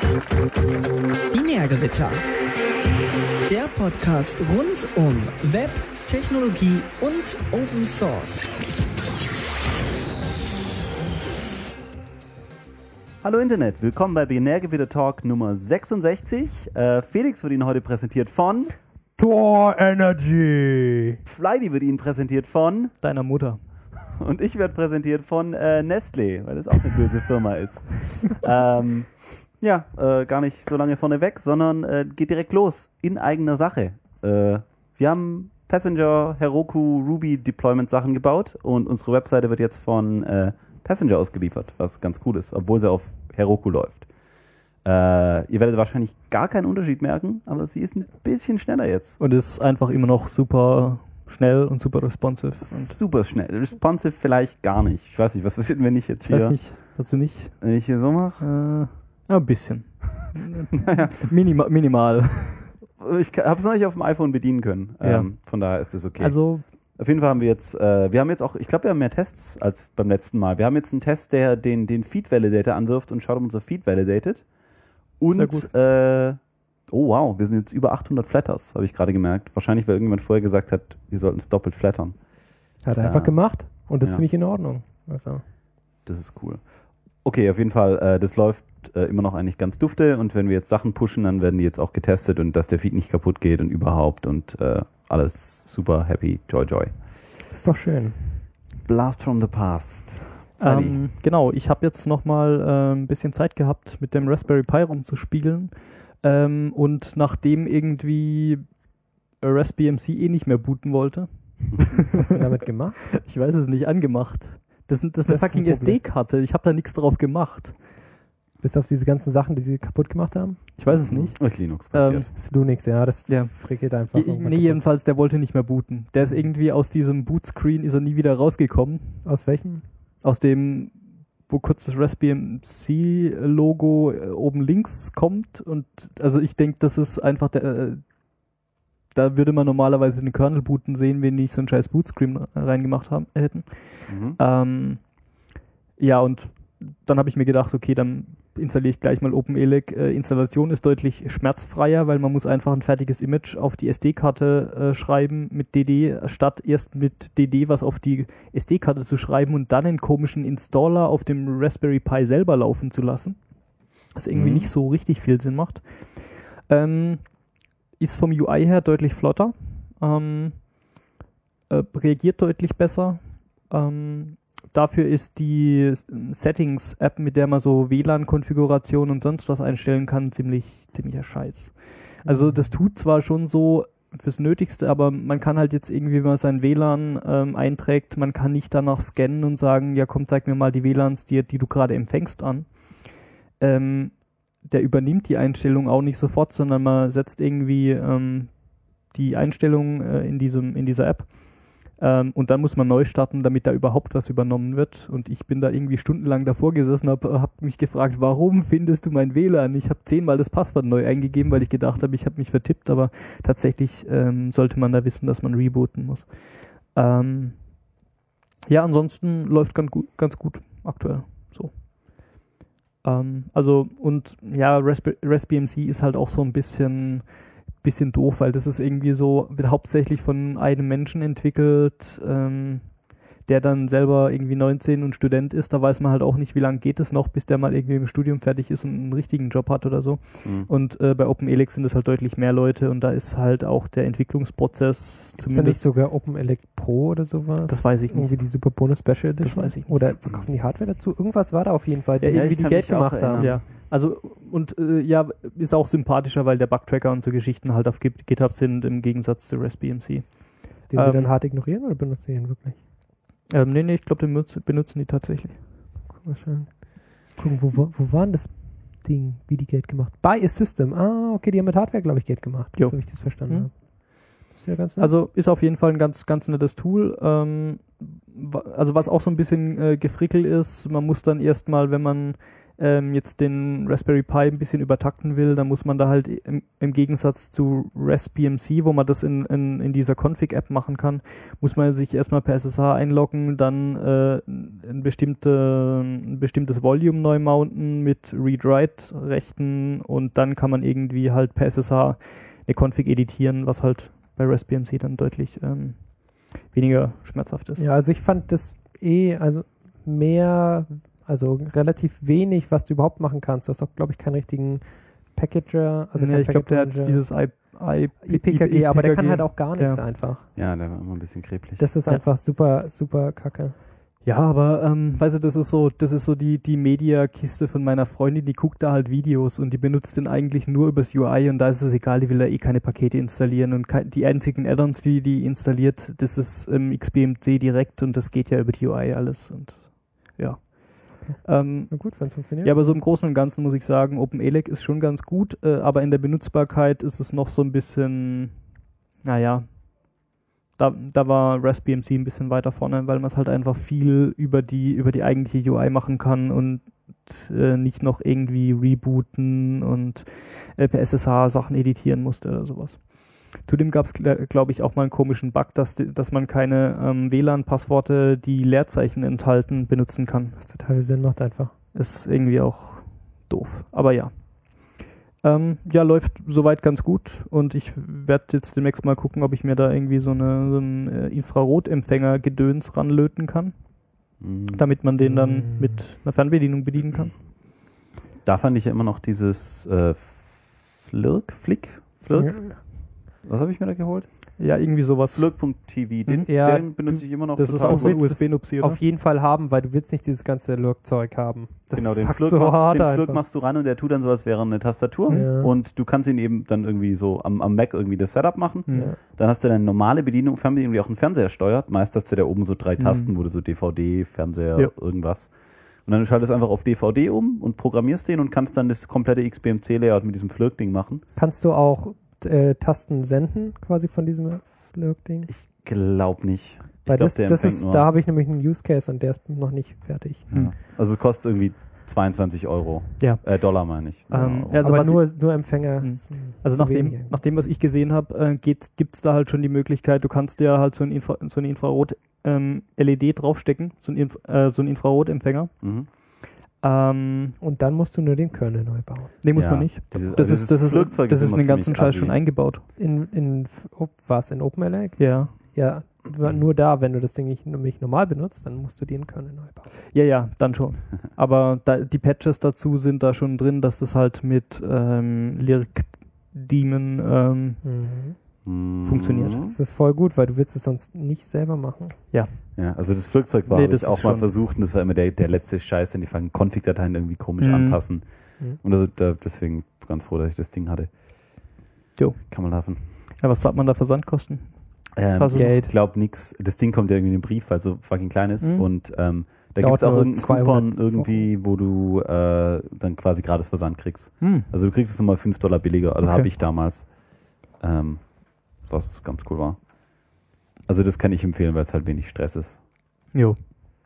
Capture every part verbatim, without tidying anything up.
Binärgewitter. Der Podcast rund um Web, Technologie und Open Source. Hallo Internet, willkommen bei Binärgewitter Talk Nummer sechsundsechzig. Äh, Felix wird Ihnen heute präsentiert von Tor Energy. Flydy wird Ihnen präsentiert von deiner Mutter. Und ich werde präsentiert von äh, Nestlé, weil das auch eine böse Firma ist. ähm, ja, äh, gar nicht so lange vorneweg, sondern äh, geht direkt los, in eigener Sache. Äh, wir haben Passenger, Heroku, Ruby Deployment Sachen gebaut und unsere Webseite wird jetzt von äh, Passenger ausgeliefert, was ganz cool ist, obwohl sie auf Heroku läuft. Äh, ihr werdet wahrscheinlich gar keinen Unterschied merken, aber sie ist ein bisschen schneller jetzt. Und ist einfach immer noch super schnell und super responsive. Und super schnell. Responsive vielleicht gar nicht. Ich weiß nicht, was passiert, wenn ich jetzt hier... Ich weiß nicht, was du nicht... Wenn ich hier so mache? Äh, ja, ein bisschen. naja. Minima, minimal. Ich habe es noch nicht auf dem iPhone bedienen können. Ja. Ähm, von daher ist das okay. Also... Auf jeden Fall haben wir jetzt, äh, wir haben jetzt auch, ich glaube, wir haben mehr Tests als beim letzten Mal. Wir haben jetzt einen Test, der den, den Feed-Validator anwirft und schaut, ob unser Feed validated. Und, sehr gut. Äh, oh wow, wir sind jetzt über achthundert Flatters, habe ich gerade gemerkt. Wahrscheinlich, weil irgendjemand vorher gesagt hat, wir sollten es doppelt flattern. Hat er einfach äh, gemacht und das ja. finde ich in Ordnung. Also. Das ist cool. Okay, auf jeden Fall, äh, das läuft äh, immer noch eigentlich ganz dufte und wenn wir jetzt Sachen pushen, dann werden die jetzt auch getestet und dass der Feed nicht kaputt geht und überhaupt und äh, alles super happy, joy, joy. Ist doch schön. Blast from the past. Ähm, genau, ich habe jetzt nochmal äh, ein bisschen Zeit gehabt, mit dem Raspberry Pi rumzuspielen ähm, und nachdem irgendwie RaspBMC eh nicht mehr booten wollte. Was hast du damit gemacht? Ich weiß es nicht, angemacht. Das, das, das ist eine Das fucking ist ein Problem. S D-Karte, ich habe da nichts drauf gemacht. Bis auf diese ganzen Sachen, die sie kaputt gemacht haben? Ich weiß es nicht. Ist Linux passiert. Ähm, Das ist Linux, ja, das Ja. frickelt einfach. Je, nee, jedenfalls, der wollte nicht mehr booten. Der ist irgendwie aus diesem Bootscreen, ist er nie wieder rausgekommen. Aus welchem? Aus dem, wo kurz das RaspBMC-Logo äh, oben links kommt. Und also ich denke, das ist einfach der, äh, da würde man normalerweise den Kernel booten sehen, wenn die nicht so einen scheiß Bootscreen reingemacht haben, hätten. Mhm. Ähm, ja, und dann habe ich mir gedacht, okay, dann installiere ich gleich mal OpenELEC. Äh, Installation ist deutlich schmerzfreier, weil man muss einfach ein fertiges Image auf die S D-Karte äh, schreiben mit D D, statt erst mit D D was auf die S D-Karte zu schreiben und dann einen komischen Installer auf dem Raspberry Pi selber laufen zu lassen. Was irgendwie Mhm. nicht so richtig viel Sinn macht. Ähm, ist vom U I her deutlich flotter. Ähm, äh, reagiert deutlich besser. Ähm, Dafür ist die Settings-App, mit der man so W L A N-Konfiguration und sonst was einstellen kann, ziemlich ziemlicher Scheiß. Also das tut zwar schon so fürs Nötigste, aber man kann halt jetzt irgendwie, wenn man sein W L A N ähm, einträgt, man kann nicht danach scannen und sagen, ja komm, zeig mir mal die W L A Ns, die, die du gerade empfängst an. Ähm, der übernimmt die Einstellung auch nicht sofort, sondern man setzt irgendwie ähm, die Einstellung äh, in, diesem, in dieser App. Ähm, und dann muss man neu starten, damit da überhaupt was übernommen wird. Und ich bin da irgendwie stundenlang davor gesessen und habe hab mich gefragt, warum findest du mein W L A N? Ich habe zehnmal das Passwort neu eingegeben, weil ich gedacht habe, ich habe mich vertippt, aber tatsächlich ähm, sollte man da wissen, dass man rebooten muss. Ähm, ja, ansonsten läuft ganz gut, ganz gut aktuell. So. Ähm, also, und ja, Rasp- RaspBMC ist halt auch so ein bisschen... bisschen doof, weil das ist irgendwie so, wird hauptsächlich von einem Menschen entwickelt, ähm, der dann selber irgendwie neunzehn und Student ist. Da weiß man halt auch nicht, wie lange geht es noch, bis der mal irgendwie im Studium fertig ist und einen richtigen Job hat oder so. Mhm. Und äh, bei OpenELEC sind es halt deutlich mehr Leute und da ist halt auch der Entwicklungsprozess Ist da nicht zumindest... sogar OpenELEC Pro oder sowas? Das weiß ich nicht. Irgendwie die Super Bonus Special Edition? Das weiß ich nicht. Oder verkaufen die Hardware dazu? Irgendwas war da auf jeden Fall, die Ja, irgendwie ich die kann Geld mich auch gemacht haben. erinnern. Ja, also und äh, ja, ist auch sympathischer, weil der Bugtracker und so Geschichten halt auf Git- GitHub sind im Gegensatz zu RaspBMC. Den Ähm, sie dann hart ignorieren oder benutzen sie ihn wirklich? Ähm, nee, nee, ich glaube, den benutz- benutzen die tatsächlich. Guck mal schauen. Gucken, wo, wo, wo war denn das Ding, wie die Geld gemacht? Buy a System. Ah, okay, die haben mit Hardware, glaube ich, Geld gemacht, Jo. so wie ich das verstanden Mhm. habe. Ist ja ganz nett. Also ist auf jeden Fall ein ganz, ganz nettes Tool. Ähm, wa- also was auch so ein bisschen äh, gefrickelt ist, man muss dann erstmal, wenn man ähm, jetzt den Raspberry Pi ein bisschen übertakten will, dann muss man da halt im, im Gegensatz zu RaspBMC, wo man das in, in, in dieser Config-App machen kann, muss man sich erstmal per S S H einloggen, dann äh, ein, bestimmte, ein bestimmtes Volume neu mounten mit Read-Write-Rechten und dann kann man irgendwie halt per S S H eine Config editieren, was halt bei RaspBMC dann deutlich ähm, weniger schmerzhaft ist. Ja, also ich fand das eh, also mehr, also relativ wenig, was du überhaupt machen kannst. Du hast auch, glaube ich, keinen richtigen Packager. Also ja, ich glaube, der hat dieses I, I, I P K G, I, aber der kann halt auch gar nichts ja. einfach. Ja, der war immer ein bisschen kreblich. Das ist ja. einfach super, super kacke. Ja, aber ähm, weißt du, das ist so, das ist so die, die Media-Kiste von meiner Freundin, die guckt da halt Videos und die benutzt den eigentlich nur übers U I und da ist es egal, die will da eh keine Pakete installieren und ke- die einzigen Add-ons, die die installiert, das ist ähm, X B M C direkt und das geht ja über die U I alles und ja. Okay. Ähm, Na gut, wenn es funktioniert. ja, aber so im Großen und Ganzen muss ich sagen, OpenELEC ist schon ganz gut, äh, aber in der Benutzbarkeit ist es noch so ein bisschen, naja, Da, da war RaspBMC ein bisschen weiter vorne, weil man es halt einfach viel über die, über die eigentliche U I machen kann und äh, nicht noch irgendwie rebooten und äh, per S S H Sachen editieren musste oder sowas. Zudem gab es, glaube ich, auch mal einen komischen Bug, dass, dass man keine ähm, W L A N-Passworte, die Leerzeichen enthalten, benutzen kann. Was total Sinn macht einfach. Ist irgendwie auch doof. Aber ja. Ähm, ja, läuft soweit ganz gut und ich werde jetzt demnächst mal gucken, ob ich mir da irgendwie so, eine, so einen äh, Infrarotempfänger-Gedöns ranlöten kann, Mhm. damit man den dann Mhm. mit einer Fernbedienung bedienen kann. Da fand ich ja immer noch dieses äh, Flirk, Flick, Flirk. Ja. Was habe ich mir da geholt? Ja, irgendwie sowas. Flirk Punkt T V. Den, Mhm. Ja, den benutze ich immer noch. Das ist total auch so ein gut. willst U S B-Nupsi, oder? Auf jeden Fall haben, weil du willst nicht dieses ganze Lurk-Zeug haben. Das Genau, den sackt Flirk, so machst, hart den Flirk einfach. machst du ran und der tut dann so, als wäre eine Tastatur. Ja. Und du kannst ihn eben dann irgendwie so am, am Mac irgendwie das Setup machen. Mhm. Ja. Dann hast du deine normale Bedienung, Fernbedienung, die auch einen Fernseher steuert. Meist hast du da oben so drei Tasten, Mhm. wo du so D V D, Fernseher, Ja. irgendwas. Und dann schaltest du einfach auf D V D um und programmierst den und kannst dann das komplette X B M C-Layout mit diesem Flirk-Ding machen. Kannst du auch äh, Tasten senden, quasi von diesem Flirk-Ding? Ich glaube nicht. Ich Weil glaub, das, der das empfängt ist, nur. da habe ich nämlich einen Use Case und der ist noch nicht fertig. Ja. Also es kostet irgendwie zweiundzwanzig Euro. Ja. Äh, Dollar meine ich. Ähm, Euro. ja, Also aber was nur, nur Empfänger. Mhm. ist, Also zu nach dem, wenig. nach dem, was ich gesehen habe, äh, gibt es da halt schon die Möglichkeit, du kannst dir halt so ein, Infra so ein Infrarot-L E D draufstecken, so ein, Inf äh, so ein Infrarotempfänger. Mhm. Ähm, Und dann musst du nur den Kernel neu bauen. nee, muss Ja, man nicht. dieses- Das also ist, das dieses ist, Flirkzeug das ist ist immer in den ganzen ziemlich Scheiß assi. schon eingebaut. In, in op, was? In OpenELEC? Ja. Ja, nur da, wenn du das Ding nicht, nicht normal benutzt, dann musst du den Kernel neu bauen. Ja, ja, dann schon. Aber da, die Patches dazu sind da schon drin, dass das halt mit ähm, Lirk-Daemon ähm, Mhm. Mhm. funktioniert. Das ist voll gut, weil du willst es sonst nicht selber machen. Ja, also das Flugzeug war, Nee, habe das ich auch ist mal schon- versucht und das war immer der, der letzte Scheiß, denn die fangen Config-Dateien irgendwie komisch Mhm. anpassen. Mhm. Und also, da, deswegen ganz froh, dass ich das Ding hatte. Jo. Kann man lassen. Ja, was zahlt man da für Versandkosten? Ähm, Also- Geld. Ich glaube nix. Das Ding kommt ja irgendwie in den Brief, weil es so fucking klein ist. Mhm. Und ähm, da Dauert gibt es auch nur irgendeinen zweihundert Coupon irgendwie, wo du äh, dann quasi gratis Versand kriegst. Hm. Also du kriegst es nochmal fünf Dollar billiger. Also Okay. habe ich damals. Ähm, was ganz cool war. Also das kann ich empfehlen, weil es halt wenig Stress ist. Jo.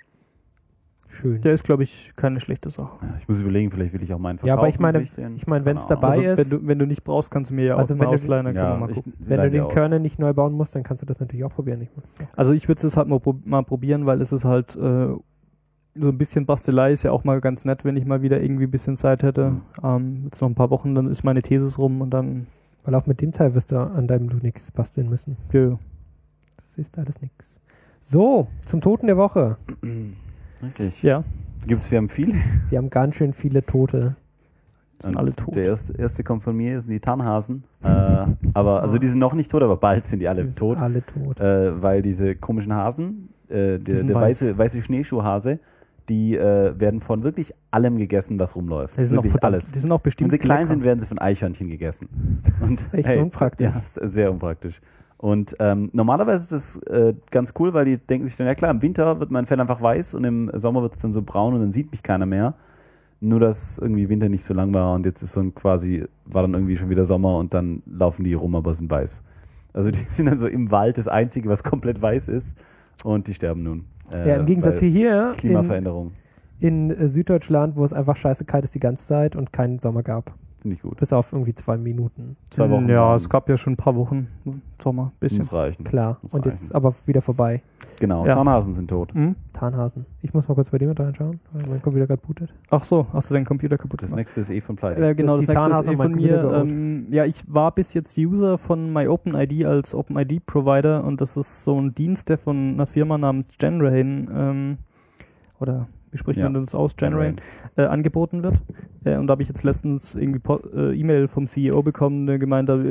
Schön. Der ist, glaube ich, keine schlechte Sache. Ja, ich muss überlegen, vielleicht will ich auch meinen Ja, verkaufen. aber ich meine, will den- ich meine, wenn es keine dabei Ahnung. Also, ist, wenn du, wenn du nicht brauchst, kannst du mir ja Also auch wenn mal du- ausleihen, dann können wir Ja, mal ich, gucken. wenn du leih dir den aus. Kernel nicht neu bauen musst, dann kannst du das natürlich auch probieren. Ich muss sagen. Also ich würde es halt mal, prob mal probieren, weil es ist halt äh, so ein bisschen Bastelei ist ja auch mal ganz nett, wenn ich mal wieder irgendwie ein bisschen Zeit hätte. Mhm. Ähm, jetzt noch ein paar Wochen, dann ist meine Thesis rum und dann Weil auch mit dem Teil wirst du an deinem Lunix basteln müssen. ja, Das hilft alles nichts. So, zum Toten der Woche. Richtig. ja, Gibt's, wir haben viele. Wir haben ganz schön viele Tote. sind Und alle tot. Der erste, erste kommt von mir, sind die Tannhasen. äh, aber, also die sind noch nicht tot, aber bald sind die alle Die sind tot. Alle tot. Äh, weil diese komischen Hasen, äh, der, sind der weiß. weiße, weiße Schneeschuhhase, die äh, werden von wirklich allem gegessen, was rumläuft. Die sind, auch wirklich verdammt, alles. die sind auch Wenn bestimmt sie klein lecker. sind, werden sie von Eichhörnchen gegessen. Und, echt unpraktisch. Ja, ist sehr unpraktisch. Und ähm, normalerweise ist das äh, ganz cool, weil die denken sich dann, ja klar, im Winter wird mein Fell einfach weiß und im Sommer wird es dann so braun und dann sieht mich keiner mehr. Nur, dass irgendwie Winter nicht so lang war und jetzt ist so ein quasi, war dann irgendwie schon wieder Sommer und dann laufen die rum, aber sind weiß. Also die sind dann so im Wald das Einzige, was komplett weiß ist und die sterben nun. Äh, Ja, im Gegensatz weil hier in, Klimaveränderung. in äh, Süddeutschland, wo es einfach scheiße kalt ist die ganze Zeit und keinen Sommer gab. Finde ich gut. Bis auf irgendwie zwei Minuten. Zwei Wochen. Ja, warm. es gab ja schon ein paar Wochen Sommer, bisschen. Muss reichen. Klar. Muss Und reichen. jetzt aber wieder vorbei. Genau, Ja. Zahnhasen sind tot. Hm? Tarnhasen. Ich muss mal kurz bei dir mit reinschauen, weil mein Computer gerade bootet. Ach so, hast du deinen Computer kaputt Das gemacht? nächste ist eh von Pleite. Äh, genau, Die das nächste ist Zahnhasen eh haben mein von mir. Computer Ähm, ja, ich war bis jetzt User von MyOpenID als OpenID-Provider und das ist so ein Dienst, der von einer Firma namens Genrain ähm, oder wie spricht Ja. man das aus? Genrain äh, angeboten wird. Äh, und da habe ich jetzt letztens irgendwie po- äh, E-Mail vom C E O bekommen, der gemeint hat,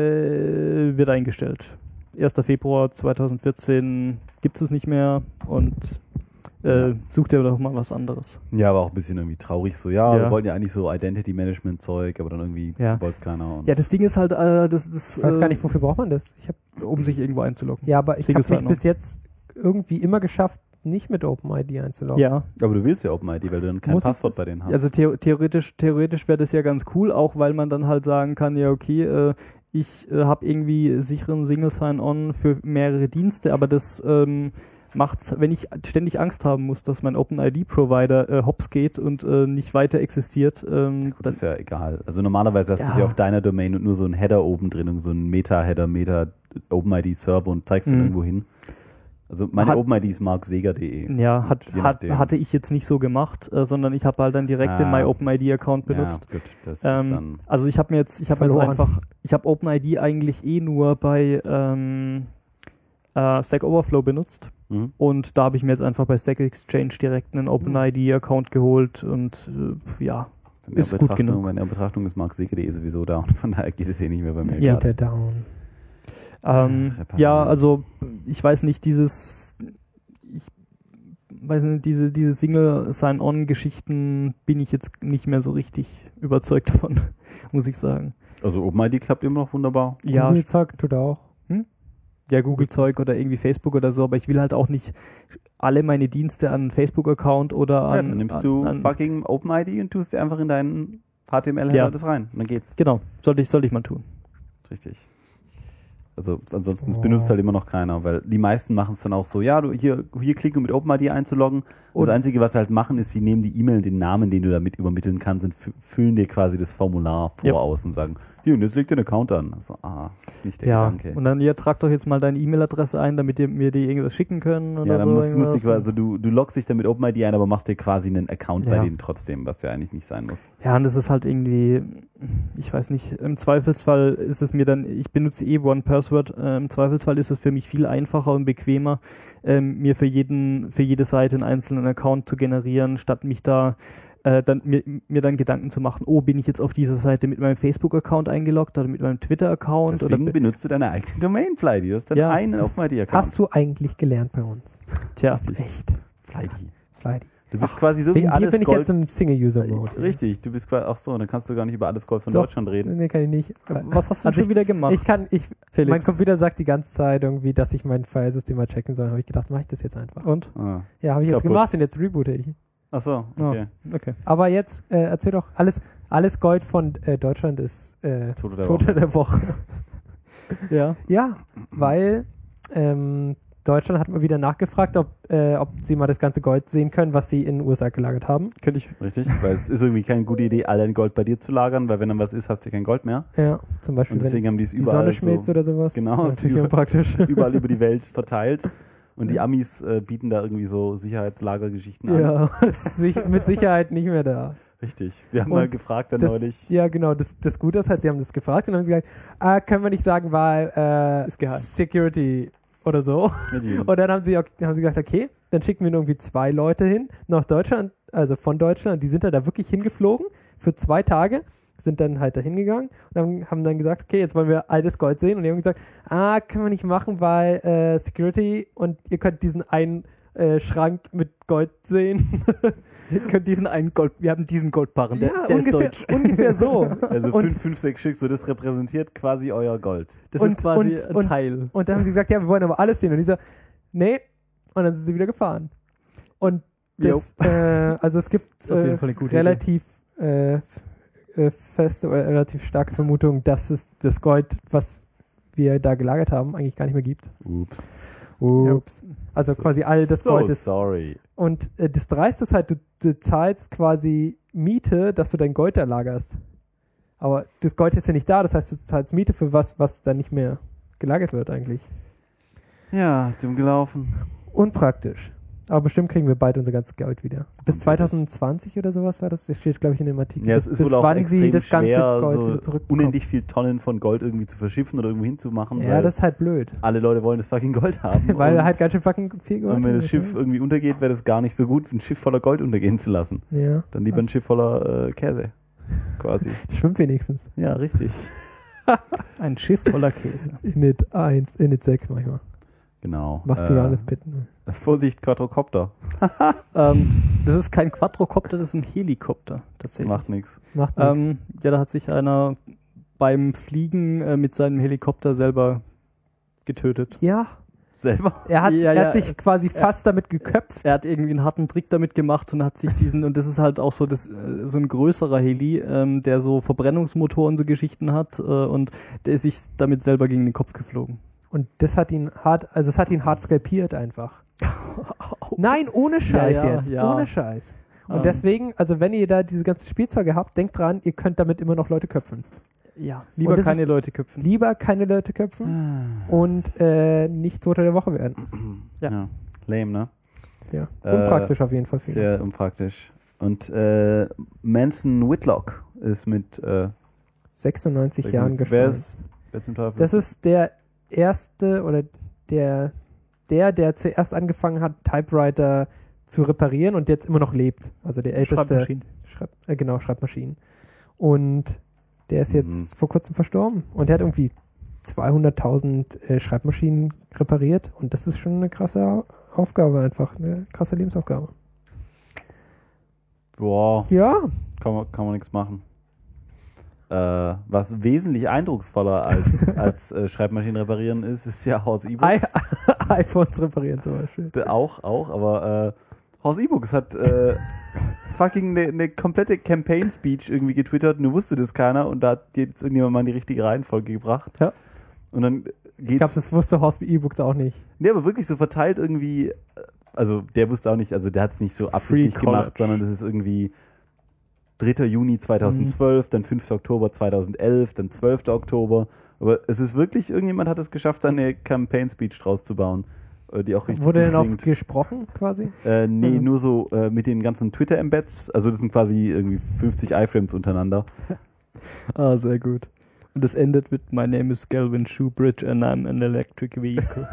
äh, wird eingestellt. erster Februar zweitausendvierzehn gibt es nicht mehr und äh, sucht er doch mal was anderes. Ja, aber auch ein bisschen irgendwie traurig so. Ja, Ja. wir wollten ja eigentlich so Identity-Management-Zeug, aber dann irgendwie Ja. wollte es keiner. Und Ja, das Ding ist halt, äh, das, das Ich weiß äh, gar nicht, wofür braucht man das? Ich hab, um sich irgendwo einzuloggen. ja, aber ich Single habe mich Sign-On. bis jetzt irgendwie immer geschafft, nicht mit OpenID einzuloggen. Ja, aber du willst ja OpenID, weil du dann kein Muss ich Passwort das? bei denen hast. also theo theoretisch, theoretisch wäre das ja ganz cool, auch weil man dann halt sagen kann, ja okay, äh, ich äh, habe irgendwie sicheren Single Sign-On für mehrere Dienste, aber das ähm, macht's, wenn ich ständig Angst haben muss, dass mein OpenID-Provider äh, hops geht und äh, nicht weiter existiert, ähm, Gut, das ist ja egal. Also normalerweise hast du Ja. es ja auf deiner Domain und nur so ein Header oben drin und so ein Meta-Header, Meta-OpenID-Server und zeigst den Mhm. irgendwo hin. Also meine Hat- OpenID ist markseger punkt de. ja, hat, Je hat, nachdem. hatte ich jetzt nicht so gemacht, äh, sondern ich habe halt dann direkt den Ah. MyOpenID-Account benutzt. Ja, gut, das ist Ähm, dann... also ich habe mir jetzt, ich habe jetzt Verloren. einfach, ich habe OpenID eigentlich eh nur bei ähm, äh, Stack Overflow benutzt Mhm. und da habe ich mir jetzt einfach bei Stack Exchange direkt einen OpenID-Account geholt und äh, ja, In der ist gut Betrachtung- genug. In der Betrachtung ist markseger punkt de sowieso da und von daher geht es eh nicht mehr bei mir. Ja. Geht der down. ähm, Reparieren. ja, also ich weiß nicht, dieses, ich weiß nicht, diese, diese Single Sign-On-Geschichten bin ich jetzt nicht mehr so richtig überzeugt von, muss ich sagen. Also OpenID klappt immer noch wunderbar. Ja, Google Zeug tut auch. ja, Google-Zeug oder irgendwie Facebook oder so, aber ich will halt auch nicht alle meine Dienste an einen Facebook-Account oder Ja, an... dann nimmst an, du an, fucking OpenID und tust dir einfach in deinen H T M L-Header Ja. das rein. Und dann geht's. Genau, sollte ich, sollte ich mal tun. Richtig. Also ansonsten das Oh. benutzt halt immer noch keiner, weil die meisten machen es dann auch so, ja, du hier, hier klicken, um mit OpenID einzuloggen. Und Und- das Einzige, was sie halt machen, ist, sie nehmen die E-Mail, den Namen, den du damit übermitteln kannst, und fü- füllen dir quasi das Formular Ja. voraus und sagen, hier, und jetzt leg dir einen Account an. Also, ah, das ist nicht der Ja, Gedanke. und dann, ihr tragt doch jetzt mal deine E-Mail-Adresse ein, damit ihr mir die irgendwas schicken können oder Ja, dann so. musst, musst du irgendwas. quasi, also du, du loggst dich dann mit OpenID ein, aber machst dir quasi einen Account bei Ja. denen trotzdem, was ja eigentlich nicht sein muss. Ja, und das ist halt irgendwie, ich weiß nicht, im Zweifelsfall ist es mir dann, ich benutze eh One-Password, äh, im Zweifelsfall ist es für mich viel einfacher und bequemer, ähm, mir für jeden, für jede Seite einen einzelnen Account zu generieren, statt mich da äh, dann, mir, mir dann Gedanken zu machen, oh, bin ich jetzt auf dieser Seite mit meinem Facebook-Account eingeloggt oder mit meinem Twitter-Account? Oder Deswegen be- benutzt du deine eigene Domain, Flighty. Du hast dann Ja, einen das OpenID-Account. Hast du eigentlich gelernt bei uns? Tja, Echt? Flighty. Flighty. Du bist quasi so wie Wegen dir alles bin ich Gold. jetzt im Single-User-Mode. hier. Richtig, du bist quasi, ach so, dann kannst du gar nicht über alles Gold von So. Deutschland reden. Nee, kann ich nicht. was hast du Also schon wieder gemacht, Ich kann, ich, Felix? mein Computer sagt die ganze Zeit irgendwie, dass ich mein Filesystem mal checken soll. Habe ich gedacht, mache ich das jetzt einfach. Und? Ah. Ja, habe ich jetzt Kaputt. gemacht und jetzt reboote ich. Ach so, Ja. okay. Okay. Aber jetzt äh, erzähl doch, alles, alles Gold von äh, Deutschland ist äh, Tote der Tote Woche. der Woche. Ja. Ja, weil ähm, Deutschland hat mal wieder nachgefragt, ob, äh, ob sie mal das ganze Gold sehen können, was sie in den U S A gelagert haben. Könnte ich. Richtig, weil es ist irgendwie keine gute Idee, all dein Gold bei dir zu lagern, weil wenn dann was ist, hast du kein Gold mehr. Ja, zum Beispiel, Und deswegen wenn haben die es die überall Sonne schmilzt so, oder sowas. Genau, Das ist ist natürlich über- unpraktisch. überall über die Welt verteilt. Und die Amis äh, bieten da irgendwie so Sicherheitslagergeschichten an. Ja, ist sich, mit Sicherheit nicht mehr da. Richtig. Wir haben Und mal gefragt dann das- neulich. Ja, genau. Das, das Gute ist halt, sie haben das gefragt und dann haben sie gesagt, ah, können wir nicht sagen, weil äh, Ist geheim. Security oder so. Und dann haben sie, auch- haben sie gesagt, okay, dann schicken wir nur irgendwie zwei Leute hin nach Deutschland, also von Deutschland. Die sind dann da wirklich hingeflogen für zwei Tage, sind dann halt da hingegangen und haben, haben dann gesagt, okay, jetzt wollen wir altes Gold sehen. Und die haben gesagt, ah, können wir nicht machen, weil äh, Security und ihr könnt diesen einen äh, Schrank mit Gold sehen. Ihr könnt diesen einen Gold, wir haben diesen Goldbarren, der, der ist ungefähr, deutsch. ungefähr so. Also und, fünf, fünf, sechs Stück, so das repräsentiert quasi euer Gold. Das Und- ist quasi und- ein und- Teil. Und dann haben sie gesagt, ja, wir wollen aber alles sehen. Und dieser, nee. Und dann sind sie wieder gefahren. Und das, äh, also es gibt Ist auf jeden äh, Fall eine gute relativ äh, f- äh, feste oder relativ starke Vermutung, dass es das Gold, was wir da gelagert haben, eigentlich gar nicht mehr gibt. Ups. Ups. Also So- quasi all das so Gold ist. sorry. Und äh, das Dreiste ist halt, du, du zahlst quasi Miete, dass du dein Gold erlagerst. Aber das Gold ist jetzt ja nicht da, das heißt, du zahlst Miete für was, was dann nicht mehr gelagert wird eigentlich. Ja, dumm gelaufen. Unpraktisch. Aber bestimmt kriegen wir bald unser ganzes Geld wieder. Bis Natürlich. zwanzig zwanzig oder sowas war das. Das steht, glaube ich, in dem Artikel. Ja, es bis, ist bis wohl auch wann extrem sie das ganze schwer, Gold so wieder zurückbekommen. unendlich viel Tonnen von Gold irgendwie zu verschiffen oder irgendwo hinzumachen. Ja, weil das ist halt blöd. alle Leute wollen das fucking Gold haben. Weil und, halt ganz schön fucking viel Gold und wenn das ist, Schiff ne? irgendwie untergeht, wäre das gar nicht so gut, ein Schiff voller Gold untergehen zu lassen. Ja. Dann lieber ein Schiff voller äh, Käse. Quasi. Schwimmt wenigstens. Ja, richtig. Ein Schiff voller Käse. Init eins, Init sechs manchmal. Genau. Machst du äh, das bitten. Vorsicht, Quadrocopter. ähm, das ist kein Quadrocopter, das ist ein Helikopter tatsächlich. Macht nichts. Macht nichts. Ähm, ja, da hat sich einer beim Fliegen äh, mit seinem Helikopter selber getötet. Ja. Selber? Er hat, Ja, er ja, hat sich quasi fast damit geköpft. Er hat irgendwie einen harten Trick damit gemacht und hat sich diesen, und das ist halt auch so, das, äh, so ein größerer Heli, ähm, der so Verbrennungsmotoren, so Geschichten hat, äh, und der ist sich damit selber gegen den Kopf geflogen. Und das hat ihn hart, also es hat ihn hart skalpiert einfach. Nein, ohne Scheiß Ja, ja, jetzt. ja. Ohne Scheiß. Und Ähm. deswegen, also wenn ihr da diese ganzen Spielzeuge habt, denkt dran, ihr könnt damit immer noch Leute köpfen. Ja, lieber Und das keine ist- Leute köpfen. Lieber keine Leute köpfen und äh, nicht Toter der Woche werden. Ja. Ja. Lame, ne? Ja. Äh, Unpraktisch auf jeden Fall. Für ihn. Sehr unpraktisch. Und äh, Manson Whitlock ist mit äh, sechsundneunzig Jahren wer gestorben. ist, wer ist im Teufel? Das ist der erste oder der, der, der zuerst angefangen hat, Typewriter zu reparieren und jetzt immer noch lebt. Also der älteste. Schreibmaschinen. Schreib, äh, genau, Schreibmaschinen. Und der ist Mhm. jetzt vor kurzem verstorben. Und der hat irgendwie zweihunderttausend äh, Schreibmaschinen repariert. Und das ist schon eine krasse Au- Aufgabe einfach. Eine krasse Lebensaufgabe. Boah, Ja. kann man, kann man nichts machen. Äh, was wesentlich eindrucksvoller als, als äh, Schreibmaschinen reparieren ist, ist ja Horst I- E-Books. iPhones reparieren zum Beispiel. D- Auch, auch, aber äh, Horst E-Books hat äh, fucking eine ne komplette Campaign-Speech irgendwie getwittert, nur wusste das keiner und da hat jetzt irgendjemand mal in die richtige Reihenfolge gebracht. Ja. Und dann Ich geht's. glaube, das wusste Horst E-Books auch nicht. Nee, aber wirklich so verteilt irgendwie, also der wusste auch nicht, also der hat es nicht so absichtlich Free College. gemacht, sondern das ist irgendwie dritter Juni zweitausendzwölf, dann fünfter Oktober zweitausendelf, dann zwölfter Oktober. Aber es ist wirklich, irgendjemand hat es geschafft, da eine Campaign-Speech draus zu bauen, äh, die auch richtig Wurde gut denn auch klingt. gesprochen quasi? Äh, nee, Mhm. nur so äh, mit den ganzen Twitter-Embeds, also das sind quasi irgendwie fünfzig iFrames untereinander. Ah, sehr gut. Und das endet mit My name is Galvin Shoebridge and I'm an electric vehicle.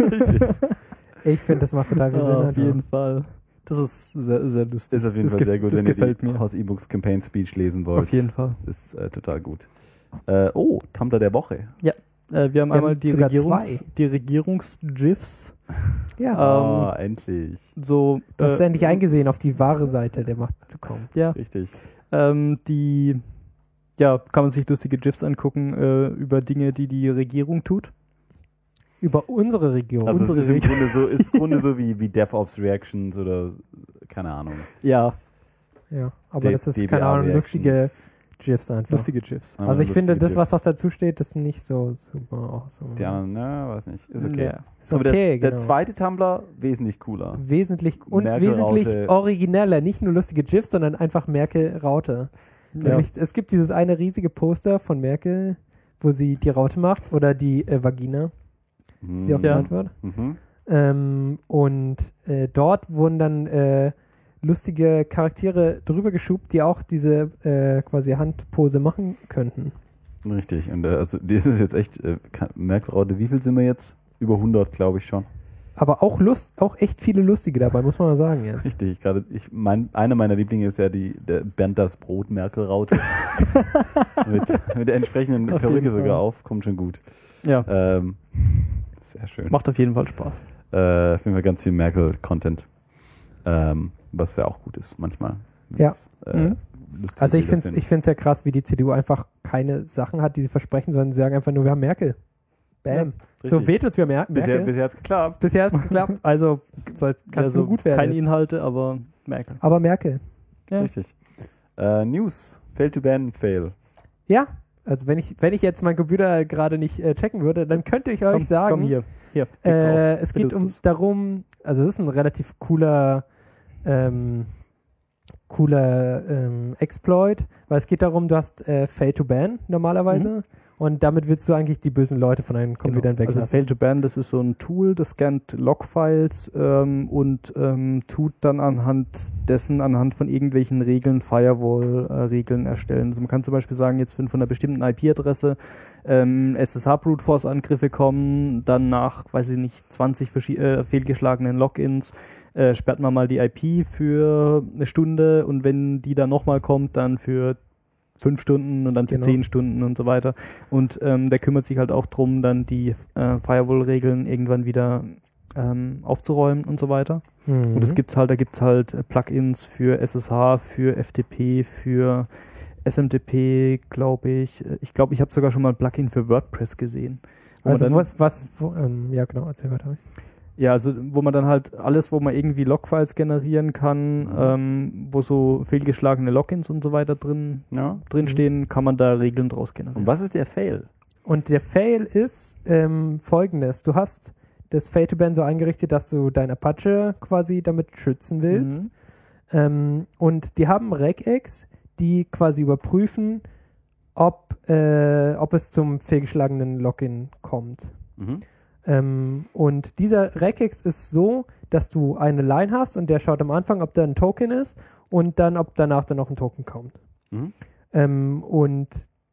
Ich finde, das macht total viel Sinn. Ah, auf einfach. jeden Fall. Das ist sehr, sehr lustig. Ist auf jeden das Fall gef- sehr gut, das wenn ihr gefällt die mir. Horst E-Books Campaign-Speech lesen wollt. Auf jeden Fall. Das ist äh, total gut. Äh, oh, Tumblr der Woche. Äh, wir haben Wir einmal haben die, sogar Regierungs, zwei. die Regierungs-GIFs. Ja. Ah, endlich. So, Du hast äh, endlich eingesehen, auf die wahre Seite der Macht zu kommen. ja, Richtig. ähm, die, ja, kann man sich lustige GIFs angucken äh, über Dinge, die die Regierung tut. Über unsere Region. Also Unsere es ist im Regel. Grunde so, ist im Grunde so wie, wie DevOps Reactions oder keine Ahnung. Ja, Ja, aber D- das ist, D B A keine Ahnung, Reactions. lustige GIFs einfach. lustige GIFs. Einfach Also ich finde, lustige das, was GIFs. auch dazu steht, ist nicht so super awesome. Die anderen, ne, weiß nicht. Ist okay. Ja. Ist Aber okay, der, genau. der zweite Tumblr, wesentlich cooler. Wesentlich und Merkel-Raute. wesentlich origineller. Nicht nur lustige GIFs, sondern einfach Merkel-Raute. Ja. Nämlich, es gibt dieses eine riesige Poster von Merkel, wo sie die Raute macht oder die äh, Vagina, wie sie auch Mhm. genannt wird. Mhm. Ähm, und äh, dort wurden dann äh, lustige Charaktere drüber geschubt, die auch diese äh, quasi Handpose machen könnten. Richtig. Und äh, also das ist jetzt echt, äh, kann- Merkel-Raute, wie viel sind wir jetzt? Über hundert, glaube ich schon. Aber auch Lust, auch echt viele lustige dabei, muss man mal sagen jetzt. Richtig. Gerade ich, mein, einer meiner Lieblinge ist ja die der Bernd das Brot Merkel-Raute. mit, mit der entsprechenden Auf Perücke jeden Fall. sogar auf. Kommt schon gut. Ja, Ähm, sehr schön. macht auf jeden Fall Spaß. Äh, auf jeden Fall ganz viel Merkel-Content. Ähm, was ja auch gut ist manchmal. Ja. wenn's, Äh, Mhm. lustige Also ich Bilder finde es sind. ich find's ja krass, wie die C D U einfach keine Sachen hat, die sie versprechen, sondern sie sagen einfach nur, wir haben Merkel. Bam. so Richtig. wählt uns wir Mer Bisher, Merkel. bisher hat es geklappt. Bisher hat es geklappt, also soll, kann es Also nur gut werden. keine jetzt. Inhalte, aber Merkel. Aber Merkel. Ja. Richtig. Äh, News. Fail to ban, fail. Ja, also wenn ich, wenn ich jetzt meinen Computer gerade nicht äh, checken würde, dann könnte ich euch Komm, sagen, komm hier. Hier, Äh, es geht um es. darum, also das ist ein relativ cooler ähm, cooler ähm, Exploit, weil es geht darum, du hast äh, Fail to Ban normalerweise Mhm. und damit willst du eigentlich die bösen Leute von deinen Computern Genau. Also weglassen. Fail to Ban, das ist so ein Tool, das scannt Logfiles ähm, und ähm, tut dann anhand dessen, anhand von irgendwelchen Regeln, Firewall-Regeln erstellen. Also man kann zum Beispiel sagen, jetzt wenn von einer bestimmten I P-Adresse ähm, S S H-Brute-Force-Angriffe kommen, dann nach, weiß ich nicht, zwanzig verschi- äh, fehlgeschlagenen Logins äh, sperrt man mal die I P für eine Stunde und wenn die dann nochmal kommt, dann für fünf Stunden und dann für Genau. zehn Stunden und so weiter. Und ähm, der kümmert sich halt auch drum, dann die äh, Firewall-Regeln irgendwann wieder ähm, aufzuräumen und so weiter. Mhm. Und es gibt's halt, da gibt es halt äh, Plugins für S S H, für F T P, für S M T P, glaube ich. Ich glaube, ich habe sogar schon mal ein Plugin für WordPress gesehen. Wo man Also dann, was, was wo, ähm, ja genau, erzähl weiter. ja, also wo man dann halt alles, wo man irgendwie Logfiles generieren kann, Mhm. ähm, wo so fehlgeschlagene Logins und so weiter drin, Ja. drinstehen, kann man da Regeln draus generieren. Und was ist der Fail? Und der Fail ist ähm, folgendes. Du hast das Fail to Ban so eingerichtet, dass du dein Apache quasi damit schützen willst. Mhm. Ähm, und die haben Regex, die quasi überprüfen, ob, äh, ob es zum fehlgeschlagenen Login kommt. Mhm. Ähm, und dieser Regex ist so, dass du eine Line hast und der schaut am Anfang, ob da ein Token ist und dann, ob danach dann noch ein Token kommt. Mhm. Ähm, und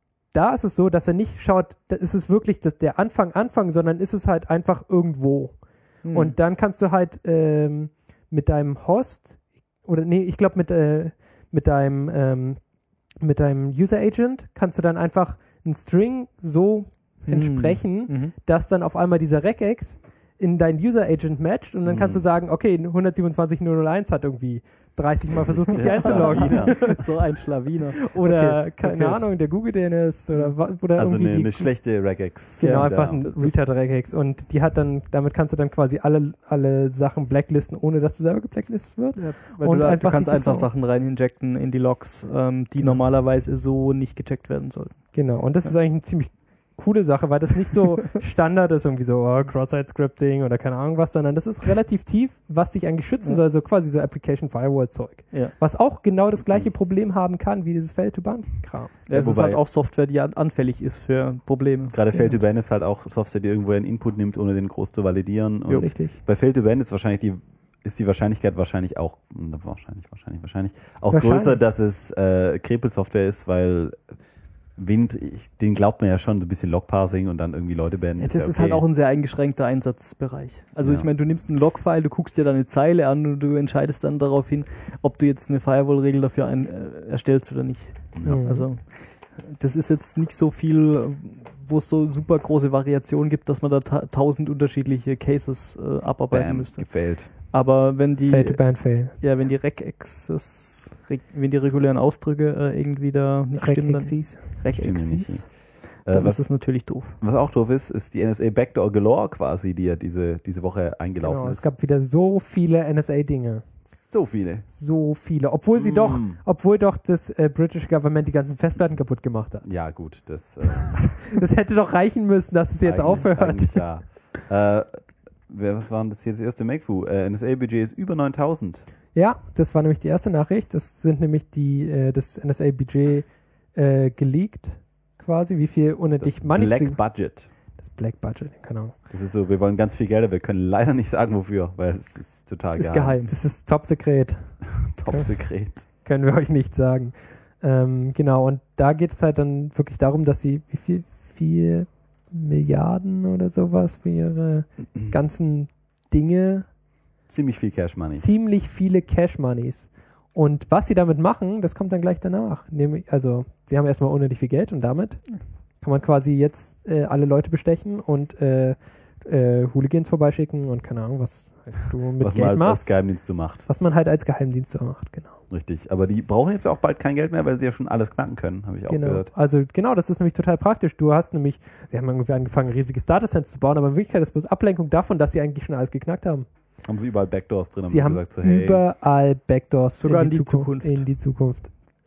da ist es so, dass er nicht schaut, da ist es wirklich das, der Anfang, Anfang, sondern ist es halt einfach irgendwo. Mhm. Und dann kannst du halt ähm, mit deinem Host, oder nee, ich glaube mit, äh, mit deinem ähm, mit deinem User Agent kannst du dann einfach einen String so Mhm. entsprechen, Mhm. dass dann auf einmal dieser Regex in dein User Agent matcht und dann kannst du Mhm. sagen, okay, hundertsiebenundzwanzig null null eins hat irgendwie dreißig Mal versucht, sich einzuloggen. Ja. So ein Schlawiner. Oder, Okay, keine okay. Ahnung, der Google D N S oder, wa- oder Also irgendwie eine, die, eine schlechte Regex. genau, Ja, einfach da. ein Das- Retard-Regex und die hat dann, damit kannst du dann quasi alle, alle Sachen blacklisten, ohne dass du selber geblacklistet wird. Ja, weil Und du, da, einfach du kannst die einfach Kiste- Sachen rein injecten in die Logs, ähm, die Genau. normalerweise so nicht gecheckt werden sollten. Genau, und das ist eigentlich eine ziemlich coole Sache, weil das nicht so Standard ist, irgendwie so oh, Cross-Site-Scripting oder keine Ahnung was, sondern das ist relativ tief, was dich eigentlich schützen Ja. soll, so quasi so Application-Firewall-Zeug. Ja. Was auch genau das gleiche Problem haben kann, wie dieses Fail-to-Ban-Kram. Ja, es ist wobei- halt auch Software, die an- anfällig ist für Probleme. Gerade Ja. Fail to Ban ist halt auch Software, die irgendwo einen Input nimmt, ohne den groß zu validieren. Und Richtig. bei Fail to Ban ist wahrscheinlich die ist die Wahrscheinlichkeit wahrscheinlich auch mh, wahrscheinlich wahrscheinlich wahrscheinlich auch Wahrscheinlich. größer, dass es äh, Krepel-Software ist, weil Wind, ich, den glaubt man ja schon so ein bisschen Logparsing und dann irgendwie Leute bannen. Ja, das ja ist okay. halt auch ein sehr eingeschränkter Einsatzbereich. Also Ja. ich meine, du nimmst einen Logfile, du guckst dir da eine Zeile an und du entscheidest dann darauf hin, ob du jetzt eine Firewall-Regel dafür ein, äh, erstellst oder nicht. Ja. Mhm. Also das ist jetzt nicht so viel, wo es so super große Variationen gibt, dass man da ta tausend unterschiedliche Cases äh, abarbeiten Bam, müsste. gefällt. Aber wenn die Fail-to-Ban-Fail. ja, wenn die Regexes, reg, wenn die regulären Ausdrücke äh, irgendwie da nicht stimmen, dann Regexes. Stimmen nicht. Regexes, Äh, dann was, ist es natürlich doof. was auch doof ist, ist die N S A Backdoor Galore quasi, die ja diese, diese Woche eingelaufen Genau, ist. es gab wieder so viele N S A-Dinge. so viele. So viele. Obwohl sie doch, Mm. obwohl doch das äh, British Government die ganzen Festplatten kaputt gemacht hat. Ja, gut, das äh, Das hätte doch reichen müssen, dass es jetzt eigentlich- aufhört. eigentlich Ja. Äh, wer, was war denn das hier das erste Make-Fu? Äh, N S A-Budget ist über neuntausend. Ja, das war nämlich die erste Nachricht. Das sind nämlich die, äh, das N S A-Budget äh, geleakt quasi, wie viel unendlich Money Black Budget. das Black Budget, keine Ahnung. Das ist so, wir wollen ganz viel Geld, aber wir können leider nicht sagen, wofür, weil es ist total Ist geheim. geheim. Das ist top sekret, Top-Sekret. können wir euch nicht sagen. Ähm, genau, und da geht es halt dann wirklich darum, dass sie, wie viel, vier Milliarden oder sowas für ihre ganzen Dinge, Ziemlich viel Cash Money. ziemlich viele Cash-Moneys. Und was sie damit machen, das kommt dann gleich danach. Nämlich, also, sie haben erstmal unendlich viel Geld und damit kann man quasi jetzt äh, alle Leute bestechen und äh, äh, Hooligans vorbeischicken und keine Ahnung, was halt du mit was Geld man als, als machst. Geheimdienst so macht. Was man halt als Geheimdienst so macht, genau. Richtig. Aber die brauchen jetzt auch bald kein Geld mehr, weil sie ja schon alles knacken können, habe ich auch Genau. gehört. Also genau, das ist nämlich total praktisch. Du hast nämlich, sie haben irgendwie angefangen, ein riesiges Datacenter zu bauen, aber in Wirklichkeit ist bloß Ablenkung davon, dass sie eigentlich schon alles geknackt haben. Haben sie überall Backdoors drin, haben Sie haben gesagt, so hey, überall Backdoors Sogar in in die, die Zukunft, Zukunft. in die Zukunft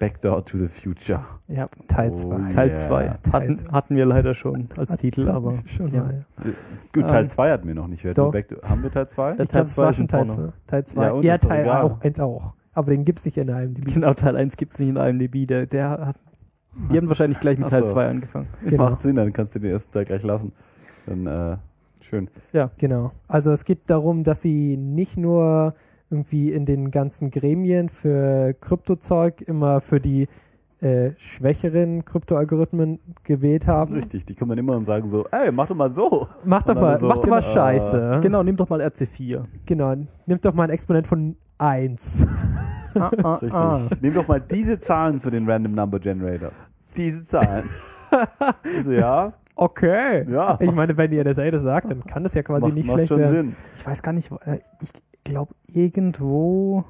Backdoor to the Future. Ja, Teil zwei. Oh, Teil yeah. zwei. Hatten, hatten wir leider schon als Titel, aber schon ja. mal, ja. Gut, Teil Ähm, zwei hatten wir noch nicht. Wir hatten doch. nur Backdoor. Haben wir Teil zwei? Der Ich Teil glaube, es zwei war ist schon ein Teil Porno. zwei. Teil zwei. Ja, und Ja, ist doch Teil egal. auch, eins auch. Aber den gibt es nicht in der I M D B. Genau, Teil eins gibt es nicht in I M D B. Der, der hat, die haben wahrscheinlich gleich mit Ach Teil so. zwei angefangen. Genau. Macht Sinn, dann kannst du den ersten Teil gleich lassen. Dann, äh, schön. Genau. Also es geht darum, dass sie nicht nur irgendwie in den ganzen Gremien für Kryptozeug immer für die äh, schwächeren Kryptoalgorithmen gewählt haben. Richtig, die kommen dann immer und sagen so, ey, mach doch mal so. Mach doch Und dann mal, so, mach doch mal äh, Scheiße. Genau, nimm doch mal R C vier. Genau. Nimmt doch mal ein Exponent von eins. ah, ah, Richtig. ah. Nimm doch mal diese Zahlen für den Random Number Generator. Diese Zahlen. Also ja, Okay. ja. Ich meine, wenn die N S A das sagt, dann kann das ja quasi macht, nicht macht schlecht schon werden. Sinn. Ich weiß gar nicht, äh, ich glaube irgendwo,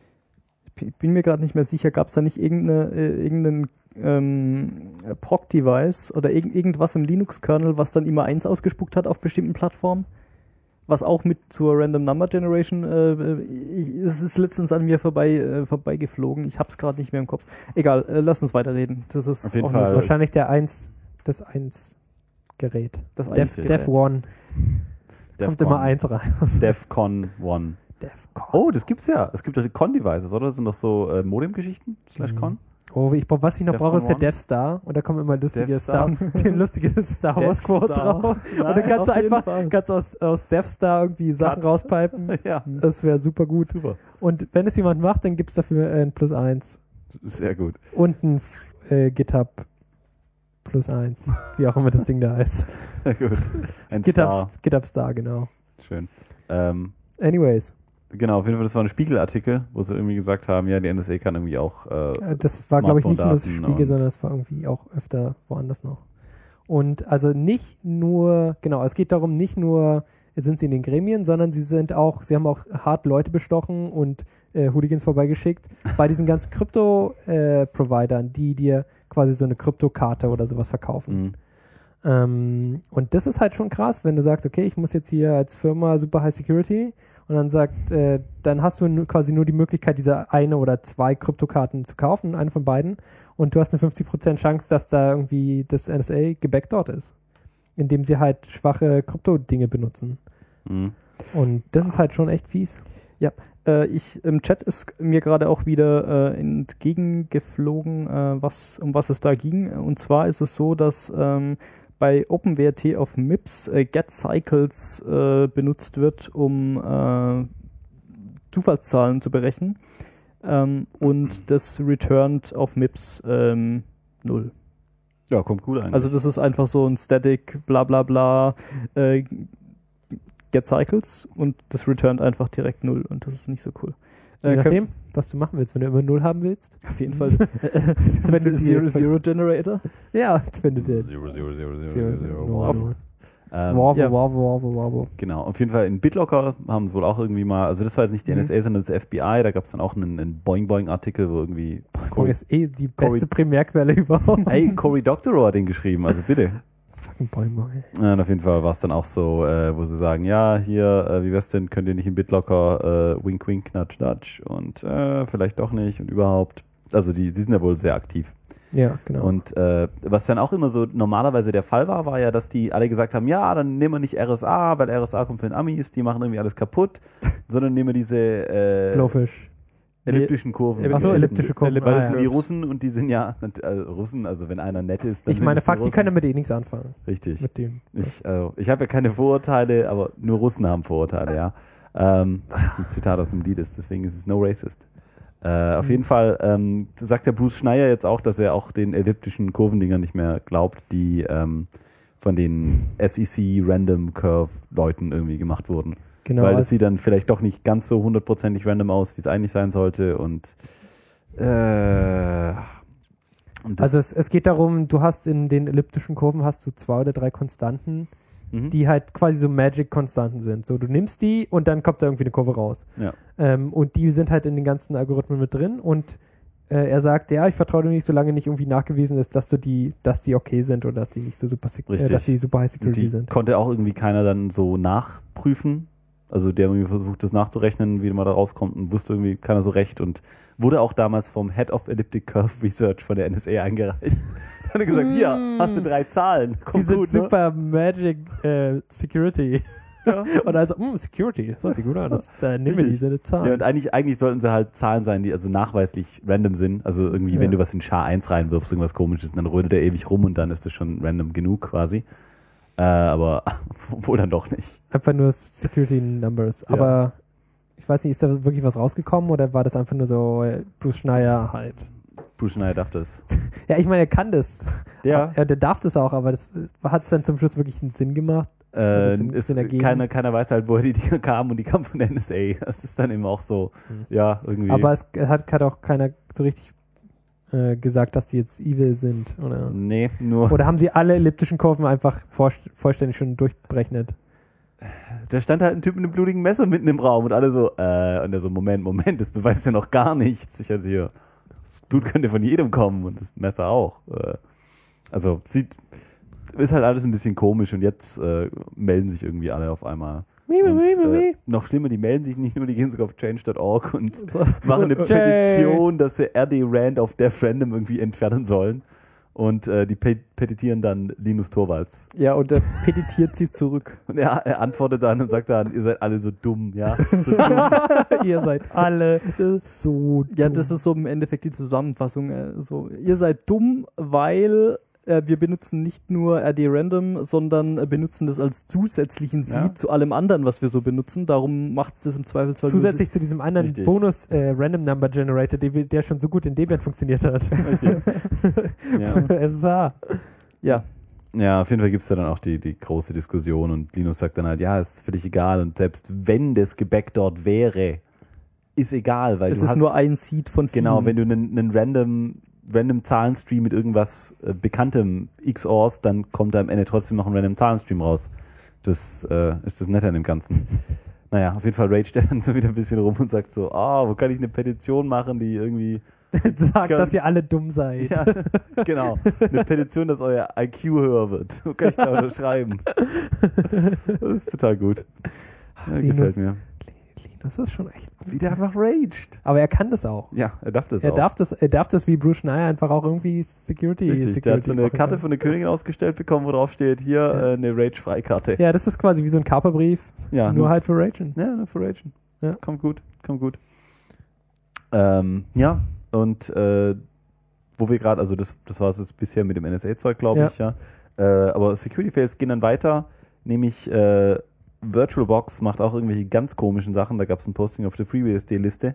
ich bin mir gerade nicht mehr sicher, gab es da nicht irgendeine, äh, irgendeinen ähm, Proc-Device oder irg irgendwas im Linux-Kernel, was dann immer eins ausgespuckt hat auf bestimmten Plattformen? Was auch mit zur Random Number Generation, äh, ich, es ist letztens an mir vorbei, äh, vorbeigeflogen. Ich habe es gerade nicht mehr im Kopf. Egal, äh, lass uns weiterreden. Das ist Auf jeden auch Fall. nur so. Wahrscheinlich der eins, das eins Gerät. Das Def, Einzelgerät. Def One. Kommt immer eins rein. DEFCON One. Defcon. Oh, das gibt's ja. Es gibt doch die Con-Devices, oder? Das sind doch so äh, Modem-Geschichten? Slash Con? Oh, ich brauch, was ich noch Defcon brauche, ist der One. Death Star. Und da kommen immer lustige Death Star, Star. den lustige Star Wars Death Quotes Star. raus. Und dann Nein, kannst du auf jeden einfach Fall. kannst aus, aus Death Star irgendwie Sachen Cut. rauspipen. Ja, Das wäre super gut. super. Und wenn es jemand macht, dann gibt es dafür äh, ein Plus eins. Sehr gut. Und ein F- äh, GitHub Plus eins. Wie auch immer das Ding da heißt. Sehr gut. Ein GitHub, Star. GitHub Star, genau. Schön. Ähm, Anyways, genau, auf jeden Fall, das war ein Spiegelartikel, wo sie irgendwie gesagt haben, ja, die N S A kann irgendwie auch äh, äh, das war, glaube ich, nicht nur das Smartphone-Daten Spiegel, und- sondern es war irgendwie auch öfter woanders noch. Und also nicht nur, genau, es geht darum, nicht nur sind sie in den Gremien, sondern sie sind auch, sie haben auch hart Leute bestochen und äh, Hooligans vorbeigeschickt bei diesen ganzen Krypto-Providern, die dir quasi so eine Kryptokarte oder sowas verkaufen. Mhm. Ähm, und das ist halt schon krass, wenn du sagst, okay, ich muss jetzt hier als Firma super High Security und dann sagt, äh, dann hast du nu- quasi nur die Möglichkeit, diese eine oder zwei Kryptokarten zu kaufen, eine von beiden, und du hast eine fünfzig Prozent Chance, dass da irgendwie das N S A gebackdoored ist, indem sie halt schwache Krypto-Dinge benutzen. Mhm. Und das ist halt schon echt fies. Äh, ich, im Chat ist mir gerade auch wieder äh, entgegengeflogen, äh, was, um was es da ging. Und zwar ist es so, dass ähm, bei OpenWrt auf M I P S äh, GetCycles äh, benutzt wird, um äh, Zufallszahlen zu berechnen. Ähm, und das returnt auf M I P S ähm, null. Ja, kommt cool eigentlich. Also das ist einfach so ein Static bla bla bla äh, GetCycles und das returnt einfach direkt null und das ist nicht so cool. Je Äh, nachdem, was du machen willst. Wenn du immer null haben willst, Auf jeden Fall. Wenn du Zero Zero Generator. ja, wenn du den Zero, zero, zero, Zero, zero, zero, zero, null, one. null. Ähm, Wobble, ja. wobble, wobble, wobble. Genau, auf jeden Fall in BitLocker haben sie wohl auch irgendwie mal, also das war jetzt nicht die Mhm. N S A, sondern das F B I, da gab es dann auch einen, einen Boing-Boing-Artikel, wo irgendwie Boing Cory, ist eh die beste Cory- Primärquelle überhaupt. hey, Cory Doctorow hat den geschrieben, also bitte. Fucking Boing Boing. Ja, und auf jeden Fall war es dann auch so, äh, wo sie sagen, ja, hier, äh, wie wär's denn, könnt ihr nicht in BitLocker äh, wink, wink, nudge, nudge und äh, vielleicht doch nicht und überhaupt. Also die, die sind ja wohl sehr aktiv. Ja, genau. Und äh, was dann auch immer so normalerweise der Fall war, war ja, dass die alle gesagt haben, ja, dann nehmen wir nicht R S A, weil R S A kommt von den Amis, die machen irgendwie alles kaputt, sondern nehmen wir diese äh, Blowfish. elliptischen Kurven. Nee, Achso, Geschichten. elliptische Kurven. Weil das Ah, sind ja. die Russen und die sind ja, äh, Russen, also wenn einer nett ist, dann Ich sind meine, es die Fakt, die Russen. können damit eh nichts anfangen. Richtig. Mit dem. Ich, also, ich habe ja keine Vorurteile, aber nur Russen haben Vorurteile, ja. Ähm, das ist ein Zitat aus dem Lied ist, deswegen ist es no racist. Äh, auf jeden Fall ähm, sagt der Bruce Schneier jetzt auch, dass er auch den elliptischen Kurvendingern nicht mehr glaubt, die ähm, von den S E C Random Curve Leuten irgendwie gemacht wurden. Genau. Weil das Also, sieht dann vielleicht doch nicht ganz so hundertprozentig random aus, wie es eigentlich sein sollte und äh, und das, also es, es geht darum, du hast in den elliptischen Kurven hast du zwei oder drei Konstanten, mhm. die halt quasi so Magic-Konstanten sind. So, du nimmst die und dann kommt da irgendwie eine Kurve raus. Ja. Ähm, und die sind halt in den ganzen Algorithmen mit drin und äh, er sagt, ja, ich vertraue dir nicht, solange nicht irgendwie nachgewiesen ist, dass du die, dass die okay sind oder dass die nicht so super, sec- äh, Richtig. dass die super High Und Security die sind. konnte auch irgendwie keiner dann so nachprüfen, Also der irgendwie versucht, das nachzurechnen, wie man da rauskommt und wusste irgendwie keiner so recht und wurde auch damals vom Head of Elliptic Curve Research von der N S A eingereicht. Da hat er gesagt, hier, hast du drei Zahlen, kommt Die sind gut, super Magic äh, Security. Ja. Und also, mh, Security, das hört sich gut an. Das, da nehmen wir diese Zahlen. Ja, und eigentlich, eigentlich sollten sie halt Zahlen sein, die also nachweislich random sind. Also irgendwie, Ja. wenn du was in S H A eins reinwirfst, irgendwas komisches, dann rödelt der ewig rum und dann ist das schon random genug quasi. Äh, aber wohl dann doch nicht. Einfach nur Security Numbers. Ja. Aber ich weiß nicht, ist da wirklich was rausgekommen oder war das einfach nur so äh, Bruce Schneier halt? Bruce Schneier darf das. Ja, ich meine, er kann das. Ja. Ja, der darf das auch, aber das hat es dann zum Schluss wirklich einen Sinn gemacht. Äh, Sinn- ist, Sinn ergeben? keiner, keiner weiß halt, woher die Dinger kamen und die kamen von der N S A. Das ist dann eben auch so, Hm. ja, irgendwie. Aber es hat, hat auch keiner so richtig äh, gesagt, dass die jetzt evil sind. Oder, nee, nur. oder haben sie alle elliptischen Kurven einfach vor, vollständig schon durchberechnet? Da stand halt ein Typ mit einem blutigen Messer mitten im Raum und alle so, äh, und der so, Moment, Moment, das beweist ja noch gar nichts. Ich hatte hier, das Blut könnte von jedem kommen und das Messer auch. Äh, also, sieht, ist halt alles ein bisschen komisch und jetzt äh, melden sich irgendwie alle auf einmal. Mi, mi, Und, mi, mi, äh, mi. noch schlimmer, die melden sich nicht nur, die gehen sogar auf change Punkt org und So. machen eine Okay. Petition, dass sie R D Rand auf Def Random irgendwie entfernen sollen. Und äh, die pe petitieren dann Linus Torvalds. Ja, und er petitiert sie zurück. Und er, er antwortet dann und sagt dann, ihr seid alle so dumm, ja. So dumm. Ihr seid alle so dumm. Ja, das ist so im Endeffekt die Zusammenfassung. äh, So, ihr seid dumm, weil äh, wir benutzen nicht nur R D Random, sondern äh, benutzen das als zusätzlichen Seed Ja. zu allem anderen, was wir so benutzen. Darum macht es das im Zweifelsfall nur Zusätzlich zu diesem anderen Richtig. Bonus äh, Random Number Generator, der, der schon so gut in Debian funktioniert hat. Ja. S S H. Ja, Ja, auf jeden Fall gibt es da dann auch die, die große Diskussion und Linus sagt dann halt, ja, ist völlig egal und selbst wenn das gebackdoored wäre, ist egal, weil es du ist hast, nur ein Seed von vielen. genau, wenn du einen, einen random, random Zahlenstream mit irgendwas äh, bekanntem X O R s, dann kommt da am Ende trotzdem noch ein random Zahlenstream raus. Das äh, ist das Nette an dem Ganzen. Naja, auf jeden Fall raged er dann so wieder ein bisschen rum und sagt so, ah, wo kann ich eine Petition machen, die irgendwie Sagt, Kann- dass ihr alle dumm seid. ja, genau. Eine Petition, dass euer I Q höher wird. Wo kann ich da unterschreiben? Das ist total gut. Ja, Linus. gefällt mir. Das ist schon echt. Wie der einfach raged. Aber er kann das auch. Ja, er darf das Er auch. darf das, er darf das wie Bruce Schneier einfach auch irgendwie Security. Richtig, Security der hat so eine machen Karte können. von der Königin ausgestellt bekommen, wo drauf steht, hier Ja. äh, eine Rage-Freikarte. Ja, das ist quasi wie so ein Kaperbrief, Ja, nur halt für Ragen. Ja, nur für Ragen. Ja. Kommt gut, kommt gut. Ähm, ja, und äh, wo wir gerade, also das, das war es jetzt bisher mit dem N S A-Zeug, glaube Ja. ich, ja. Äh, aber Security-Fails gehen dann weiter, nämlich äh, VirtualBox macht auch irgendwelche ganz komischen Sachen. Da gab es ein Posting auf der FreeBSD-Liste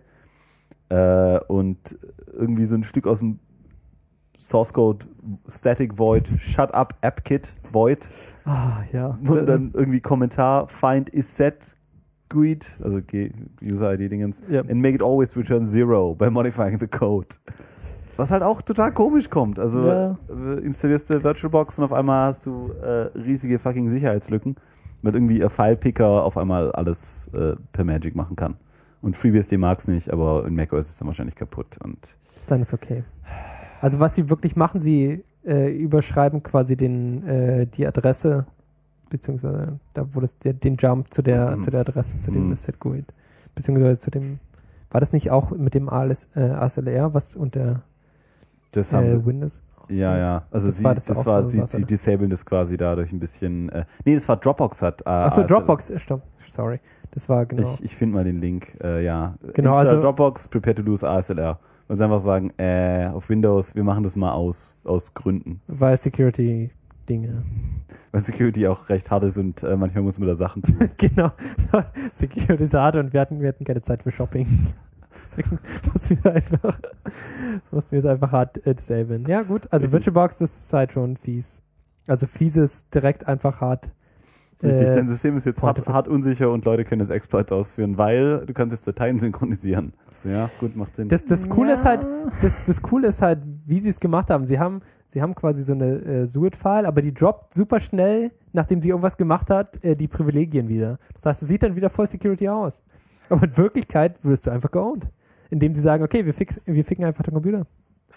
äh, und irgendwie so ein Stück aus dem Source Code Static Void Shut Up AppKit Void Ah, ja. und dann irgendwie Kommentar find is set G U I D, also G User I D Dingens, Ja. and make it always return zero by modifying the code. Was halt auch total komisch kommt. Also Ja. äh, installierst du VirtualBox und auf einmal hast du äh, riesige fucking Sicherheitslücken, weil irgendwie ein Filepicker auf einmal alles äh, per Magic machen kann. Und FreeBSD mag es nicht, aber in macOS ist es dann wahrscheinlich kaputt. Und Dann ist okay. Also was sie wirklich machen, sie äh, überschreiben quasi den, äh, die Adresse, beziehungsweise da wo das der, den Jump zu der, Mhm. zu der Adresse, zu dem Mhm. Set G U I D. Beziehungsweise zu dem, war das nicht auch mit dem A S, äh, A S L R, was unter das haben äh, sie. Windows Ja, ja. Also Das sie, war das, das auch war, so sie, was, sie oder? disablen das quasi dadurch ein bisschen. Äh, nee, das war Dropbox hat. Äh, Achso, A S L R. Dropbox, äh, stopp, sorry. Das war genau. Ich, ich finde mal den Link. Äh, ja. Genau, Install also- Dropbox, prepare to lose A S L R. Und einfach sagen, äh, auf Windows, wir machen das mal aus, aus Gründen. weil Security-Dinge. Weil Security auch recht hart ist und äh, manchmal muss man da Sachen tun. Genau. Security ist hart und wir hatten, wir hatten keine Zeit für Shopping. Deswegen mussten wir einfach, mussten wir es einfach hart äh, disablen. Ja, gut. Also Richtig. VirtualBox, das ist halt schon fies. Also fies ist direkt einfach hart. Richtig, Äh, dein System ist jetzt hart, Quantifi- hart unsicher und Leute können das Exploits ausführen, weil du kannst jetzt Dateien synchronisieren. So, ja, gut, macht Sinn. Das, das Coole ist halt, das, das Coole ist halt, wie sie es gemacht haben. Sie haben, sie haben quasi so eine äh, S U I D-File, aber die droppt super schnell, nachdem sie irgendwas gemacht hat, äh, die Privilegien wieder. Das heißt, es sieht dann wieder voll Security aus. Aber in Wirklichkeit wirst du einfach geowned. Indem sie sagen, okay, wir, fix, wir ficken einfach den Computer.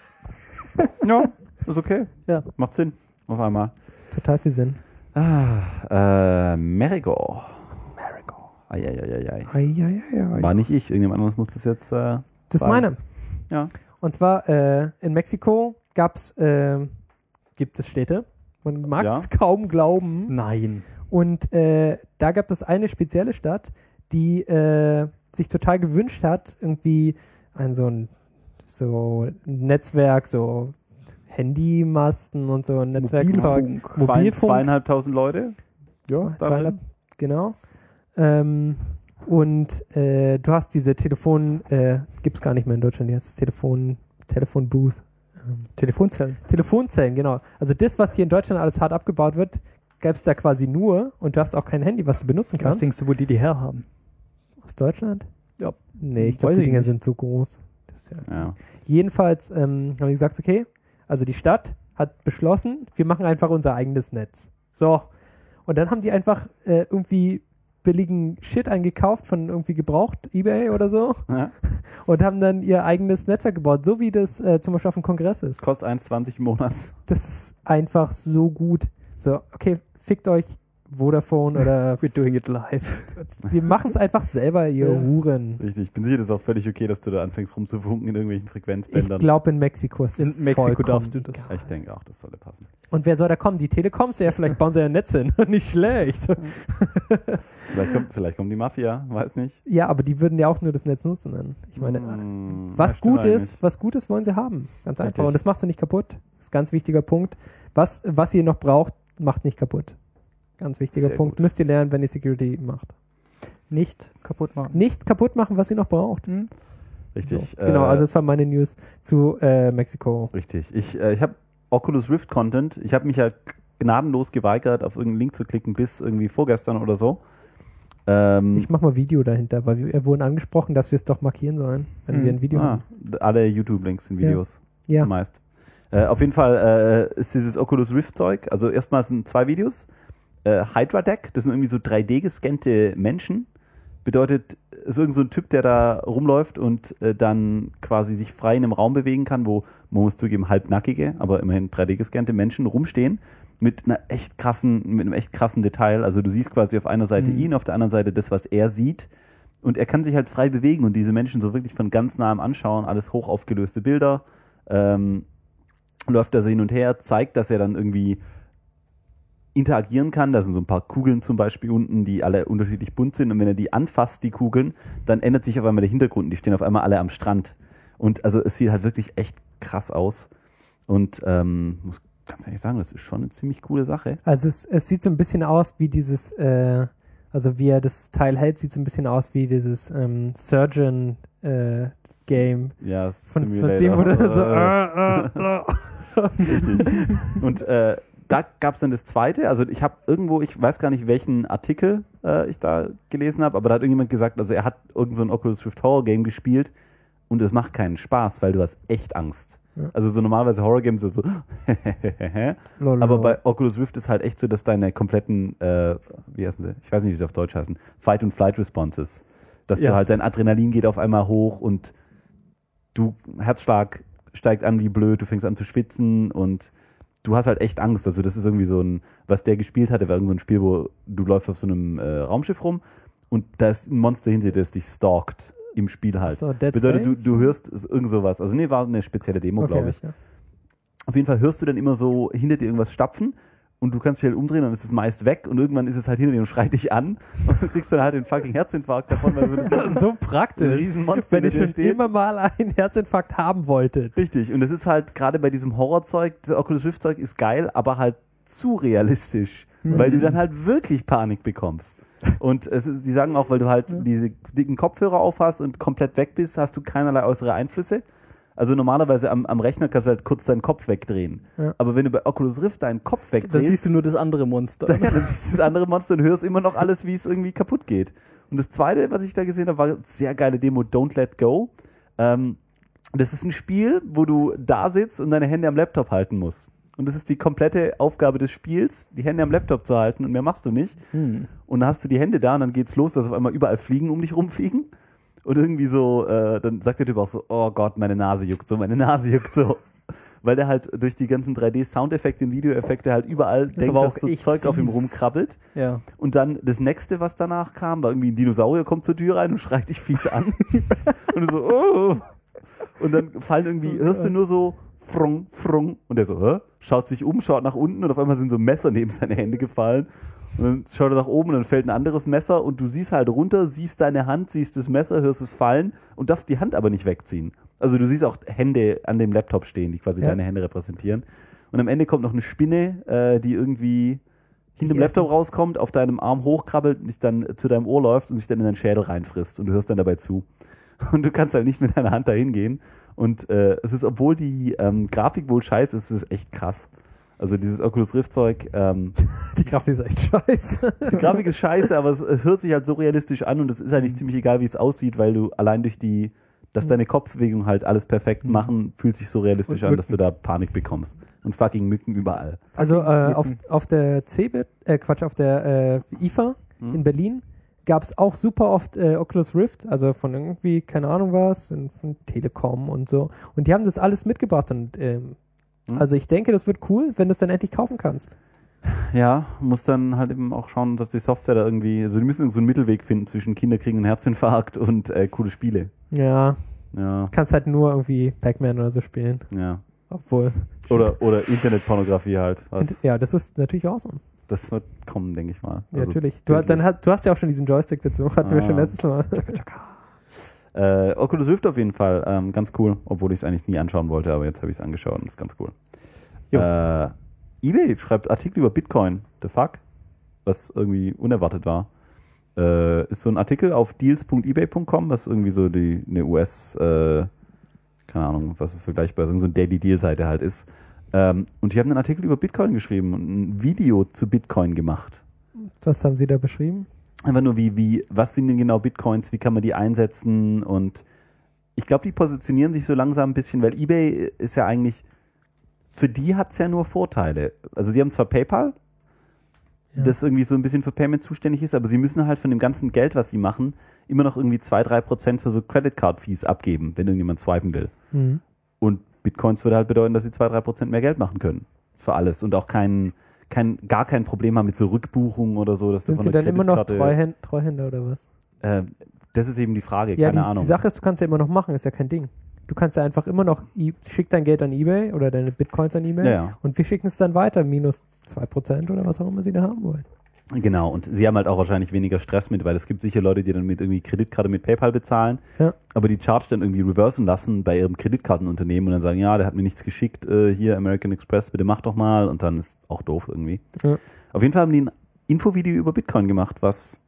ja, ist okay. Ja. Macht Sinn. Auf einmal. Total viel Sinn. Ah, äh, Marigo. Marigo. Eieieiei. Eieiei. War nicht ich, irgendjemand anderes muss das jetzt äh, Das ist meine. Ja. Und zwar äh, in Mexiko gab's, äh, gibt es Städte. Man mag es Ja. kaum glauben. Nein. Und äh, da gab es eine spezielle Stadt, die äh, sich total gewünscht hat, irgendwie ein so ein so ein Netzwerk, so Handymasten und so ein Netzwerkzeug. Mobilfunk. Zwei, Mobilfunk. zweieinhalbtausend Leute. Zwei, Ja, zweieinhalb, genau. Ähm, und äh, du hast diese Telefon, äh, gibt es gar nicht mehr in Deutschland, die heißt Telefon, Telefonbooth. Ähm, Telefonzellen. Telefonzellen, genau. Also das, was hier in Deutschland alles hart abgebaut wird, gab es da quasi nur und du hast auch kein Handy, was du benutzen Was kannst. denkst du, wo die die herhaben? Aus Deutschland? Ja. Nee, ich glaube, Weiß die ich Dinger nicht. sind so groß. Das ist ja Ja. Jedenfalls ähm, haben wir gesagt, okay, also die Stadt hat beschlossen, wir machen einfach unser eigenes Netz. So. Und dann haben die einfach äh, irgendwie billigen Shit eingekauft von irgendwie gebraucht, eBay oder so, Ja. und haben dann ihr eigenes Netzwerk gebaut, so wie das äh, zum Beispiel auf dem Kongress ist. Kostet eins Komma zwanzig im Monat. Das ist einfach so gut. So, okay, fickt euch Vodafone oder We're doing it live. wir machen es einfach selber, ihr Ja. Huren. Richtig, ich bin sicher, das ist auch völlig okay, dass du da anfängst rumzufunken in irgendwelchen Ich Frequenzbändern. glaube, in Mexiko ist es In Mexiko vollkommen darfst du das. egal. Ich denke auch, das sollte passen. Und wer soll da kommen? Die Telekoms? Ja, vielleicht bauen sie ja ein Netz hin. Nicht schlecht. Vielleicht kommt, vielleicht kommt die Mafia, weiß nicht. Ja, aber die würden ja auch nur das Netz nutzen. Dann. Ich meine, Hm, was ja, stimmt gut ist, eigentlich. was Gutes wollen sie haben. Ganz einfach. Richtig. Und das machst du nicht kaputt. Das ist ein ganz wichtiger Punkt. Was, was ihr noch braucht, macht nicht kaputt. Ganz wichtiger Sehr Punkt. gut. Müsst ihr lernen, wenn ihr Security macht. Nicht kaputt machen. Nicht kaputt machen, was ihr noch braucht. Hm? Richtig. So. Genau, äh, also das war meine News zu äh, Mexiko. Richtig. Ich, äh, ich habe Oculus Rift Content. Ich habe mich ja gnadenlos geweigert, auf irgendeinen Link zu klicken, bis irgendwie vorgestern oder so. Ähm, Ich mach mal Video dahinter, weil wir wurden angesprochen, dass wir es doch markieren sollen, wenn Hm. wir ein Video ah, haben. alle YouTube-Links sind Ja. Videos. Ja. Meist. Äh, auf jeden Fall äh, ist dieses Oculus Rift Zeug. Also erstmal sind zwei Videos. Äh, Hydra Deck, das sind irgendwie so drei D gescannte Menschen. Bedeutet, ist irgend so ein Typ, der da rumläuft und äh, dann quasi sich frei in einem Raum bewegen kann, wo, man muss zugeben, halbnackige, aber immerhin drei D gescannte Menschen rumstehen mit einer echt krassen, mit einem echt krassen Detail. Also du siehst quasi auf einer Seite Mhm. ihn, auf der anderen Seite das, was er sieht. Und er kann sich halt frei bewegen und diese Menschen so wirklich von ganz nahem anschauen, alles hoch aufgelöste Bilder. Ähm, läuft da so hin und her, zeigt, dass er dann irgendwie interagieren kann. Da sind so ein paar Kugeln zum Beispiel unten, die alle unterschiedlich bunt sind. Und wenn er die anfasst, die Kugeln, dann ändert sich auf einmal der Hintergrund. Und die stehen auf einmal alle am Strand. Und also es sieht halt wirklich echt krass aus. Und ähm, muss ganz ehrlich sagen, das ist schon eine ziemlich coole Sache. Also es, es sieht so ein bisschen aus wie dieses, äh, also wie er das Teil hält, sieht so ein bisschen aus wie dieses ähm, Surgeon äh, Game Ja, von Simulator. Steam, wo du so Äh, äh, äh, äh. Richtig. Und äh, da gab es dann das zweite, also ich habe irgendwo, ich weiß gar nicht, welchen Artikel äh, ich da gelesen habe, aber da hat irgendjemand gesagt, also er hat irgend so ein Oculus Rift Horror Game gespielt und es macht keinen Spaß, weil du hast echt Angst. Ja. Also so normalerweise Horror Games sind so Lol, aber lol. bei Oculus Rift ist halt echt so, dass deine kompletten, äh, wie heißen sie, ich weiß nicht, wie sie auf Deutsch heißen, Fight- und Flight-Responses, dass Ja. du halt, dein Adrenalin geht auf einmal hoch und du, Herzschlag steigt an wie blöd, du fängst an zu schwitzen und du hast halt echt Angst. Also das ist irgendwie so ein, was der gespielt hatte, war irgend so ein Spiel, wo du läufst auf so einem äh, Raumschiff rum und da ist ein Monster hinter dir, das dich stalkt im Spiel halt. So, Dead Bedeutet, du, Space? du hörst es- irgend sowas. Also nee, war eine spezielle Demo, Okay, glaube ich. ja. Auf jeden Fall hörst du dann immer so hinter dir irgendwas stapfen und du kannst dich halt umdrehen und es ist meist weg und irgendwann ist es halt hinter dir und schreit dich an und du kriegst dann halt den fucking Herzinfarkt davon, weil so ein riesen, So ein praktisch, riesen Monster wenn ihr hinter dir schon steht. immer mal einen Herzinfarkt haben wolltet. Richtig, und das ist halt gerade bei diesem Horrorzeug, das Oculus Rift Zeug ist geil, aber halt zu realistisch, weil du dann halt wirklich Panik bekommst. Und es ist, die sagen auch, weil du halt diese dicken Kopfhörer aufhast und komplett weg bist, hast du keinerlei äußere Einflüsse. Also normalerweise am, am Rechner kannst du halt kurz deinen Kopf wegdrehen. Ja. Aber wenn du bei Oculus Rift deinen Kopf Dann wegdrehst, siehst du nur das andere Monster. dann, ja, dann siehst du das andere Monster und hörst immer noch alles, wie es irgendwie kaputt geht. Und das zweite, was ich da gesehen habe, war eine sehr geile Demo, Don't Let Go. Ähm, das ist ein Spiel, wo du da sitzt und deine Hände am Laptop halten musst. Und das ist die komplette Aufgabe des Spiels, die Hände am Laptop zu halten und mehr machst du nicht. Hm. Und dann hast du die Hände da und dann geht's los, dass auf einmal überall Fliegen um dich rumfliegen. Und irgendwie so, äh, dann sagt der Typ auch so, oh Gott, meine Nase juckt so, meine Nase juckt so. weil der halt durch die ganzen drei D-Soundeffekte und Videoeffekte halt überall Das denkt, aber dass auch so echt Zeug auf ihm fies. rumkrabbelt. Ja. Und dann das nächste, was danach kam, war irgendwie ein Dinosaurier kommt zur Tür rein und schreit dich fies an. Und du so, oh. Und dann fallen irgendwie, hörst du nur so frung, frung. Und der so, hä? Schaut sich um, schaut nach unten und auf einmal sind so Messer neben seine Hände gefallen. Und dann schaut er nach oben und dann fällt ein anderes Messer und du siehst halt runter, siehst deine Hand, siehst das Messer, hörst es fallen und darfst die Hand aber nicht wegziehen. Also du siehst auch Hände an dem Laptop stehen, die quasi Ja. deine Hände repräsentieren. Und am Ende kommt noch eine Spinne, äh, die irgendwie hinter dem Die Laptop essen. rauskommt, auf deinem Arm hochkrabbelt und sich dann zu deinem Ohr läuft und sich dann in deinen Schädel reinfrisst und du hörst dann dabei zu. Und du kannst halt nicht mit deiner Hand da hingehen. Und äh, es ist, obwohl die ähm, Grafik wohl scheiße ist, ist es echt krass. Also dieses Oculus Rift Zeug, ähm, Die Grafik ist echt scheiße. die Grafik ist scheiße, aber es, es hört sich halt so realistisch an und es ist eigentlich ziemlich egal, wie es aussieht, weil du allein durch die, dass deine Kopfbewegungen halt alles perfekt machen, fühlt sich so realistisch Und an, dass du da Panik bekommst. Und fucking Mücken überall. Also äh, auf, auf der C-Bit, äh, Quatsch, auf der äh, I F A Hm. in Berlin gab es auch super oft äh, Oculus Rift, also von irgendwie, keine Ahnung was, und von Telekom und so. Und die haben das alles mitgebracht und ähm, Hm. also ich denke, das wird cool, wenn du es dann endlich kaufen kannst. Ja, muss dann halt eben auch schauen, dass die Software da irgendwie, also die müssen so einen Mittelweg finden zwischen Kinder kriegen einen Herzinfarkt und äh, coole Spiele. Ja, Ja, kannst halt nur irgendwie Pac-Man oder so spielen. ja. Obwohl. Oder, oder Internetpornografie halt. Was, Ja, das ist natürlich awesome. das wird kommen, denke ich mal. Ja, Also, natürlich. Du, wirklich. dann hat, du hast ja auch schon diesen Joystick dazu. Hatten wir Ah. schon letztes Mal. Äh, Oculus Rift auf jeden Fall, ähm, ganz cool, obwohl ich es eigentlich nie anschauen wollte, aber jetzt habe ich es angeschaut und ist ganz cool. Jo. Äh, eBay schreibt Artikel über Bitcoin, the fuck, was irgendwie unerwartet war. Äh, ist so ein Artikel auf deals punkt ebay punkt com, was irgendwie so die eine U S, äh, keine Ahnung, was ist vergleichbar, so eine Daily Deal Seite halt ist. Ähm, und die haben einen Artikel über Bitcoin geschrieben und ein Video zu Bitcoin gemacht. Was haben Sie da beschrieben? Einfach nur wie, wie, was sind denn genau Bitcoins, wie kann man die einsetzen und ich glaube, die positionieren sich so langsam ein bisschen, weil eBay ist ja eigentlich, für die hat es ja nur Vorteile. Also sie haben zwar PayPal, Ja. das irgendwie so ein bisschen für Payment zuständig ist, aber sie müssen halt von dem ganzen Geld, was sie machen, immer noch irgendwie zwei, drei Prozent für so Credit Card Fees abgeben, wenn irgendjemand swipen will. Mhm. Und Bitcoins würde halt bedeuten, dass sie zwei, drei Prozent mehr Geld machen können. Für alles. Und auch kein, kein, gar kein Problem haben mit so Rückbuchungen oder so. Dass du Sind von Sie der dann immer noch Kreditkarte- Treuhänd Treuhänder oder was? Äh, das ist eben die Frage, Ja, keine die, Ahnung. die Sache ist, du kannst ja immer noch machen, ist ja kein Ding. Du kannst ja einfach immer noch, i- schick dein Geld an eBay oder deine Bitcoins an eBay Ja, ja. und wir schicken es dann weiter, minus zwei Prozent oder was auch immer sie da haben wollen. Genau, und sie haben halt auch wahrscheinlich weniger Stress mit, weil es gibt sicher Leute, die dann mit irgendwie Kreditkarte mit PayPal bezahlen, Ja. aber die Charge dann irgendwie reversen lassen bei ihrem Kreditkartenunternehmen und dann sagen, ja, der hat mir nichts geschickt, äh, hier American Express, bitte mach doch mal und dann ist auch doof irgendwie. Ja. Auf jeden Fall haben die ein Infovideo über Bitcoin gemacht, was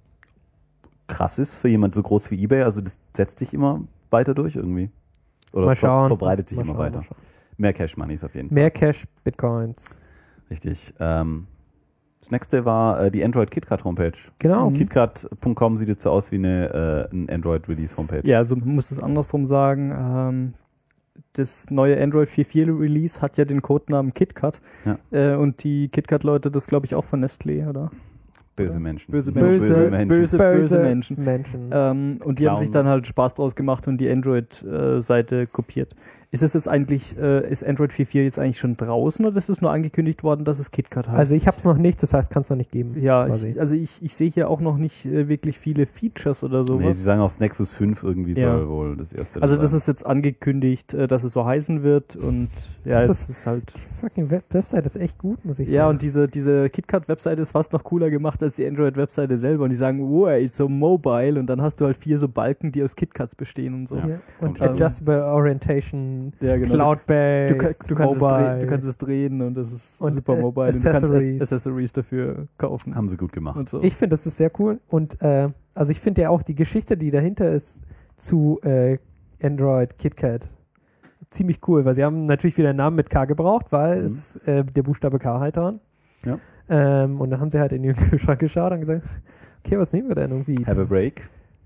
krass ist für jemand so groß wie eBay, also das setzt sich immer weiter durch irgendwie. Oder Mal schauen. ver verbreitet sich Mal immer schauen, weiter. mal schauen. Mehr Cash Moneys auf jeden Fall. Mehr Cash, Bitcoins. Richtig. Ähm, das nächste war äh, die Android KitKat Homepage. Genau. KitKat Punkt com sieht jetzt so aus wie eine, äh, ein Android Release Homepage. Ja, also man muss es andersrum sagen. Ähm, das neue Android vier Punkt vier Release hat ja den Codenamen KitKat. Ja. Äh, und die KitKat-Leute, das glaube ich auch von Nestlé, oder? Böse Menschen. Böse Nur Menschen. Böse Menschen. Böse, böse Menschen. Menschen. Ähm, und die haben Clown. sich dann halt Spaß draus gemacht und die Android-Seite kopiert. Ist es jetzt eigentlich, äh, ist Android vier Punkt vier jetzt eigentlich schon draußen oder ist es nur angekündigt worden, dass es KitKat heißt? Also ich habe es noch nicht, das heißt, kann es noch nicht geben. ja, quasi. ich, also ich, ich sehe hier auch noch nicht äh, wirklich viele Features oder sowas. Nee, sie sagen auch, das Nexus fünf irgendwie Ja. soll wohl das erste Also das sein. ist jetzt angekündigt, äh, dass es so heißen wird und ja, Das es ist- ist halt... Die fucking Web Website ist echt gut, muss ich Ja, sagen. und diese, diese KitKat-Webseite ist fast noch cooler gemacht als die Android-Webseite selber und die sagen, wow, er ist so mobile und dann hast du halt vier so Balken, die aus KitKats bestehen und so. Ja. Ja. Und Ähm, Adjustable Orientation, Ja, genau. Cloud-based, Du, kann, du, kannst es drehen, mobile. du kannst es drehen und das ist Und, super äh, mobile. Und du kannst Accessories. Ac- Accessories dafür kaufen. Haben sie gut gemacht. Und so. Ich finde, das ist sehr cool. Und äh, also ich finde ja auch die Geschichte, die dahinter ist zu äh, Android KitKat ziemlich cool, weil sie haben natürlich wieder einen Namen mit K gebraucht, weil Mhm. es äh, der Buchstabe K halt dran. Ja. Ähm, und dann haben sie halt in den Kühlschrank geschaut und gesagt, okay, was nehmen wir denn irgendwie? Have a break.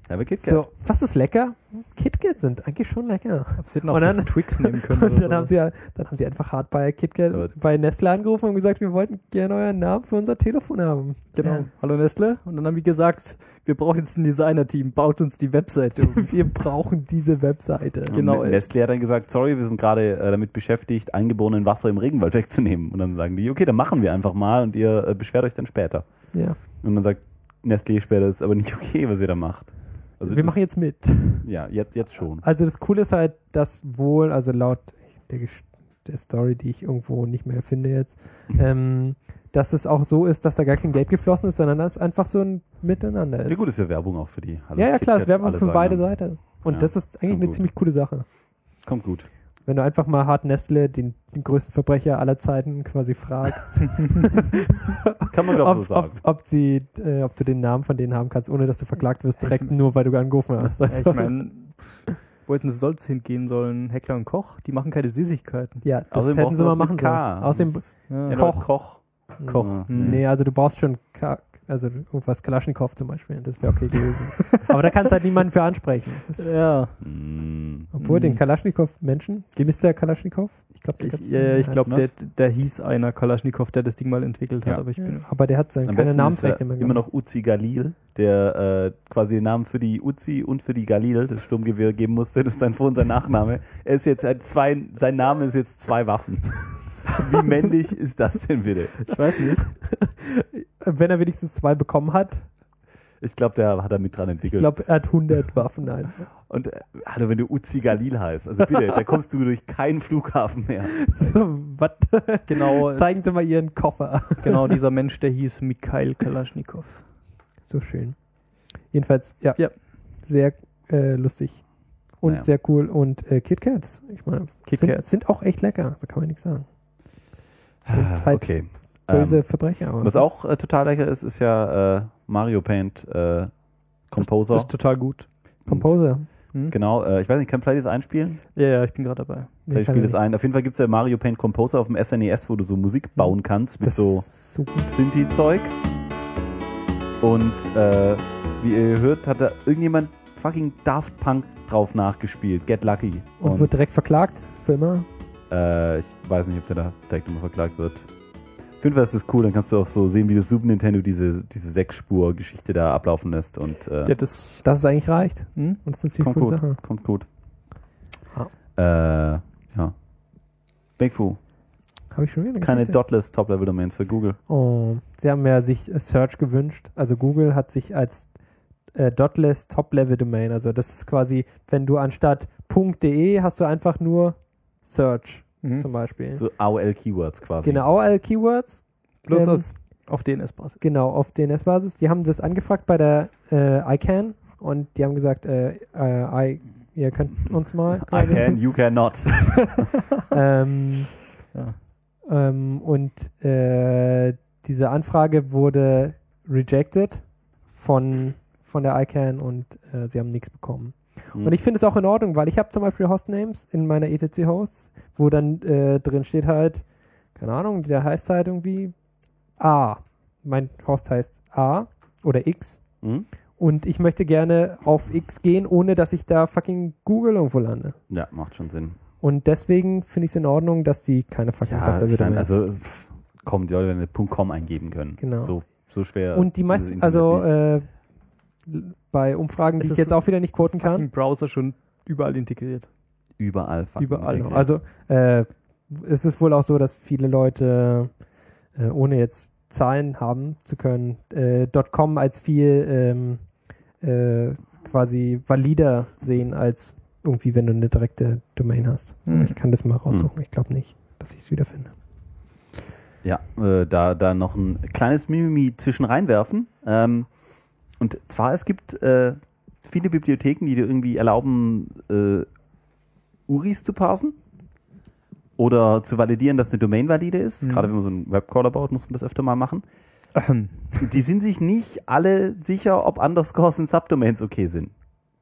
Ja, aber KitKat. So, was ist lecker? KitKat sind eigentlich schon lecker. Sie hätten auch Und dann- Twix nehmen können. Und oder dann haben, sowas. sie, ja- dann haben sie einfach hart bei KitKat, Aber- bei Nestle angerufen und gesagt, wir wollten gerne euren Namen für unser Telefon haben. Genau. Ja. Hallo Nestle. Und dann haben die gesagt, wir brauchen jetzt ein Designer-Team, baut uns die Webseite um. Wir brauchen diese Webseite. Genau, Und ey. Nestle hat dann gesagt, sorry, wir sind gerade äh, damit beschäftigt, eingeborenen Wasser im Regenwald wegzunehmen. Und dann sagen die, okay, dann machen wir einfach mal und ihr äh, beschwert euch dann später. Ja. Und dann sagt Nestle später, das ist aber nicht okay, was ihr da macht. Also wir das- machen jetzt mit. Ja, jetzt, jetzt schon. Also das Coole ist halt, dass wohl, also laut der, Gesch- der Story, die ich irgendwo nicht mehr finde jetzt, ähm, dass es auch so ist, dass da gar kein Geld geflossen ist, sondern dass es einfach so ein Miteinander ist. Ja gut, ist ja Werbung auch für die. Hallo ja, ja, klar, es KitKat, wäre alle für sagen beide dann, Seiten. Und Ja, das ist eigentlich kommt eine gut. ziemlich coole Sache. Kommt gut. Wenn du einfach mal hart Nestle, den, den größten Verbrecher aller Zeiten, quasi fragst, Kann man doch so ob, sagen. ob, ob, sie, äh, ob du den Namen von denen haben kannst, ohne dass du verklagt wirst, direkt nur, weil du angerufen hast. Ja, ich meine, wollten sie sonst hingehen sollen, Heckler und Koch, die machen keine Süßigkeiten. ja, das Außerdem hätten brauchst sie du mal was machen mit sollen. K. Außerdem, Das- Ja. Ja, Koch. Koch. Koch. Ja. Mhm. nee, also du brauchst schon Ka also irgendwas Kalaschnikow zum Beispiel, das wäre okay gewesen. Aber da kannst halt niemanden für ansprechen. Das, Ja, Mm. Obwohl, Mhm. den Kalaschnikow-Menschen, Mister Kalaschnikow, ich glaube, ich, ja, ja, ich glaube, der, der hieß einer Kalaschnikow, der das Ding mal entwickelt hat, Ja. aber ich bin. aber der hat sein, Am keine besten Namensrechte ist mehr. ja immer noch Uzi Galil, der äh, quasi den Namen für die Uzi und für die Galil, das Sturmgewehr, geben musste. Das ist sein Vor- und sein Nachname. Er ist jetzt ein zwei, sein Name ist jetzt zwei Waffen. Wie männlich ist das denn bitte? Ich weiß nicht. Wenn er wenigstens zwei bekommen hat, Ich glaube, der hat er mit dran ich entwickelt. glaube, er hat hundert Waffen einfach. Und äh, hallo, wenn du Uzi Galil heißt, also bitte, da kommst du durch keinen Flughafen mehr. So, was? Genau, Zeigen Sie mal Ihren Koffer. genau dieser Mensch, der hieß Mikhail Kalaschnikow. So schön. Jedenfalls, ja, Ja. sehr äh, lustig und Naja. sehr cool. Und äh, KitKats, ich meine, sind, KitKats. sind auch echt lecker, so kann man nichts sagen. Und halt Okay. böse Ähm, Verbrecher. aber was das- auch äh, total lecker ist, ist ja äh, Mario Paint äh, Composer. Das ist total gut. Composer. Hm? Genau, äh, ich weiß nicht, kann Play das einspielen? Ja, ja, ich bin gerade dabei. Nee, Vielleicht kann spielt er es ein. Auf jeden Fall gibt es ja Mario Paint Composer auf dem S N E S, wo du so Musik bauen kannst mit Das so ist super. Synthi-Zeug. Und äh, wie ihr hört, hat da irgendjemand fucking Daft Punk drauf nachgespielt. Get Lucky. Und, wird direkt verklagt für immer. äh, ich weiß nicht, ob der da direkt immer verklagt wird. Auf jeden Fall ist das cool, dann kannst du auch so sehen, wie das Super Nintendo diese, diese Sechs-Spur-Geschichte da ablaufen lässt. Und äh, Ja, das. Dass es eigentlich reicht. Hm? Und das ist eine ziemlich kommt coole gut. Sache. Kommt gut. Ah. Äh, ja. Big Fu. Habe ich schon wieder eine Keine Geschichte? Dotless Top-Level-Domains für Google. Oh, sie haben ja sich äh, Search gewünscht. Also Google hat sich als äh, Dotless Top-Level-Domain, also das ist quasi, wenn du anstatt .de hast du einfach nur Search Mhm. zum Beispiel. So A O L-Keywords quasi. Genau, A O L-Keywords. Bloß ähm, als auf D N S-Basis. Genau, auf D N S-Basis. Die haben das angefragt bei der äh, I C A N und die haben gesagt, äh, äh, I, ihr könnt uns mal. I quasi- can, you cannot. ähm, Ja. ähm, und äh, diese Anfrage wurde rejected von, von der I C A N und äh, sie haben nichts bekommen. Hm. Und ich finde es auch in Ordnung, weil ich habe zum Beispiel Hostnames in meiner E T C-Hosts, wo dann äh, drin steht halt, keine Ahnung, der heißt halt irgendwie A. Mein Host heißt A oder X. Hm? Und ich möchte gerne auf X gehen, ohne dass ich da fucking Google irgendwo lande. Ja, macht schon Sinn. Und deswegen finde ich es in Ordnung, dass die keine fucking Ja, Top-Level ich mein, Domains- also pff, komm, die Leute werden eine .com eingeben können. Genau. So, so schwer. Und die ist meisten, das Internet also nicht. äh, bei Umfragen, die Es ich ist jetzt auch wieder nicht quoten kann. Im Browser schon überall integriert. überall fucking überall. Genau. integriert. Also äh, es ist wohl auch so, dass viele Leute, äh, ohne jetzt Zahlen haben zu können, äh, .com als viel ähm, äh, quasi valider sehen, als irgendwie, wenn du eine direkte Domain hast. Hm. Ich kann das mal raussuchen. Ich glaube nicht, dass ich es wiederfinde. Ja, äh, da, da noch ein kleines Mimimi zwischen reinwerfen. Ähm, und zwar, es gibt äh, viele Bibliotheken, die dir irgendwie erlauben, äh, U R Is zu parsen oder zu validieren, dass eine Domain valide ist. Mhm. Gerade wenn man so einen Webcrawler baut, muss man das öfter mal machen. Ahem. Die sind sich nicht alle sicher, ob Underscores und Subdomains okay sind.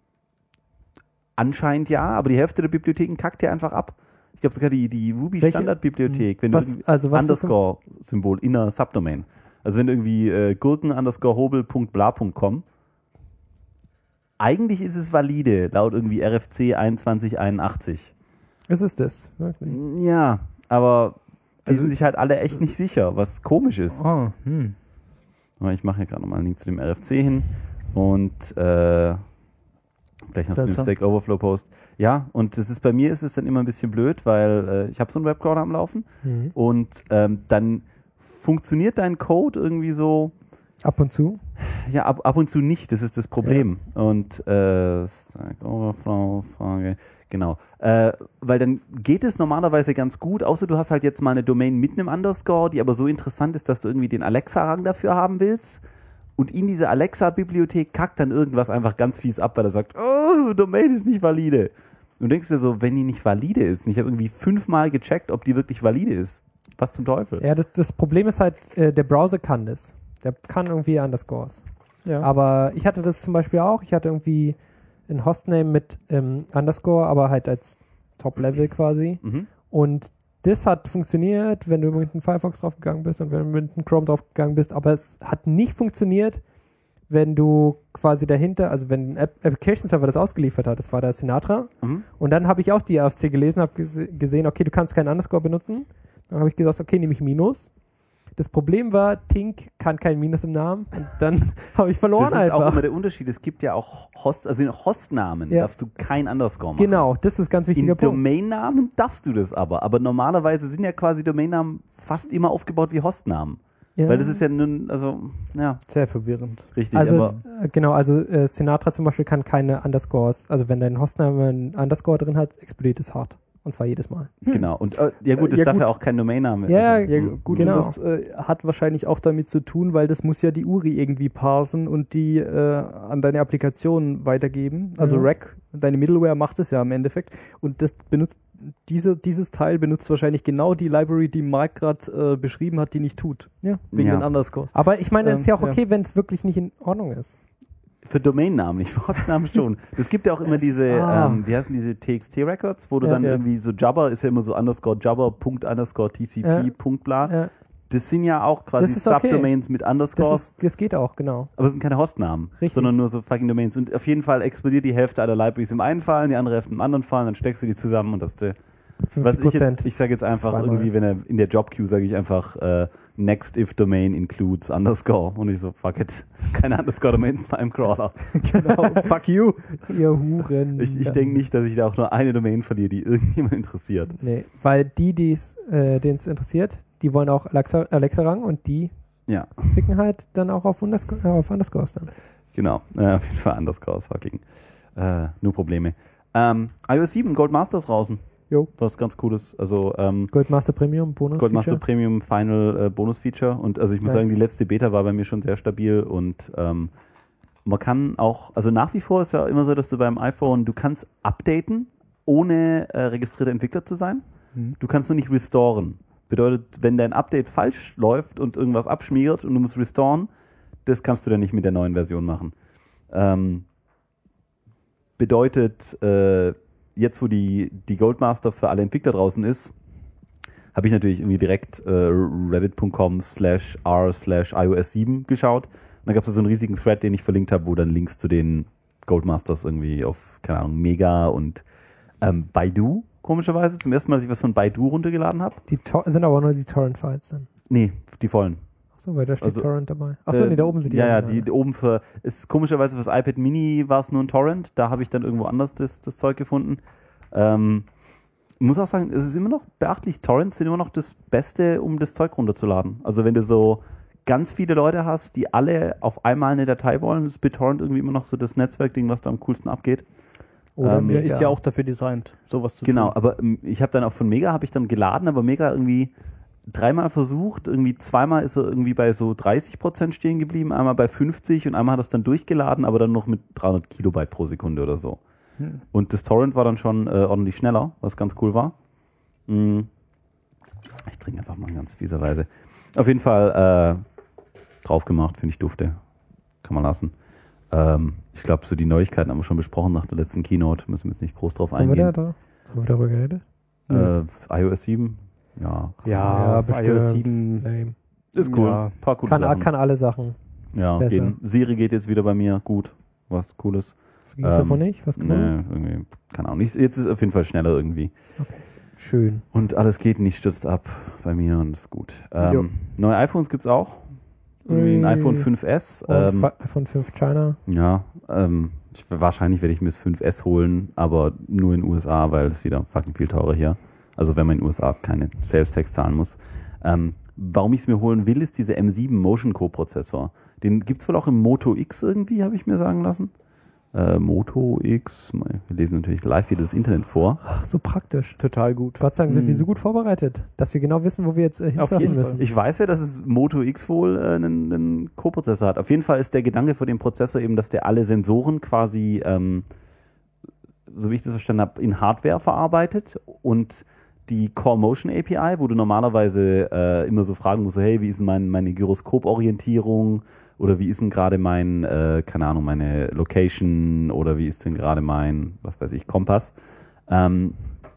Anscheinend ja, aber die Hälfte der Bibliotheken kackt ja einfach ab. Ich glaube sogar die, die Ruby Welche? Standardbibliothek, wenn Was- du irgendwie also was ist Underscore-Symbol in einer Subdomain. Also wenn du irgendwie äh, Gurken underscore hobel Punkt bla Punkt com eigentlich ist es valide, laut irgendwie R F C einundzwanzig einundachtzig. Es ist das, wirklich. Ja, aber die Also- sind sich halt alle echt nicht sicher, was komisch ist. Ah, hm. Ich mache hier gerade nochmal einen Link zu dem R F C hin und äh, gleich noch zu dem Seltsam. Stack Overflow Post. Ja, und das ist bei mir ist es dann immer ein bisschen blöd, weil äh, ich habe so einen Webcrawler am Laufen Mhm. und ähm, dann funktioniert dein Code irgendwie so, Ab und zu. ja, ab, ab und zu nicht, das ist das Problem. Und äh, Stack Overflow, Frage, genau. Äh, weil dann geht es normalerweise ganz gut, außer du hast halt jetzt mal eine Domain mit einem Underscore, die aber so interessant ist, dass du irgendwie den Alexa-Rang dafür haben willst. Und in diese Alexa-Bibliothek kackt dann irgendwas einfach ganz fies ab, weil er sagt, oh, Domain ist nicht valide. Und du denkst dir so, wenn die nicht valide ist, und ich habe irgendwie fünfmal gecheckt, ob die wirklich valide ist, was zum Teufel? Ja, das, das Problem ist halt, äh, der Browser kann das. Der kann irgendwie Underscores. Ja. Aber ich hatte das zum Beispiel auch. Ich hatte irgendwie ein Hostname mit ähm, Underscore, aber halt als Top-Level quasi. Mhm. Und das hat funktioniert, wenn du mit dem Firefox draufgegangen bist und wenn du mit dem Chrome draufgegangen bist, aber es hat nicht funktioniert, wenn du quasi dahinter, also wenn ein App Application Server das ausgeliefert hat, das war der Sinatra. Mhm. Und dann habe ich auch die R F C gelesen, habe gese- gesehen, okay, du kannst keinen Underscore benutzen. Dann habe ich gesagt, okay, nehme ich Minus. Das Problem war, Tink kann kein Minus im Namen und dann habe ich verloren Das ist auch einfach. immer der Unterschied. Es gibt ja auch Host, also in Hostnamen Ja. darfst du kein Underscore machen. Genau, das ist ein ganz wichtiger In Punkt. Domainnamen darfst du das aber. Aber normalerweise sind ja quasi Domainnamen fast immer aufgebaut wie Hostnamen. Ja. Weil das ist ja nun, also, ja, Sehr verwirrend. richtig. Also aber äh, genau, also äh, Sinatra zum Beispiel kann keine Underscores, also wenn dein Hostname einen Underscore drin hat, explodiert es hart. Und zwar jedes Mal. genau. Und äh, ja gut, das Ja, darf gut. ja auch kein Domainname. Ja, also, Ja, hm. gut, Genau. und das äh, hat wahrscheinlich auch damit zu tun, weil das muss ja die U R I irgendwie parsen und die äh, an deine Applikation weitergeben. Also Mhm. Rack, deine Middleware macht es ja im Endeffekt. Und das benutzt, diese, dieses Teil benutzt wahrscheinlich genau die Library, die Mark gerade äh, beschrieben hat, die nicht tut. Ja. Wegen Ja. den Underscores. Aber ich meine, es ist ja auch Ähm, okay, wenn es wirklich nicht in Ordnung ist. Für Domainnamen, nicht für Hostnamen schon. Es gibt ja auch immer Es ist- diese, ah. ähm, wie heißen diese T X T-Records, wo du Ja. dann Ja. irgendwie so Jabber ist ja immer so Underscore Jabber, Punkt Underscore T C P, Ja. Punkt bla. Ja, Das sind ja auch quasi Das ist okay. Subdomains mit das, Underscores. ist, das geht auch, genau. Aber es sind keine Hostnamen, Richtig. sondern nur so fucking Domains. Und auf jeden Fall explodiert die Hälfte aller Libraries im einen Fall, die andere Hälfte im anderen Fall, dann steckst du die zusammen und das, äh, was fünfzig ich jetzt, Prozent. ich sage jetzt einfach Zweimal. irgendwie, wenn er in der Job-Queue sage ich einfach äh, next if domain includes underscore und ich so, fuck it, keine Underscore-Domains in meinem Crawler. Genau. Fuck you! Ihr Huren. Ich, ich denke nicht, dass ich da auch nur eine Domain verliere, die irgendjemand interessiert. Nee, weil die, die's, äh, denen es interessiert, die wollen auch Alexa, Alexa-Rang und die Ja, ficken halt dann auch auf, Undersco äh, auf Underscores dann. genau. Äh, auf jeden Fall Underscores, fucking. Äh, nur Probleme. Ähm, i O S sieben, Gold Master ist draußen. Jo. Was ganz Cooles. Also, ähm, Goldmaster Premium, Bonus. Goldmaster Feature. Premium Final äh, Bonus-Feature. Und also ich muss Nice. sagen, die letzte Beta war bei mir schon sehr stabil und ähm, man kann auch, also nach wie vor ist ja immer so, dass du beim iPhone, du kannst updaten, ohne äh, registrierter Entwickler zu sein. Mhm. Du kannst nur nicht restoren. Bedeutet, wenn dein Update falsch läuft und irgendwas abschmiert und du musst restoren, das kannst du dann nicht mit der neuen Version machen. Ähm, bedeutet, äh, jetzt wo die, die Goldmaster für alle Entwickler draußen ist, habe ich natürlich irgendwie direkt äh, reddit.com slash r slash iOS sieben geschaut. Und da gab es so einen riesigen Thread, den ich verlinkt habe, wo dann Links zu den Goldmasters irgendwie auf, keine Ahnung, Mega und ähm, Baidu, komischerweise. Zum ersten Mal, dass ich was von Baidu runtergeladen habe. Die Tor sind aber nur die Torrent-Files dann. Nee, die vollen. Achso, weil da steht Also, Torrent dabei. Achso, Äh, nee, da oben sind die. Ja, ja, anderen. die, die oben für, ist komischerweise fürs iPad Mini war es nur ein Torrent, da habe ich dann irgendwo anders das, das Zeug gefunden. Ähm, muss auch sagen, es ist immer noch beachtlich, Torrents sind immer noch das Beste, um das Zeug runterzuladen. Also wenn du so ganz viele Leute hast, die alle auf einmal eine Datei wollen, ist BitTorrent irgendwie immer noch so das Netzwerkding, was da am coolsten abgeht. Oder ähm, Mega. Ja, ist ja auch dafür designt, sowas zu Genau, tun. aber ähm, ich habe dann auch von Mega habe ich dann geladen, aber Mega irgendwie dreimal versucht, irgendwie zweimal ist er irgendwie bei so dreißig Prozent stehen geblieben, einmal bei fünfzig und einmal hat er es dann durchgeladen, aber dann noch mit dreihundert Kilobyte pro Sekunde oder so. Hm. Und das Torrent war dann schon äh, ordentlich schneller, was ganz cool war. Mm. Ich trinke einfach mal ganz fieserweise. Auf jeden Fall äh, drauf gemacht, finde ich dufte. Kann man lassen. Ähm, ich glaube, so die Neuigkeiten haben wir schon besprochen nach der letzten Keynote. Müssen wir jetzt nicht groß drauf Haben wir, da, eingehen. da, haben wir darüber geredet? Äh, iOS sieben? Ja. Ja, Ja, bestimmt. bestimmt. iOS sieben. Lame. Ist cool. Ja. Ein paar coole Kann, Sachen. kann alle Sachen. Ja, besser. gehen. Siri geht jetzt wieder bei mir gut. Was Cooles. Ging es Ähm, davon nicht? Was genau? Nee, irgendwie, keine Ahnung. Nicht, jetzt ist es auf jeden Fall schneller irgendwie. Okay. Schön. Und alles geht, nicht stürzt ab bei mir und ist gut. Ähm, neue iPhones gibt es auch. Irgendwie ein Ui. iPhone fünf S. Und Ähm, Fa- iPhone fünf China. ja, ähm, ich, wahrscheinlich werde ich mir das fünf S holen, aber nur in den U S A, weil es wieder fucking viel teurer hier. Also wenn man in den U S A keine Sales Tax zahlen muss. Ähm, warum ich es mir holen will, ist dieser M sieben Motion Co-Prozessor. Den gibt es wohl auch im Moto X irgendwie, habe ich mir sagen lassen. Äh, Moto X, wir lesen natürlich live wieder das Internet vor. Ach, so praktisch. Total gut. Gott sei Dank sind Mhm. wir so gut vorbereitet, dass wir genau wissen, wo wir jetzt äh, hinsurfen jeden müssen. Fall. Ich weiß ja, dass es Moto X wohl äh, einen, einen Co-Prozessor hat. Auf jeden Fall ist der Gedanke von dem Prozessor eben, dass der alle Sensoren quasi, ähm, so wie ich das verstanden habe, in Hardware verarbeitet und die Core Motion A P I, wo du normalerweise äh, immer so fragen musst, so, hey, wie ist denn mein, meine Gyroskop-Orientierung oder wie ist denn gerade mein, äh, keine Ahnung, meine Location oder wie ist denn gerade mein, was weiß ich, Kompass. Ähm,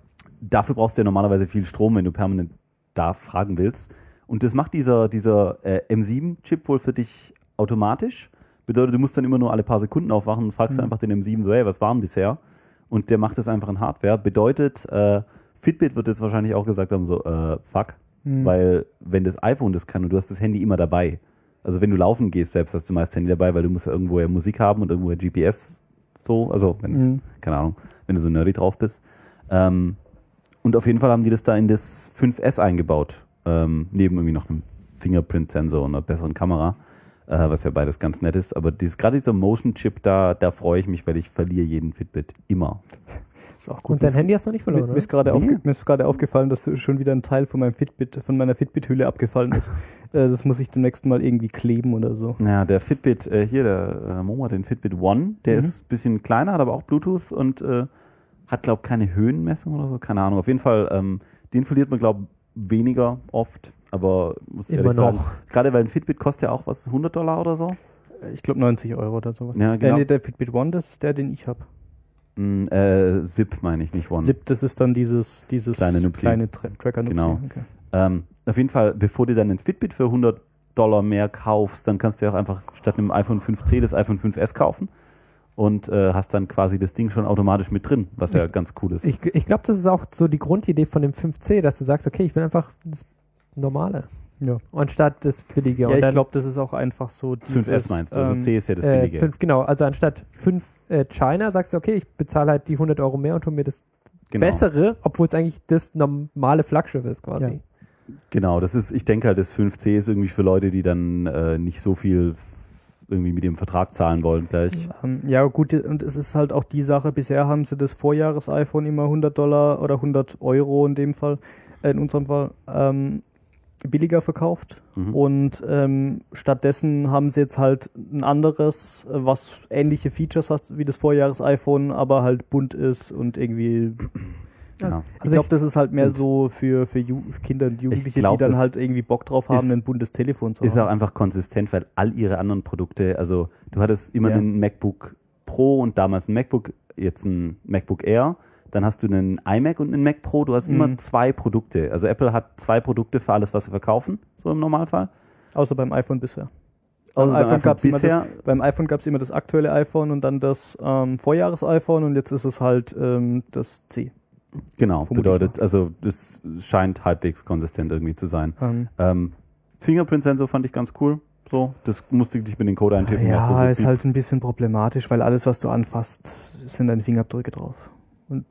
dafür brauchst du ja normalerweise viel Strom, wenn du permanent da fragen willst. Und das macht dieser, dieser äh, M sieben Chip wohl für dich automatisch. Bedeutet, du musst dann immer nur alle paar Sekunden aufwachen und fragst Mhm. einfach den M sieben so, hey, was war denn bisher? Und der macht das einfach in Hardware. Bedeutet, äh, Fitbit wird jetzt wahrscheinlich auch gesagt haben, so, äh, fuck. Mhm. Weil wenn das iPhone das kann und du hast das Handy immer dabei, also wenn du laufen gehst selbst, hast du meist das Handy dabei, weil du musst ja irgendwo ja Musik haben und irgendwo ja G P S so, also wenn es, Mhm. keine Ahnung, wenn du so nerdy drauf bist. Ähm, und auf jeden Fall haben die das da in das fünf S eingebaut, ähm, neben irgendwie noch einem Fingerprint-Sensor und einer besseren Kamera, äh, was ja beides ganz nett ist. Aber dieses, gerade dieser Motion-Chip, da, da freue ich mich, weil ich verliere jeden Fitbit immer. Ist auch gut. Und dein Mir- Handy hast du noch nicht verloren, Mir, mir, ist oder? gerade Nee. aufge, mir ist gerade aufgefallen, dass schon wieder ein Teil von meinem Fitbit, von meiner Fitbit-Hülle abgefallen ist. äh, das muss ich demnächst mal irgendwie kleben oder so. Ja, der Fitbit, äh, hier, der äh, Momo hat den Fitbit One, der Mhm. ist ein bisschen kleiner, hat aber auch Bluetooth und äh, hat, glaube ich, keine Höhenmessung oder so, keine Ahnung. Auf jeden Fall, ähm, den verliert man, glaube ich, weniger oft, aber muss Immer ehrlich sagen, noch. gerade weil ein Fitbit kostet ja auch, was, hundert Dollar oder so? Ich glaube neunzig Euro oder sowas. Ja, genau. Äh, nee, der Fitbit One, das ist der, den ich habe. Mm, äh, Zip meine ich, nicht One. Zip, das ist dann dieses, dieses Kleine Nupsi. kleine Tra Tracker-Nupsi. Genau. Okay. Ähm, auf jeden Fall, bevor du dann ein Fitbit für hundert Dollar mehr kaufst, dann kannst du ja auch einfach statt einem iPhone fünf C das iPhone fünf S kaufen und äh, hast dann quasi das Ding schon automatisch mit drin, was ja ganz cool ist. Ich, ich glaube, das ist auch so die Grundidee von dem fünf C, dass du sagst, okay, ich will einfach das Normale. Ja. Anstatt das Billige. Ja, Und ich dann, glaube, das ist auch einfach so das fünf S dieses, meinst du, also ähm, C ist ja das äh, Billige. fünf, genau, also anstatt fünf äh, China sagst du, okay, ich bezahle halt die hundert Euro mehr und hole mir das Genau. Bessere, obwohl es eigentlich das normale Flaggschiff ist quasi. Ja. Genau, das ist, ich denke halt, das fünf C ist irgendwie für Leute, die dann äh, nicht so viel irgendwie mit dem Vertrag zahlen wollen gleich. Ähm, ja, gut, und es ist halt auch die Sache, bisher haben sie das Vorjahres-iPhone immer hundert Dollar oder hundert Euro in dem Fall, äh, in unserem Fall, ähm, billiger verkauft. Mhm. Und ähm, stattdessen haben sie jetzt halt ein anderes, äh, was ähnliche Features hat wie das Vorjahres-iPhone, aber halt bunt ist und irgendwie. Genau. Also ich glaube, ich- das ist halt mehr und so für, für Ju Kinder und Jugendliche, glaub, die dann das halt irgendwie Bock drauf haben, ist- ein buntes Telefon zu Ist auch haben. einfach konsistent, weil all ihre anderen Produkte, also du hattest immer Ja. einen MacBook Pro und damals ein MacBook, jetzt ein MacBook Air, dann hast du einen iMac und einen Mac Pro, du hast immer Mhm. zwei Produkte. Also Apple hat zwei Produkte für alles, was sie verkaufen, so im Normalfall. Außer beim iPhone bisher. Also beim iPhone gab's immer bisher, das, beim iPhone gab es immer das aktuelle iPhone und dann das ähm, Vorjahres-iPhone und jetzt ist es halt ähm, das C. genau, vermute ich bedeutet, also das scheint halbwegs konsistent irgendwie zu sein. Ähm, Ähm, Fingerprint-Sensor fand ich ganz cool. So, das musste ich mit den Code eintippen. was da ja, so ist piep- halt ein bisschen problematisch, weil alles, was du anfasst, sind deine Fingerabdrücke drauf. Und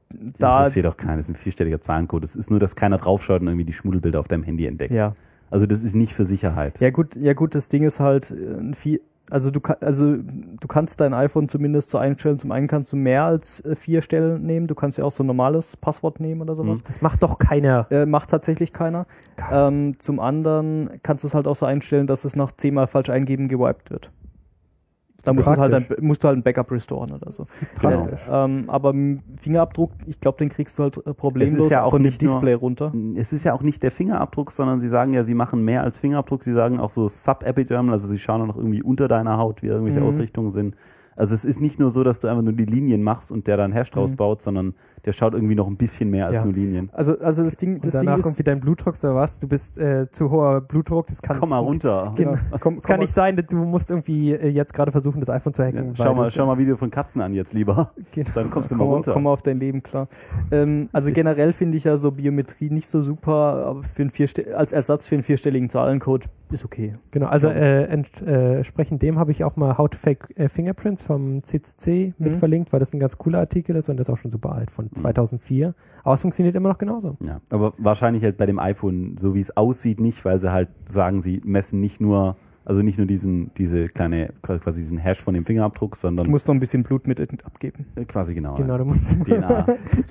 da, interessiert doch keinen, das ist ein vierstelliger Zahlencode. Es ist nur, dass keiner draufschaut und irgendwie die Schmuddelbilder auf deinem Handy entdeckt. ja. Also das ist nicht für Sicherheit. Ja gut, ja gut, das Ding ist halt äh, ein viel, also du kann, also du kannst dein iPhone zumindest so einstellen. Zum einen kannst du mehr als äh, vier Stellen nehmen. Du kannst ja auch so ein normales Passwort nehmen oder sowas. Mhm. Das macht doch keiner. Äh, macht tatsächlich keiner. Ähm, zum anderen kannst du es halt auch so einstellen, dass es nach zehnmal falsch eingeben gewiped wird. Da musst, du halt ein, musst du halt ein Backup restoren oder so. Genau. Praktisch. Ähm, aber m- Fingerabdruck, ich glaube, den kriegst du halt äh, problemlos Es ist ja auch von dem nicht nur- Display runter. Es ist ja auch nicht der Fingerabdruck, sondern sie sagen ja, sie machen mehr als Fingerabdruck. Sie sagen auch so Sub-Epidermal, also sie schauen auch noch irgendwie unter deiner Haut, wie irgendwelche Mhm. Ausrichtungen sind. Also es ist nicht nur so, dass du einfach nur die Linien machst und der dann Hash draus mhm. baut, sondern der schaut irgendwie noch ein bisschen mehr als ja. nur Linien. Also, also das Ding, das und danach Ding ist irgendwie dein Blutdruck oder was? Du bist äh, zu hoher Blutdruck, das kann Komm mal runter. Genau. Ja. Komm, das kann nicht sein, du musst irgendwie äh, jetzt gerade versuchen, das iPhone zu hacken. Ja. Schau mal, schau mal Video von Katzen an jetzt lieber. Genau. Dann kommst du mal runter. Komm mal auf dein Leben klar. Ähm, also generell finde ich ja so Biometrie nicht so super, aber für einen vierste- als Ersatz für einen vierstelligen Zahlencode ist okay. Genau, also äh, ent, äh, entsprechend dem habe ich auch mal How to Fake äh, Fingerprints vom C C C mhm. mit verlinkt, weil das ein ganz cooler Artikel ist und das ist auch schon super alt, von zweitausendvier. Aber es funktioniert immer noch genauso. Ja, aber wahrscheinlich halt bei dem iPhone, so wie es aussieht, nicht, weil sie halt sagen, sie messen nicht nur, also nicht nur diesen, diese kleine, quasi diesen Hash von dem Fingerabdruck, sondern... Du musst noch ein bisschen Blut mit abgeben. Quasi genau. Genau, ja. du musst... D N A.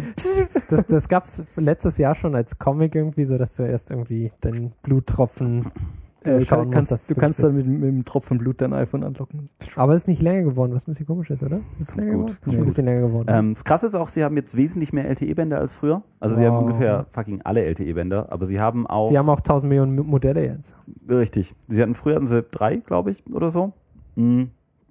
das das gab es letztes Jahr schon als Comic irgendwie, so dass du erst irgendwie deinen Bluttropfen... Äh, kann, kannst, musst, du kannst dann mit, mit einem Tropfen Blut dein iPhone anlocken. Aber es ist nicht länger geworden, was ein bisschen komisch ist, oder? Ist es länger gut, geworden? Ist schon ein bisschen länger geworden. Ähm, das Krasse ist auch, sie haben jetzt wesentlich mehr L T E-Bänder als früher. Also wow. sie haben ungefähr fucking alle L T E-Bänder, aber sie haben auch... Sie haben auch tausend Millionen Modelle jetzt. Richtig. Sie hatten früher hatten sie drei, glaube ich, oder so. Mhm.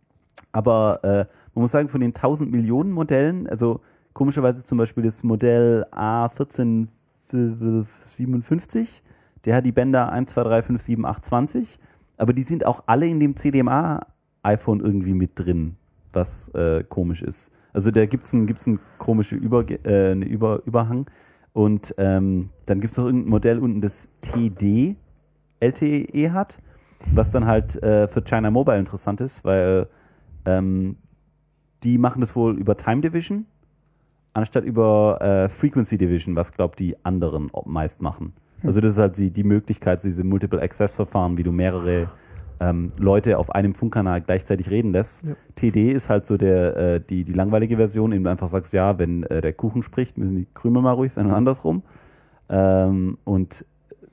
Aber äh, man muss sagen, von den tausend Millionen Modellen, also komischerweise zum Beispiel das Modell A vierzehn siebenundfünfzig, der hat die Bänder eins, zwei, drei, fünf, sieben, acht, zwanzig, aber die sind auch alle in dem C D M A-iPhone irgendwie mit drin, was äh, komisch ist. Also da gibt es einen gibt's einen komischen Über, äh, eine Über, Überhang und ähm, dann gibt es noch irgendein Modell unten, das T D L T E hat, was dann halt äh, für China Mobile interessant ist, weil ähm, die machen das wohl über Time Division, anstatt über äh, Frequency Division, was, glaube ich, die anderen meist machen. Also das ist halt die, die Möglichkeit, diese Multiple-Access-Verfahren, wie du mehrere ähm, Leute auf einem Funkkanal gleichzeitig reden lässt. Ja. T D ist halt so der, äh, die, die langweilige Version, in der du einfach sagst, ja, wenn äh, der Kuchen spricht, müssen die Krümel mal ruhig sein und andersrum. Ähm, und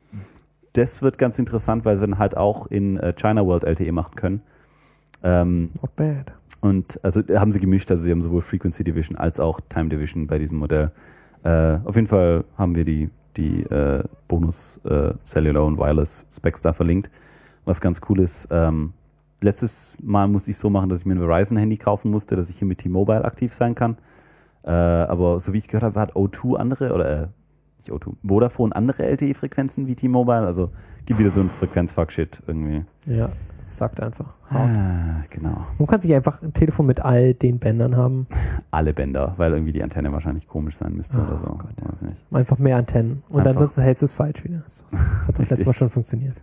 das wird ganz interessant, weil sie dann halt auch in äh, China World L T E machen können. Ähm, Not bad. Und also haben sie gemischt, also sie haben sowohl Frequency Division als auch Time Division bei diesem Modell. Äh, auf jeden Fall haben wir die die äh, Bonus äh, Cellular und Wireless Specs da verlinkt, was ganz cool ist. Ähm, letztes Mal musste ich so machen, dass ich mir ein Verizon-Handy kaufen musste, dass ich hier mit T-Mobile aktiv sein kann. Äh, aber so wie ich gehört habe, hat O zwei andere, oder äh, nicht O zwei, Vodafone andere L T E-Frequenzen wie T-Mobile, also gibt wieder so ein Frequenz-Fuck-Shit irgendwie. Ja, das sagt einfach. Ah, genau. Man kann sich einfach ein Telefon mit all den Bändern haben. Alle Bänder, weil irgendwie die Antenne wahrscheinlich komisch sein müsste oh, oder so. Gott, ja. Weiß nicht. Einfach mehr Antennen. Und einfach. ansonsten hältst du es falsch wieder. Das hat doch letztes Mal schon funktioniert.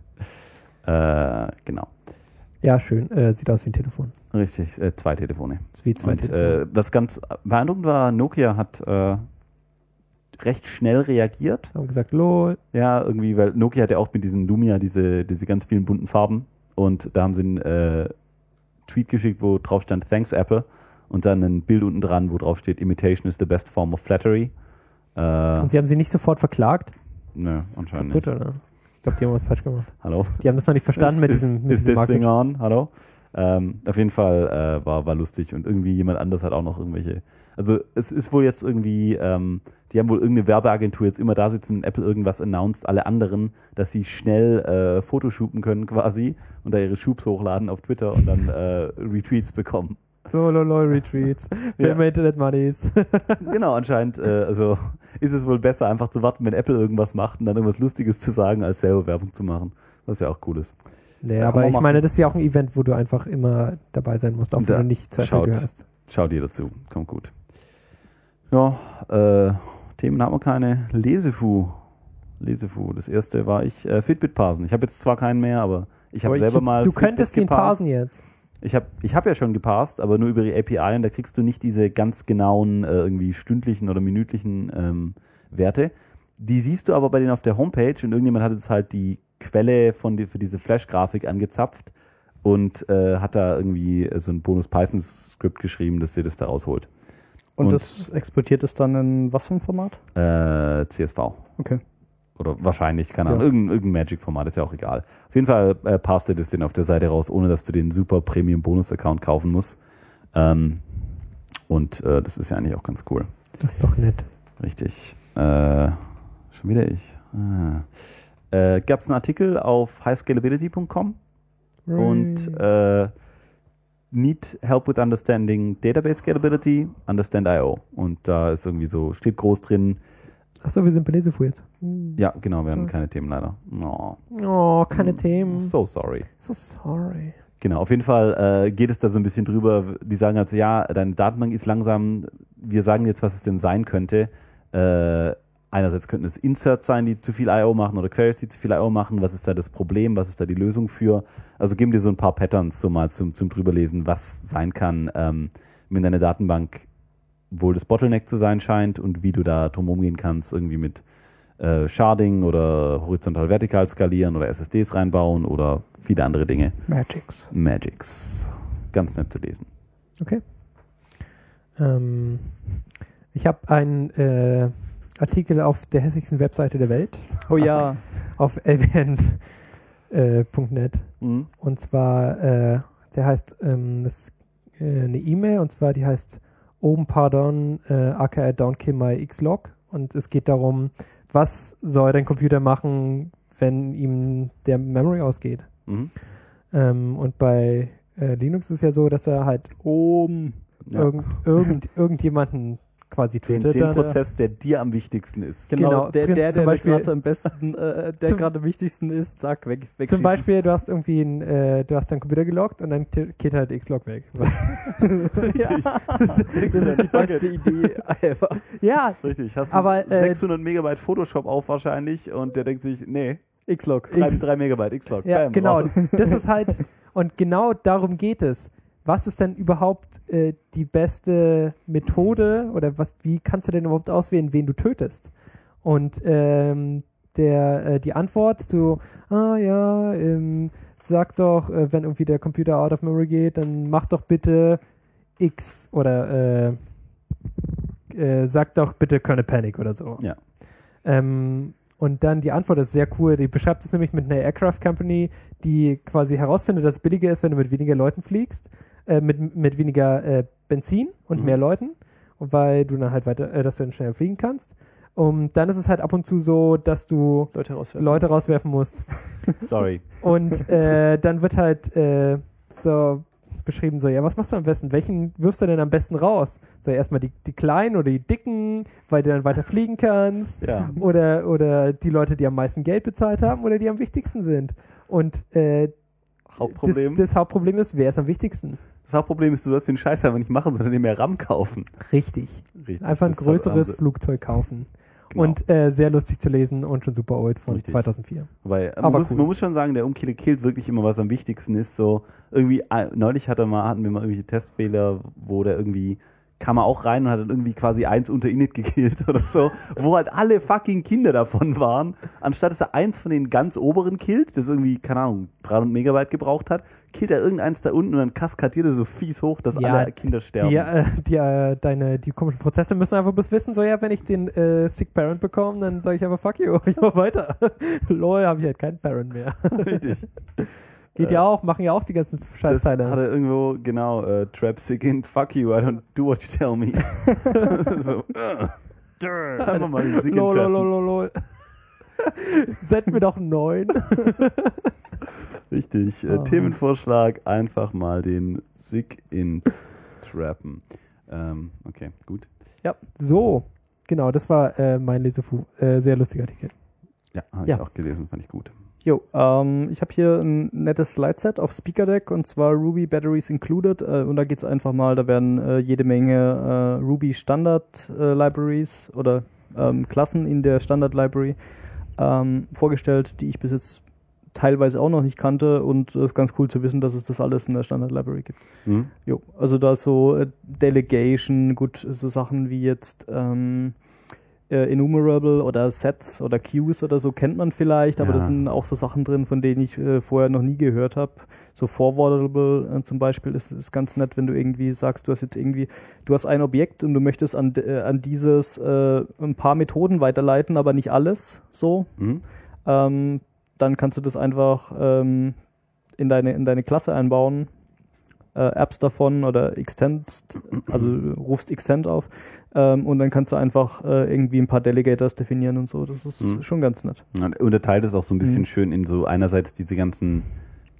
Äh, genau. Ja, schön. Äh, sieht aus wie ein Telefon. Richtig, äh, zwei Telefone. Wie zwei Und, Telefone. Äh, was ganz beeindruckend war, Nokia hat äh, recht schnell reagiert. Haben gesagt, lol. Ja, irgendwie, weil Nokia hat ja auch mit diesen Lumia diese, diese ganz vielen bunten Farben. Und da haben sie einen äh, Tweet geschickt, wo drauf stand, thanks Apple. Und dann ein Bild unten dran, wo drauf steht, imitation is the best form of flattery. Äh, Und sie haben sie nicht sofort verklagt? Nö, anscheinend kaputt, nicht. Oder? Ich glaube, die haben was falsch gemacht. Hallo? Die haben das noch nicht verstanden ist, mit ist, diesem, mit ist diesem das Ding Market. on? Hallo? Ähm, auf jeden Fall äh, war, war lustig und irgendwie jemand anders hat auch noch irgendwelche. Also es ist wohl jetzt irgendwie, ähm, die haben wohl irgendeine Werbeagentur jetzt immer da sitzen und Apple irgendwas announced, alle anderen, dass sie schnell äh, Fotoshooten können quasi und da ihre Shoots hochladen auf Twitter und dann äh, Retweets bekommen. Lololol, Retweets. Für mehr Internet-Moneys. Genau, anscheinend äh, also ist es wohl besser, einfach zu warten, wenn Apple irgendwas macht und dann irgendwas Lustiges zu sagen, als selber Werbung zu machen. Was ja auch cool ist. Nee, aber ich machen. meine, das ist ja auch ein Event, wo du einfach immer dabei sein musst, auch wenn du nicht zu Apple gehörst. Schaut ihr dazu, kommt gut. Ja, äh, Themen haben wir keine. Lesefu. Lesefu. Das erste war ich äh, Fitbit parsen. Ich habe jetzt zwar keinen mehr, aber ich habe selber mal Du könntest den parsen jetzt. Ich habe ich hab ja schon geparst, aber nur über die A P I und da kriegst du nicht diese ganz genauen äh, irgendwie stündlichen oder minütlichen ähm, Werte. Die siehst du aber bei denen auf der Homepage und irgendjemand hat jetzt halt die Quelle von die, für diese Flash-Grafik angezapft und äh, hat da irgendwie so ein Bonus-Python-Skript geschrieben, dass dir das da rausholt. Und, und das exportiert es dann in was für ein Format? Äh, C S V. Okay. Oder wahrscheinlich, keine Ahnung, ja. irgendein, irgendein Magic-Format, ist ja auch egal. Auf jeden Fall äh, passt dir das den auf der Seite raus, ohne dass du den super Premium-Bonus-Account kaufen musst. Ähm, und äh, das ist ja eigentlich auch ganz cool. Das ist doch nett. Richtig. Äh, schon wieder ich. Ah. Äh, gab es einen Artikel auf high scalability punkt com right. und äh, need help with understanding database scalability, understand I O. Und da ist irgendwie so, steht groß drin. Achso, wir sind bei Lesefu jetzt. Ja, genau, wir sorry. haben keine Themen leider. Oh, oh keine Themen. So sorry. So sorry. Genau, auf jeden Fall äh, geht es da so ein bisschen drüber. Die sagen also, ja, deine Datenbank ist langsam, wir sagen jetzt, was es denn sein könnte. Äh, einerseits könnten es Inserts sein, die zu viel I O machen oder Queries, die zu viel I O machen. Was ist da das Problem? Was ist da die Lösung für? Also geben dir so ein paar Patterns so mal zum, zum drüberlesen, was sein kann, ähm, wenn deine Datenbank wohl das Bottleneck zu sein scheint und wie du da drum umgehen kannst, irgendwie mit äh, Sharding oder horizontal-vertikal skalieren oder S S Ds reinbauen oder viele andere Dinge. Magics. Magics. Ganz nett zu lesen. Okay. Ähm, ich habe einen äh, Artikel auf der hässlichsten Webseite der Welt. Oh ja. Auf elvent Punkt net. Mhm. Und zwar, äh, der heißt, ähm, das ist äh, eine E-Mail, und zwar die heißt Open Pardon, äh, aka Don't Kill My Xlog. Und es geht darum, was soll dein Computer machen, wenn ihm der Memory ausgeht. Mhm. Ähm, und bei äh, Linux ist es ja so, dass er halt Oben. Ja. irgend, irgend, irgendjemanden quasi Den, tötet. den dann, Prozess, der dir am wichtigsten ist. Genau, Genau, der, Prinz der, zum der Beispiel- gerade am besten, äh, der Zum- gerade am wichtigsten ist, zack, weg, weg. Zum Beispiel, du hast irgendwie ein, äh, du hast deinen Computer geloggt und dann t- geht halt Xlog weg. Ja, das ist die beste Idee ever. Ja, Richtig, hast Aber, du äh, sechshundert Megabyte Photoshop auf wahrscheinlich und der denkt sich, nee, Xlog. drei Megabyte Xlog. ja, Bam, genau. raus. Das ist halt, und genau darum geht es. Was ist denn überhaupt äh, die beste Methode oder was, wie kannst du denn überhaupt auswählen, wen du tötest? Und ähm, der, äh, die Antwort so, ah ja, ähm, sag doch, äh, wenn irgendwie der Computer out of memory geht, dann mach doch bitte X oder äh, äh, sag doch bitte Kernel Panic oder so. Ja. Ähm, und dann die Antwort ist sehr cool. Die beschreibt es nämlich mit einer Aircraft Company, die quasi herausfindet, dass es billiger ist, wenn du mit weniger Leuten fliegst, äh, mit, mit weniger äh, Benzin und Mhm. mehr Leuten, und weil du dann halt weiter, äh, dass du dann schneller fliegen kannst. Und dann ist es halt ab und zu so, dass du Leute rauswerfen. Leute rauswerfen musst. Sorry. Und äh, dann wird halt äh, so beschrieben, so, ja, was machst du am besten? Welchen wirfst du denn am besten raus? So, erstmal die, die kleinen oder die dicken, weil du dann weiter fliegen kannst. Ja. Oder, oder die Leute, die am meisten Geld bezahlt haben oder die am wichtigsten sind. Und äh, Hauptproblem. Das, das Hauptproblem ist, wer ist am wichtigsten? Das Hauptproblem ist, du sollst den Scheiß einfach nicht machen, sondern dir mehr RAM kaufen. Richtig. Richtig. Einfach ein Das größeres haben sie- Flugzeug kaufen. Genau. Und äh, sehr lustig zu lesen und schon super old von Richtig. zweitausendvier. Weil man, Aber muss, cool. man muss schon sagen, der Umkiller killt wirklich immer, was am wichtigsten ist. So irgendwie, äh, neulich hat er mal, hatten wir mal irgendwelche Testfehler, wo der irgendwie kam er auch rein und hat dann irgendwie quasi eins unter Init gekillt oder so, wo halt alle fucking Kinder davon waren. Anstatt dass er eins von den ganz oberen killt, das irgendwie, keine Ahnung, dreihundert Megabyte gebraucht hat, killt er irgendeins da unten und dann kaskadiert er so fies hoch, dass Ja, alle Kinder sterben. Die, äh, die, äh, deine, die komischen Prozesse müssen einfach bloß wissen, so ja, wenn ich den äh, Sick Parent bekomme, dann sage ich einfach fuck you, ich mach weiter. Lol, habe ich halt keinen Parent mehr. Richtig. Geht ja auch, machen ja auch die ganzen Das hat Scheißteile. er irgendwo, genau, äh, Trap Sick fuck you, I don't do what you tell me. so, uh. Einfach mal den Sick Lol, lol, lol, lol, lol. Send mir doch einen neuen. Richtig. Äh, Oh. Themenvorschlag, einfach mal den Sick-Int trappen. Ähm, okay, gut. So, genau, das war äh, mein Lesefu. Äh, sehr lustiger Artikel. Ja, habe Ja. ich auch gelesen, fand ich gut. Jo, ähm, ich habe hier ein nettes Slide-Set auf SpeakerDeck und zwar Ruby Batteries Included äh, und da geht es einfach mal, da werden äh, jede Menge äh, Ruby Standard äh, Libraries oder ähm, Klassen in der Standard Library ähm, vorgestellt, die ich bis jetzt teilweise auch noch nicht kannte und es ist ganz cool zu wissen, dass es das alles in der Standard Library gibt. Mhm. Jo, also da ist so äh, Delegation, gut, so Sachen wie jetzt ähm, äh, Enumerable oder Sets oder Queues oder so kennt man vielleicht, aber Ja. das sind auch so Sachen drin, von denen ich äh, vorher noch nie gehört habe. So Forwardable äh, zum Beispiel ist, ist ganz nett, wenn du irgendwie sagst, du hast jetzt irgendwie, du hast ein Objekt und du möchtest an, äh, an dieses äh, ein paar Methoden weiterleiten, aber nicht alles so. Mhm. Ähm, dann kannst du das einfach ähm, in, deine, in deine Klasse einbauen, äh, Apps davon oder Extend, also rufst Extend auf ähm, und dann kannst du einfach äh, irgendwie ein paar Delegators definieren und so. Das ist Mhm. schon ganz nett. Und unterteilt es auch so ein bisschen Mhm. schön in so einerseits diese ganzen, keine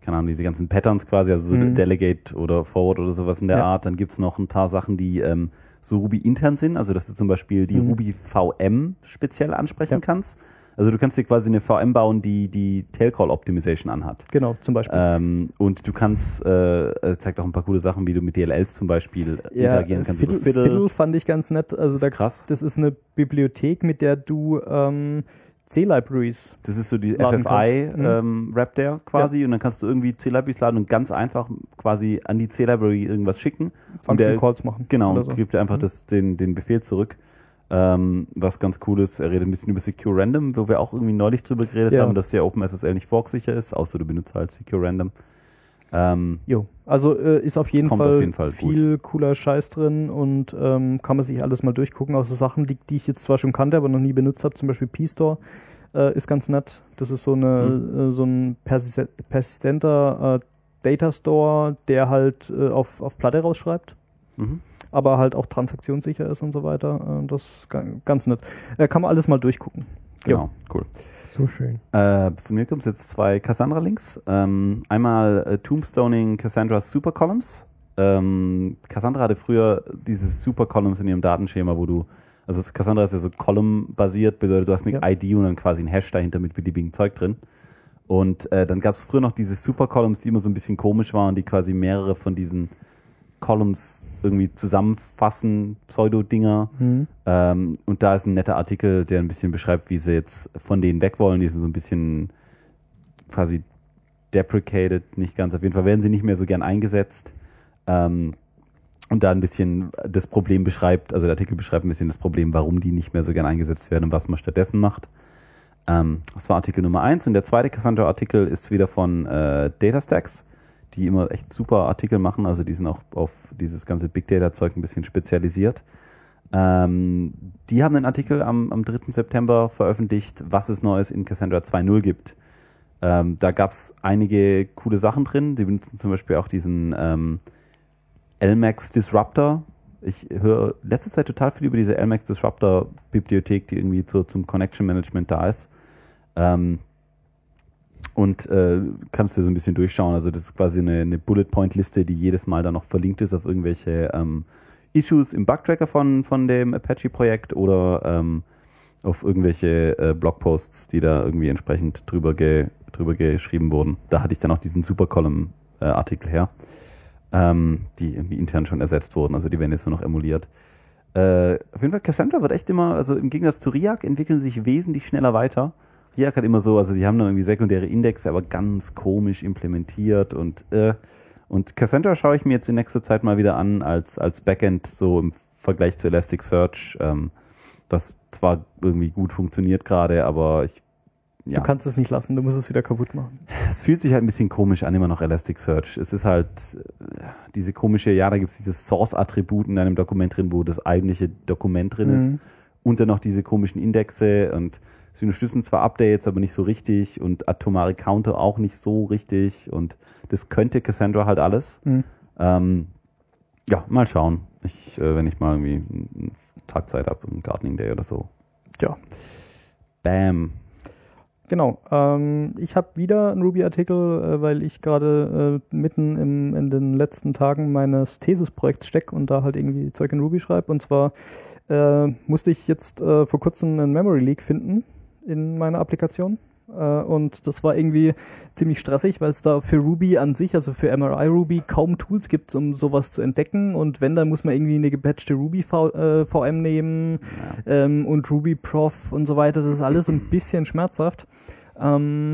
keine Ahnung, diese ganzen Patterns quasi, also so Mhm. Delegate oder Forward oder sowas in der Ja. Art. Dann gibt es noch ein paar Sachen, die ähm, so Ruby intern sind, also dass du zum Beispiel die Mhm. Ruby V M speziell ansprechen Ja. kannst. Also du kannst dir quasi eine V M bauen, die die Tail-Call-Optimization anhat. Genau, zum Beispiel. Ähm, und du kannst, äh, zeigt auch ein paar coole Sachen, wie du mit D L Ls zum Beispiel ja, interagieren kannst. Fiddle, Also Fiddle, Fiddle fand ich ganz nett. Also das da, ist krass. das ist eine Bibliothek, mit der du ähm, C-Libraries. Das ist so die laden F F I kannst. Mhm. ähm, Wrap der quasi und dann kannst du irgendwie C-Libraries laden und ganz einfach quasi an die C-Library irgendwas schicken. Und der, Function Calls machen. genau, oder und so. gibt dir einfach Mhm. das, den, den Befehl zurück. Ähm, was ganz cool ist, er redet ein bisschen über Secure Random, wo wir auch irgendwie neulich drüber geredet Ja. haben, dass der OpenSSL nicht forksicher ist, außer du benutzt halt Secure Random. Ähm, Jo, also äh, ist auf jeden, Kommt Fall auf jeden Fall viel cooler Scheiß drin und ähm, kann man sich alles mal durchgucken, außer Sachen, die, die ich jetzt zwar schon kannte, aber noch nie benutzt habe, zum Beispiel P-Store äh, ist ganz nett. Das ist so, eine, Mhm. äh, so ein persis persistenter äh, Data Store, der halt äh, auf, auf Platte rausschreibt, mhm. aber halt auch transaktionssicher ist und so weiter. Äh, das ist ga- ganz nett. Äh, kann man alles mal durchgucken. Genau, cool. So schön. Äh, von mir kommt jetzt zwei Cassandra-Links. Ähm, einmal äh, Tombstoning Cassandra Super Columns. Ähm, Cassandra hatte früher dieses Super Columns in ihrem Datenschema, wo du, also Cassandra ist ja so Column-basiert, bedeutet, du hast eine Ja. I D und dann quasi ein Hash dahinter mit beliebigem Zeug drin. Und äh, dann gab es früher noch diese Super Columns, die immer so ein bisschen komisch waren, die quasi mehrere von diesen Columns irgendwie zusammenfassen, Pseudo-Dinger. Mhm. Ähm, und da ist ein netter Artikel, der ein bisschen beschreibt, wie sie jetzt von denen weg wollen. Die sind so ein bisschen quasi deprecated, nicht ganz. Auf jeden Fall werden sie nicht mehr so gern eingesetzt. Ähm, und da ein bisschen das Problem beschreibt, also der Artikel beschreibt ein bisschen das Problem, warum die nicht mehr so gern eingesetzt werden und was man stattdessen macht. Ähm, das war Artikel Nummer eins. Und der zweite Cassandra-Artikel ist wieder von äh, DataStax, die immer echt super Artikel machen. Also die sind auch auf dieses ganze Big Data-Zeug ein bisschen spezialisiert. Ähm, die haben einen Artikel am, am dritten September veröffentlicht, was es Neues in Cassandra zwei Punkt null gibt. Ähm, da gab es einige coole Sachen drin. Die benutzen zum Beispiel auch diesen ähm, L M A X Disruptor. Ich höre letzte Zeit total viel über diese L M A X Disruptor Bibliothek, die irgendwie zu, zum Connection Management da ist. Ähm, und äh, kannst dir so ein bisschen durchschauen. Also das ist quasi eine, eine Bullet-Point-Liste, die jedes Mal dann noch verlinkt ist auf irgendwelche ähm, Issues im Bug-Tracker von, von dem Apache-Projekt oder ähm, auf irgendwelche äh, Blogposts, die da irgendwie entsprechend drüber, ge, drüber geschrieben wurden. Da hatte ich dann auch diesen Super-Column-Artikel her, ähm, die irgendwie intern schon ersetzt wurden. Also die werden jetzt nur noch emuliert. Äh, auf jeden Fall, Cassandra wird echt immer, also im Gegensatz zu Riak, entwickeln sich wesentlich schneller weiter. Riak hat immer so, also die haben dann irgendwie sekundäre Indexe, aber ganz komisch implementiert und äh, und Cassandra schaue ich mir jetzt in nächster Zeit mal wieder an als, als Backend, so im Vergleich zu Elasticsearch, ähm, was zwar irgendwie gut funktioniert gerade, aber ich, ja. Du kannst es nicht lassen, du musst es wieder kaputt machen. Es fühlt sich halt ein bisschen komisch an, immer noch Elasticsearch. Es ist halt äh, diese komische, ja, da gibt es dieses Source-Attribut in einem Dokument drin, wo das eigentliche Dokument drin ist. Mhm. Und dann noch diese komischen Indexe und sie unterstützen zwar Updates, aber nicht so richtig und atomare Counter auch nicht so richtig und das könnte Cassandra halt alles. Mhm. Ähm, ja, mal schauen. Ich, äh, wenn ich mal irgendwie einen Tag Zeit habe, einen Gardening Day oder so. Ja. Bam. Genau. Ähm, ich habe wieder einen Ruby-Artikel, äh, weil ich gerade äh, mitten im, in den letzten Tagen meines Thesis-Projekts stecke und da halt irgendwie Zeug in Ruby schreibe. Und zwar äh, musste ich jetzt äh, vor kurzem einen Memory Leak finden in meiner Applikation. Äh, und das war irgendwie ziemlich stressig, weil es da für Ruby an sich, also für M R I Ruby, kaum Tools gibt, um sowas zu entdecken. Und wenn, dann muss man irgendwie eine gepatchte Ruby v, äh, V M nehmen Ja. ähm, und Ruby Prof und so weiter. Das ist alles so ein bisschen schmerzhaft. Ähm,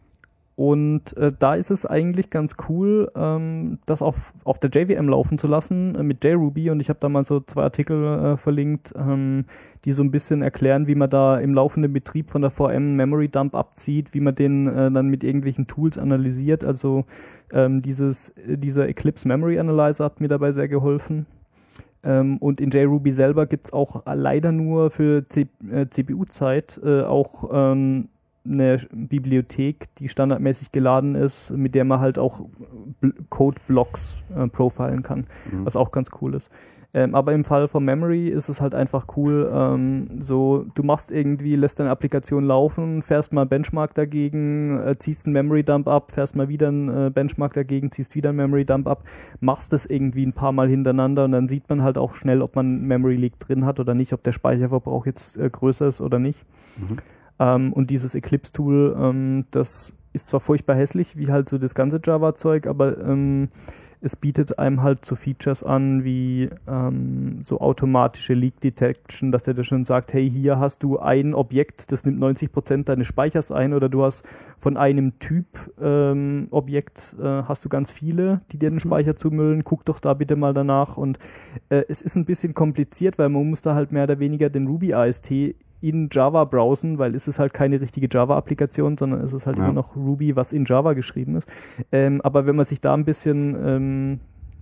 und äh, da ist es eigentlich ganz cool, ähm, das auf, auf der J V M laufen zu lassen äh, mit JRuby. Und ich habe da mal so zwei Artikel äh, verlinkt, ähm, die so ein bisschen erklären, wie man da im laufenden Betrieb von der V M Memory Dump abzieht, wie man den äh, dann mit irgendwelchen Tools analysiert. Also ähm, dieses, äh, dieser Eclipse Memory Analyzer hat mir dabei sehr geholfen. Ähm, und in JRuby selber gibt es auch leider nur für C- äh, C P U-Zeit äh, auch ähm, eine Bibliothek, die standardmäßig geladen ist, mit der man halt auch Bl- Code-Blocks äh, profilen kann, Mhm. was auch ganz cool ist. Ähm, aber im Fall von Memory ist es halt einfach cool, ähm, so du machst irgendwie, lässt deine Applikation laufen, fährst mal Benchmark dagegen, äh, ziehst einen Memory Dump ab, fährst mal wieder einen äh, Benchmark dagegen, ziehst wieder einen Memory Dump ab, machst das irgendwie ein paar Mal hintereinander und dann sieht man halt auch schnell, ob man Memory Leak drin hat oder nicht, ob der Speicherverbrauch jetzt äh, größer ist oder nicht. Mhm. Ähm, und dieses Eclipse-Tool, ähm, das ist zwar furchtbar hässlich, wie halt so das ganze Java-Zeug, aber ähm, es bietet einem halt so Features an, wie ähm, so automatische Leak Detection, dass der dir schon sagt, hey, hier hast du ein Objekt, das nimmt neunzig Prozent deines Speichers ein, oder du hast von einem Typ ähm, Objekt, äh, hast du ganz viele, die dir den Speicher zumüllen, guck doch da bitte mal danach. Und äh, es ist ein bisschen kompliziert, weil man muss da halt mehr oder weniger den Ruby A S T in Java browsen, weil es ist halt keine richtige Java-Applikation, sondern es ist halt ja. immer noch Ruby, was in Java geschrieben ist. Ähm, aber wenn man sich da ein bisschen ähm,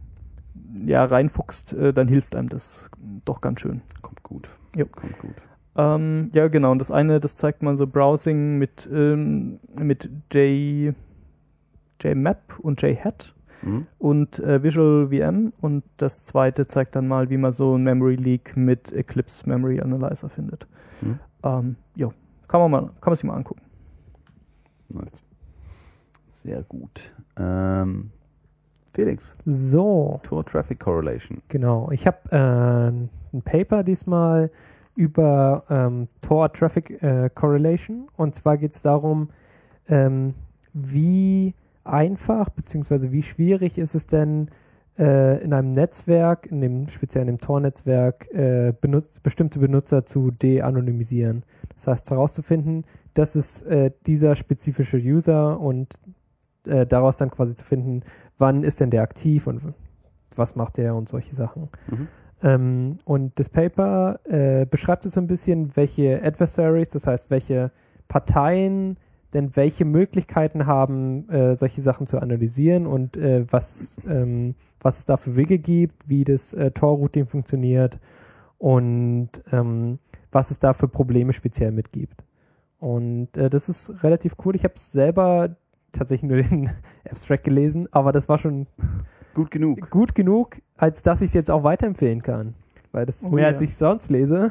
ja, reinfuchst, äh, dann hilft einem das doch ganz schön. Kommt gut. Jo. Kommt gut. Ähm, ja, genau. Und das eine, das zeigt man so Browsing mit, ähm, mit J, JMap und JHat. Mhm. Und äh, Visual V M, und das zweite zeigt dann mal, wie man so ein Memory Leak mit Eclipse Memory Analyzer findet. Mhm. Ähm, jo, kann man mal, kann man sich mal angucken. Nice. Sehr gut. Ähm, Felix. So. Tor Traffic Correlation. Genau. Ich habe äh, ein Paper diesmal über ähm, Tor Traffic äh, Correlation, und zwar geht es darum, ähm, wie einfach bzw. wie schwierig ist es denn, äh, in einem Netzwerk, in dem speziell in dem Tor-Netzwerk, äh, benutzt, bestimmte Benutzer zu de-anonymisieren. Das heißt, herauszufinden, das ist äh, dieser spezifische User, und äh, daraus dann quasi zu finden, wann ist denn der aktiv und was macht der und solche Sachen. Mhm. Ähm, und das Paper äh, beschreibt es so ein bisschen, welche Adversaries, das heißt, welche Parteien denn welche Möglichkeiten haben, äh, solche Sachen zu analysieren, und äh, was, ähm, was es da für Wege gibt, wie das äh, Tor-Routing funktioniert, und ähm, was es da für Probleme speziell mitgibt. Und äh, das ist relativ cool. Ich habe selber tatsächlich nur den Abstract gelesen, aber das war schon gut genug, gut genug, als dass ich es jetzt auch weiterempfehlen kann. Weil das ist oh, mehr, ja. als ich sonst lese.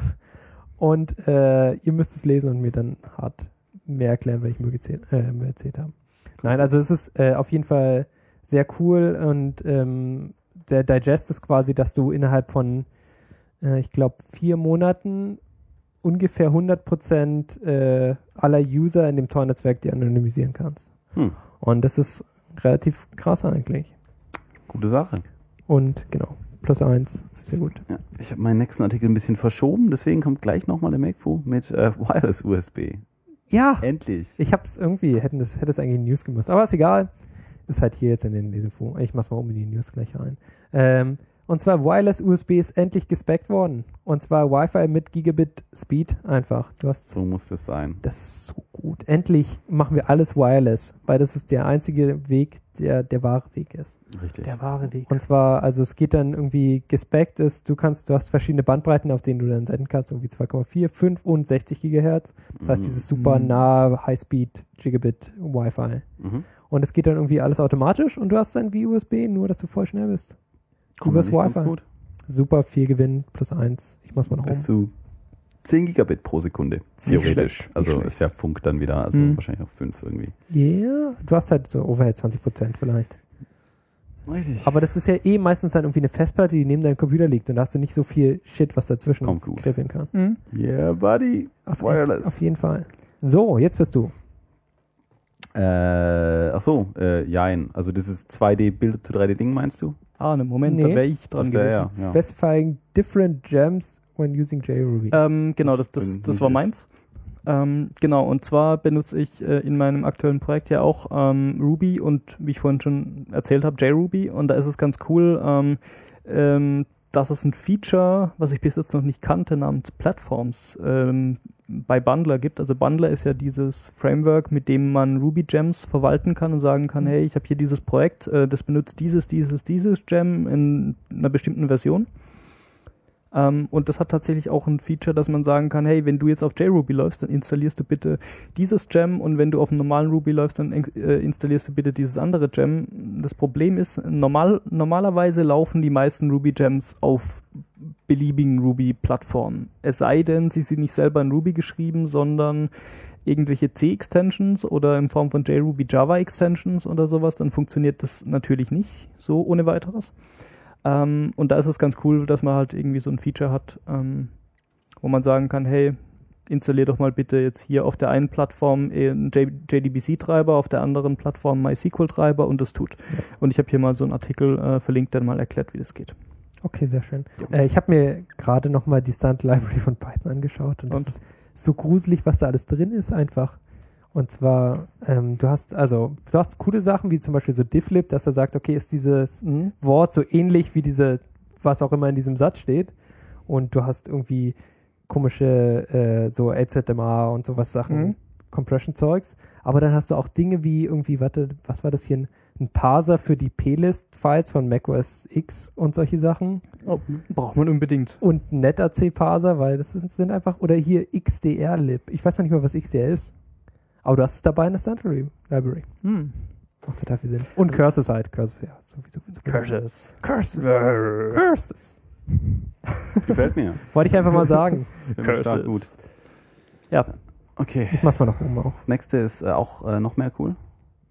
Und äh, ihr müsst es lesen und mir dann hart mehr erklären, weil ich mir, gezählt, äh, mir erzählt habe. Nein, also es ist äh, auf jeden Fall sehr cool, und ähm, der Digest ist quasi, dass du innerhalb von, äh, ich glaube, vier Monaten ungefähr hundert Prozent äh, aller User in dem Tor-Netzwerk die anonymisieren kannst. Hm. Und das ist relativ krass eigentlich. Gute Sache. Und genau, plus eins, sehr gut. Ja, ich habe meinen nächsten Artikel ein bisschen verschoben, deswegen kommt gleich nochmal der Makefu mit äh, Wireless U S B. Ja, endlich. Ich habe es irgendwie, hätten das, hätte es eigentlich in News gemusst. Aber ist egal. Ist halt hier jetzt in den Lesefu. Ich mach's mal um in die News gleich rein. Ähm, und zwar Wireless U S B ist endlich gespeckt worden. Und zwar Wi-Fi mit Gigabit Speed einfach. Du hast, so muss das sein. Das ist so gut. Endlich machen wir alles wireless, weil das ist der einzige Weg, der der wahre Weg ist. Richtig. Der wahre Weg. Und zwar, also es geht dann irgendwie gespeckt ist, du kannst, du hast verschiedene Bandbreiten, auf denen du dann senden kannst, irgendwie zwei Komma vier, fünf und sechzig Gigahertz. Das heißt, dieses super nah High-Speed Gigabit Wi-Fi. Mhm. Und es geht dann irgendwie alles automatisch, und du hast dann wie U S B, nur dass du voll schnell bist. Übers Wi-Fi. Gut. Super, viel Gewinn, plus eins. Ich mach's mal noch um. Bis zu zehn Gigabit pro Sekunde. Theoretisch. Also ist ja Funk dann wieder, also mhm. wahrscheinlich auch fünf irgendwie. Ja, yeah. Du hast halt so Overhead zwanzig Prozent vielleicht. Richtig. Aber das ist ja eh meistens dann irgendwie eine Festplatte, die neben deinem Computer liegt, und da hast du nicht so viel Shit, was dazwischen kribbeln kann. Mhm. Yeah, buddy. Auf, Wireless. Auf jeden Fall. So, jetzt bist du. Äh, ach so, äh, jein. Also dieses zwei D Bild zu drei D Ding meinst du? Ah, ne, Moment, nee. Da wäre ich dran wär, gewesen. Ja, ja. Specifying different gems when using JRuby. Ähm, genau, das, das, das war meins. Ähm, genau, und zwar benutze ich äh, in meinem aktuellen Projekt ja auch ähm, Ruby und, wie ich vorhin schon erzählt habe, JRuby. Und da ist es ganz cool, ähm, ähm, dass es ein Feature, was ich bis jetzt noch nicht kannte, namens Platforms ähm, bei Bundler gibt. Also Bundler ist ja dieses Framework, mit dem man Ruby-Gems verwalten kann und sagen kann, hey, ich habe hier dieses Projekt, äh, das benutzt dieses, dieses, dieses Gem in einer bestimmten Version. Ähm, und das hat tatsächlich auch ein Feature, dass man sagen kann, hey, wenn du jetzt auf JRuby läufst, dann installierst du bitte dieses Gem und wenn du auf einem normalen Ruby läufst, dann äh, installierst du bitte dieses andere Gem. Das Problem ist, normal, normalerweise laufen die meisten Ruby-Gems auf beliebigen Ruby-Plattformen. Es sei denn, sie sind nicht selber in Ruby geschrieben, sondern irgendwelche C-Extensions oder in Form von JRuby Java-Extensions oder sowas, dann funktioniert das natürlich nicht so ohne weiteres. Ähm, und da ist es ganz cool, dass man halt irgendwie so ein Feature hat, ähm, wo man sagen kann, hey, installier doch mal bitte jetzt hier auf der einen Plattform einen J D B C-Treiber, auf der anderen Plattform MySQL-Treiber und das tut. Ja. Und ich habe hier mal so einen Artikel äh, verlinkt, der mal erklärt, wie das geht. Okay, sehr schön. Ja. Äh, ich habe mir gerade nochmal die Standard-Library von Python angeschaut und, und das ist so gruselig, was da alles drin ist einfach. Und zwar, ähm, du hast also, du hast coole Sachen, wie zum Beispiel so difflib, dass er sagt, okay, ist dieses mhm. Wort so ähnlich wie diese, was auch immer in diesem Satz steht. Und du hast irgendwie komische, äh, so L Z M A und sowas Sachen, mhm. Compression-Zeugs. Aber dann hast du auch Dinge wie irgendwie, warte, was war das hier, ein, ein Parser für die P-List-Files von macOS X und solche Sachen. Oh, braucht man unbedingt. Und ein NetAC-Parser, weil das ist, sind einfach, oder hier X D R-Lib. Ich weiß noch nicht mal, was X D R ist. Aber du hast es dabei in der Standard Library. Hm. Macht total viel Sinn. Und also Curses halt. Curses, ja. Sowieso, sowieso Curses. Curses. Curses. Gefällt mir. Wollte ich einfach mal sagen. Curses. Gut. Ja. Okay. Ich mach's mal noch oben auch. Das nächste ist äh, auch äh, noch mehr cool.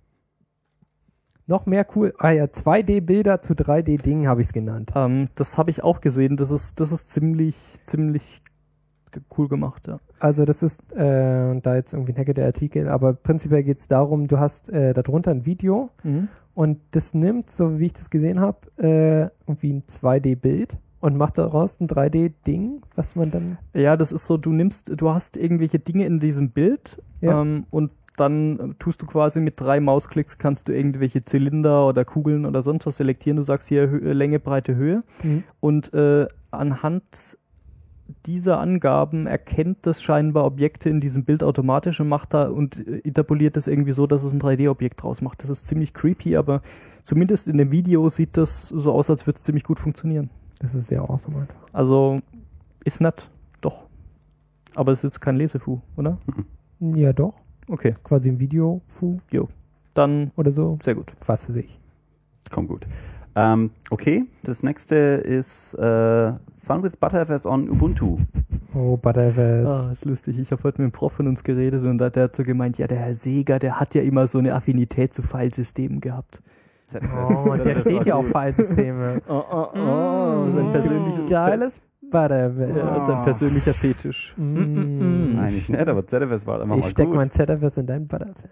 Noch mehr cool. Ah ja, zwei D-Bilder zu drei D-Dingen habe ich es genannt. Ähm, das habe ich auch gesehen. Das ist, das ist ziemlich, ziemlich cool gemacht, ja. Also das ist, äh, da jetzt irgendwie ein Hacker der Artikel, aber prinzipiell geht es darum, du hast äh, darunter ein Video mhm. und das nimmt, so wie ich das gesehen habe, äh, irgendwie ein zwei D-Bild und macht daraus ein drei D-Ding, was man dann... Ja, das ist so, du nimmst, du hast irgendwelche Dinge in diesem Bild ja. ähm, und dann tust du quasi mit drei Mausklicks, kannst du irgendwelche Zylinder oder Kugeln oder sonst was selektieren. Du sagst hier Hö- Länge, Breite, Höhe mhm. und äh, anhand dieser Angaben erkennt das scheinbar Objekte in diesem Bild automatisch und macht da und interpoliert das irgendwie so, dass es ein drei D-Objekt draus macht. Das ist ziemlich creepy, aber zumindest in dem Video sieht das so aus, als würde es ziemlich gut funktionieren. Das ist sehr awesome einfach. Also ist nett, doch. Aber es ist jetzt kein Lesefu, oder? Ja, doch. Okay. Quasi ein Video-Fu. Jo. Dann oder so. Sehr gut. Was für sich. Kommt gut. Ähm, okay, das nächste ist äh, Fun with ButterFS on Ubuntu. Oh, ButterFS. Ah, ist lustig. Ich habe heute mit einem Prof von uns geredet und da hat der so gemeint, ja, der Herr Seeger, der hat ja immer so eine Affinität zu Filesystemen gehabt. Oh, der steht ja auf Filesysteme. Oh, oh, oh. Mm, sein persönliches geiles ButterFS. Ja, sein persönlicher Fetisch. Mm. Eigentlich nicht, aber Z F S war halt einfach ich mal steck gut. mein Z F S in dein ButterFS.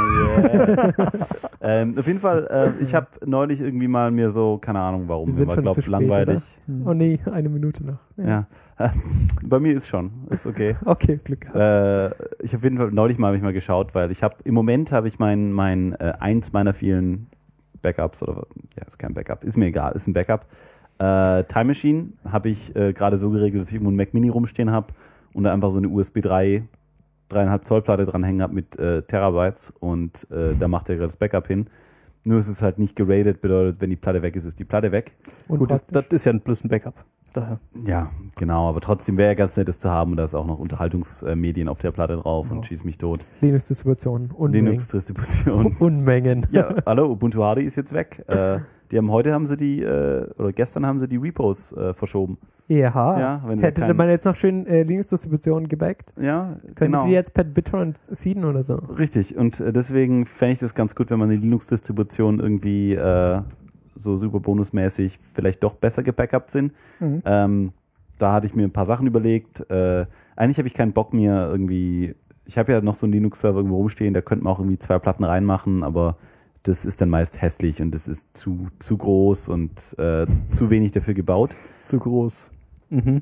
Yeah. ähm, auf jeden Fall, äh, ich habe neulich irgendwie mal mir so, keine Ahnung warum, mir war glaube ich langweilig. Oder? Oh nee, eine Minute noch. Ja, ja. Bei mir ist schon, ist okay. Okay, Glück gehabt. Äh, ich habe auf jeden Fall neulich mal, hab ich mal geschaut, weil ich habe, im Moment habe ich mein, mein äh, eins meiner vielen Backups, oder ja, ist kein Backup, ist mir egal, ist ein Backup. Äh, Time Machine habe ich äh, gerade so geregelt, dass ich irgendwo einen Mac Mini rumstehen habe und da einfach so eine U S B drei, dreieinhalb Zoll Platte dranhängen habe mit äh, Terabytes und äh, da macht er gerade das Backup hin. Nur ist es halt nicht geradet, bedeutet, wenn die Platte weg ist, ist die Platte weg. Und gut, das, das ist ja bloß ein Backup. Daher. Ja, genau, aber trotzdem wäre ja ganz nett, das zu haben und da ist auch noch Unterhaltungsmedien auf der Platte drauf genau. Und schieß mich tot. Linux-Distribution, Unmengen. Linux-Distribution. Unmengen. Ja, hallo, Ubuntu Hardy ist jetzt weg. Äh, die haben heute haben sie die, äh, oder gestern haben sie die Repos äh, verschoben. Ja, ja wenn hätte kein... man jetzt noch schön äh, Linux-Distribution gebackt? Ja, Könnten genau. Sie jetzt per BitTorrent seeden oder so? Richtig, und äh, deswegen fände ich das ganz gut, wenn man die Linux-Distribution irgendwie äh, so super bonusmäßig vielleicht doch besser gebackupt sind. Mhm. Ähm, da hatte ich mir ein paar Sachen überlegt. Äh, eigentlich habe ich keinen Bock mir irgendwie, ich habe ja noch so einen Linux-Server irgendwo rumstehen, da könnte man auch irgendwie zwei Platten reinmachen, aber das ist dann meist hässlich und das ist zu, zu groß und äh, zu wenig dafür gebaut. Zu groß. Mhm.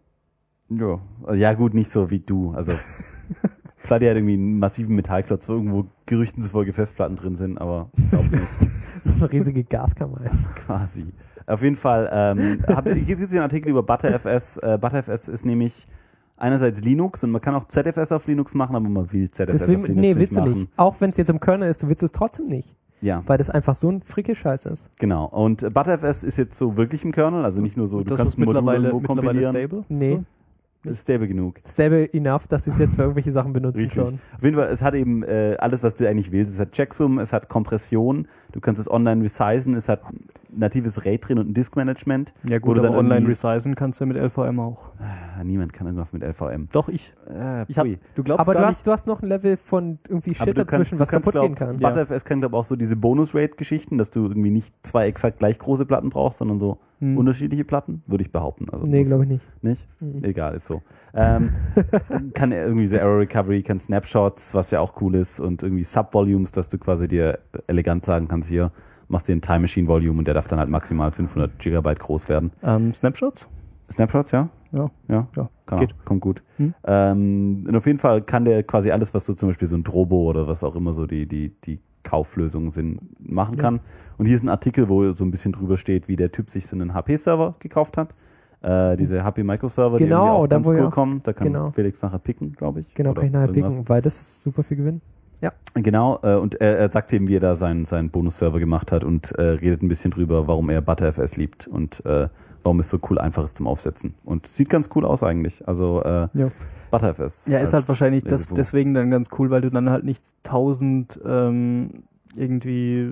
Ja, ja gut, nicht so wie du. Also Platte hat irgendwie einen massiven Metallklotz, wo irgendwo Gerüchten zufolge Festplatten drin sind, aber das ist eine riesige Gaskammer. Quasi. Auf jeden Fall ähm, gibt es einen Artikel über ButterFS. Äh, ButterFS ist nämlich einerseits Linux und man kann auch Z F S auf Linux machen, aber man will Z F S will, auf Linux nee, nicht willst machen. du nicht. Auch wenn es jetzt im Kernel ist, du willst es trotzdem nicht. Ja. weil das einfach so ein fricke Scheiß ist. Genau. Und äh, ButterFS ist jetzt so wirklich im Kernel, also nicht nur so, du das kannst ist mittlerweile, Module mittlerweile kompilieren. stable? Nee. So? Ist stable genug. Stable enough, dass sie es jetzt für irgendwelche Sachen benutzen Richtig. schon. Auf jeden Fall, es hat eben äh, alles, was du eigentlich willst. Es hat Checksum, es hat Kompression, du kannst es online resizen, es hat natives RAID drin und ein Disk-Management. Ja wo gut, du aber dann online irgendwie- resizen kannst du ja mit L V M auch. Ah, niemand kann irgendwas mit L V M. Doch, ich. Äh, ich hab, pui. du glaubst Aber gar du nicht, hast, du hast noch ein Level von irgendwie Aber Shit du dazwischen, kannst- was du kannst, kaputt gehen glaub, kann. Ja. ButterFS kann, glaube ich, auch so diese Bonus-Rate-Geschichten, dass du irgendwie nicht zwei exakt gleich große Platten brauchst, sondern so Hm. unterschiedliche Platten, würde ich behaupten. Also Nee, muss- glaube ich nicht. Nicht? Mhm. Egal, ist so. Ähm, kann er irgendwie so Error Recovery, kann Snapshots, was ja auch cool ist, und irgendwie Subvolumes, dass du quasi dir elegant sagen kannst, hier, machst dir ein Time Machine Volume und der darf dann halt maximal fünfhundert Gigabyte groß werden. ähm, Snapshots? Snapshots, ja? Ja. Ja, Ja, kann geht. auch, kommt gut. Hm. Ähm, und auf jeden Fall kann der quasi alles, was so zum Beispiel so ein Drobo oder was auch immer so die, die, die Kauflösungen sind, machen Ja. kann. Und hier ist ein Artikel, wo so ein bisschen drüber steht, wie der Typ sich so einen H P-Server gekauft hat. Äh, diese H P-Microserver, die Genau, irgendwie auch da ganz wo cool ja- kommen. Da kann genau. Felix nachher picken, glaube ich. Genau, Oder kann ich nachher irgendwas. picken, weil das ist super viel Gewinn. Genau, äh, und er, er sagt eben, wie er da seinen, seinen Bonus-Server gemacht hat und äh, redet ein bisschen drüber, warum er ButterFS liebt und äh, warum es so cool einfach ist zum Aufsetzen. Und sieht ganz cool aus eigentlich. Also äh, Ja. ButterFS. Ja, ist halt als wahrscheinlich das, Level-Fu. deswegen dann ganz cool, weil du dann halt nicht tausend ähm, irgendwie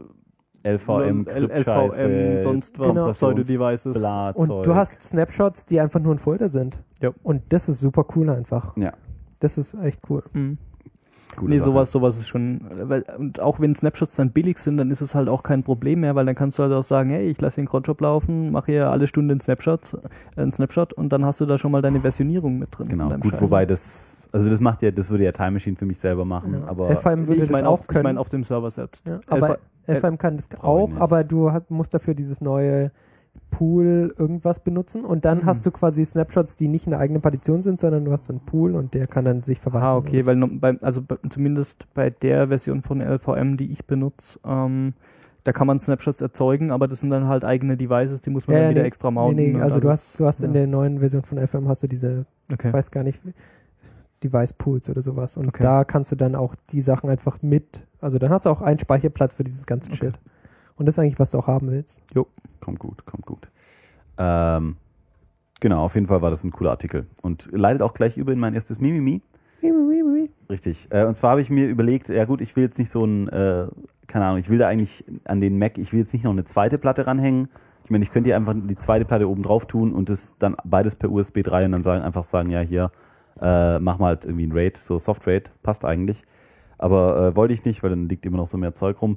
L V M, L- Krypt-Scheiße, L V M, sonst was, Genau. Pseudo-Devices. Bla, Und Zeug. du hast Snapshots, die einfach nur ein Folder sind. Ja. Und das ist super cool einfach. Ja, Das ist echt cool. Mhm. gute Nee, Sache. sowas, sowas ist schon, weil, und auch wenn Snapshots dann billig sind, dann ist es halt auch kein Problem mehr, weil dann kannst du halt auch sagen, hey, ich lasse den Cronjob laufen, mache hier alle Stunde einen Snapshot, äh, einen Snapshot und dann hast du da schon mal deine Versionierung mit drin. Genau, von deinem gut, Scheiß. wobei das, also das macht ja, das würde ja Time Machine für mich selber machen, Ja. aber L V M würde ich das meine auch auf, können. ich mein auf dem Server selbst. Ja, aber L V M kann das brauch ich auch, nicht. aber du hat, musst dafür dieses neue Pool irgendwas benutzen und dann Mhm. hast du quasi Snapshots, die nicht eine eigene Partition sind, sondern du hast so einen Pool und der kann dann sich verwalten. Ah, okay, weil no- bei, also bei, zumindest bei der Version von L V M, die ich benutze, ähm, da kann man Snapshots erzeugen, aber das sind dann halt eigene Devices, die muss man Ja, dann wieder nee, extra nee, mounten. nee, und also du alles. hast, du hast in Ja. der neuen Version von L V M hast du diese, Okay. ich weiß gar nicht, Device Pools oder sowas und Okay. da kannst du dann auch die Sachen einfach mit, also dann hast du auch einen Speicherplatz für dieses ganze Okay. Shit. Und das ist eigentlich, was du auch haben willst. kommt gut, kommt gut. Ähm, genau, auf jeden Fall war das ein cooler Artikel und leitet auch gleich über in mein erstes Mimimi. Richtig. Äh, und zwar habe ich mir überlegt, ja gut, ich will jetzt nicht so ein, äh, keine Ahnung, ich will da eigentlich an den Mac, ich will jetzt nicht noch eine zweite Platte ranhängen. Ich meine, ich könnte hier einfach die zweite Platte oben drauf tun und das dann beides per U S B drei und dann sagen, einfach sagen, ja hier, äh, mach mal halt irgendwie ein RAID, so Soft RAID, passt eigentlich. Aber äh, wollte ich nicht, weil dann liegt immer noch so mehr Zeug rum.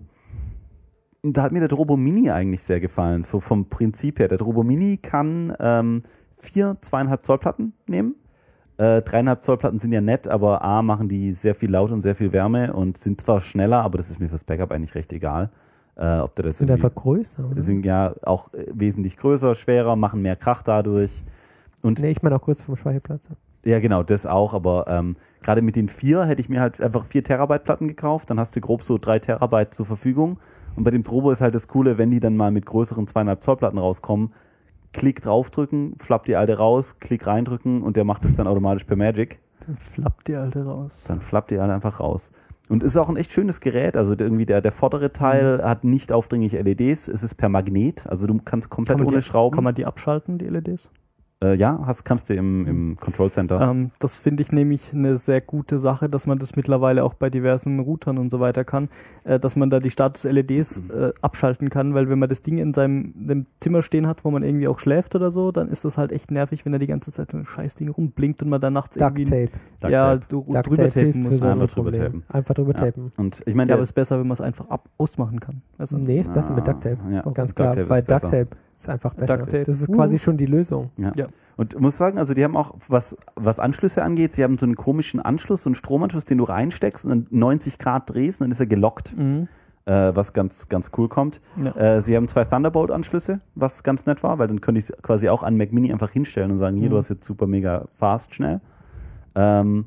Und da hat mir der Drobo Mini eigentlich sehr gefallen, so vom Prinzip her. Der Drobo Mini kann ähm, vier zweieinhalb Zoll Platten nehmen. Äh, dreieinhalb Zoll Platten sind ja nett, aber A, machen die sehr viel Laut und sehr viel Wärme und sind zwar schneller, aber das ist mir fürs Backup eigentlich recht egal. Äh, ob der das Sind irgendwie- einfach größer, oder? die sind ja auch äh, wesentlich größer, schwerer, machen mehr Krach dadurch. Und Nee, ich meine auch größer vom Speicherplatz. ja, genau, das auch, aber ähm, gerade mit den vier hätte ich mir halt einfach vier Terabyte Platten gekauft, dann hast du grob so drei Terabyte zur Verfügung. Und bei dem Drobo ist halt das Coole, wenn die dann mal mit größeren zweieinhalb Zoll Platten rauskommen, Klick draufdrücken, flappt die alte raus, Klick reindrücken und der macht es dann automatisch per Magic. Dann flappt die alte raus. Dann flappt die alte einfach raus. Und ist auch ein echt schönes Gerät, also der, irgendwie der, der vordere Teil hat nicht aufdringliche L E Ds, es ist per Magnet, also du kannst komplett Kann man ohne die, Schrauben. Kann man die abschalten, die L E Ds? Äh, ja, hast, kannst du im, im Control Center. Ähm, das finde ich nämlich eine sehr gute Sache, dass man das mittlerweile auch bei diversen Routern und so weiter kann, äh, dass man da die Status-L E Ds äh, abschalten kann, weil wenn man das Ding in seinem in dem Zimmer stehen hat, wo man irgendwie auch schläft oder so, dann ist das halt echt nervig, wenn er die ganze Zeit so ein Scheißding rumblinkt und man dann nachts Duct irgendwie Tape. ja, Duct du, Duct drüber Tape hilft tapen für musst. so Einfach ein drüber Problem. tapen. Einfach drüber Ja. tapen. Und ich meine, Ja, der- aber es ist besser, wenn man es einfach ab ausmachen kann. Weißt du? Nee, ist besser mit Duct Tape. Ja, Ganz Duct klar, Tape ist weil besser. Duct Tape ist einfach besser. Duct Tape. Das ist Uh. quasi schon die Lösung. Ja. Ja. Und ich muss sagen, also die haben auch, was, was Anschlüsse angeht, sie haben so einen komischen Anschluss, so einen Stromanschluss, den du reinsteckst und dann neunzig Grad drehst und dann ist er gelockt, Mhm. äh, was ganz, ganz cool kommt. Ja. Äh, sie haben zwei Thunderbolt-Anschlüsse, was ganz nett war, weil dann könnte ich es quasi auch an Mac Mini einfach hinstellen und sagen, hier, Mhm. du hast jetzt super mega fast, schnell. Ähm,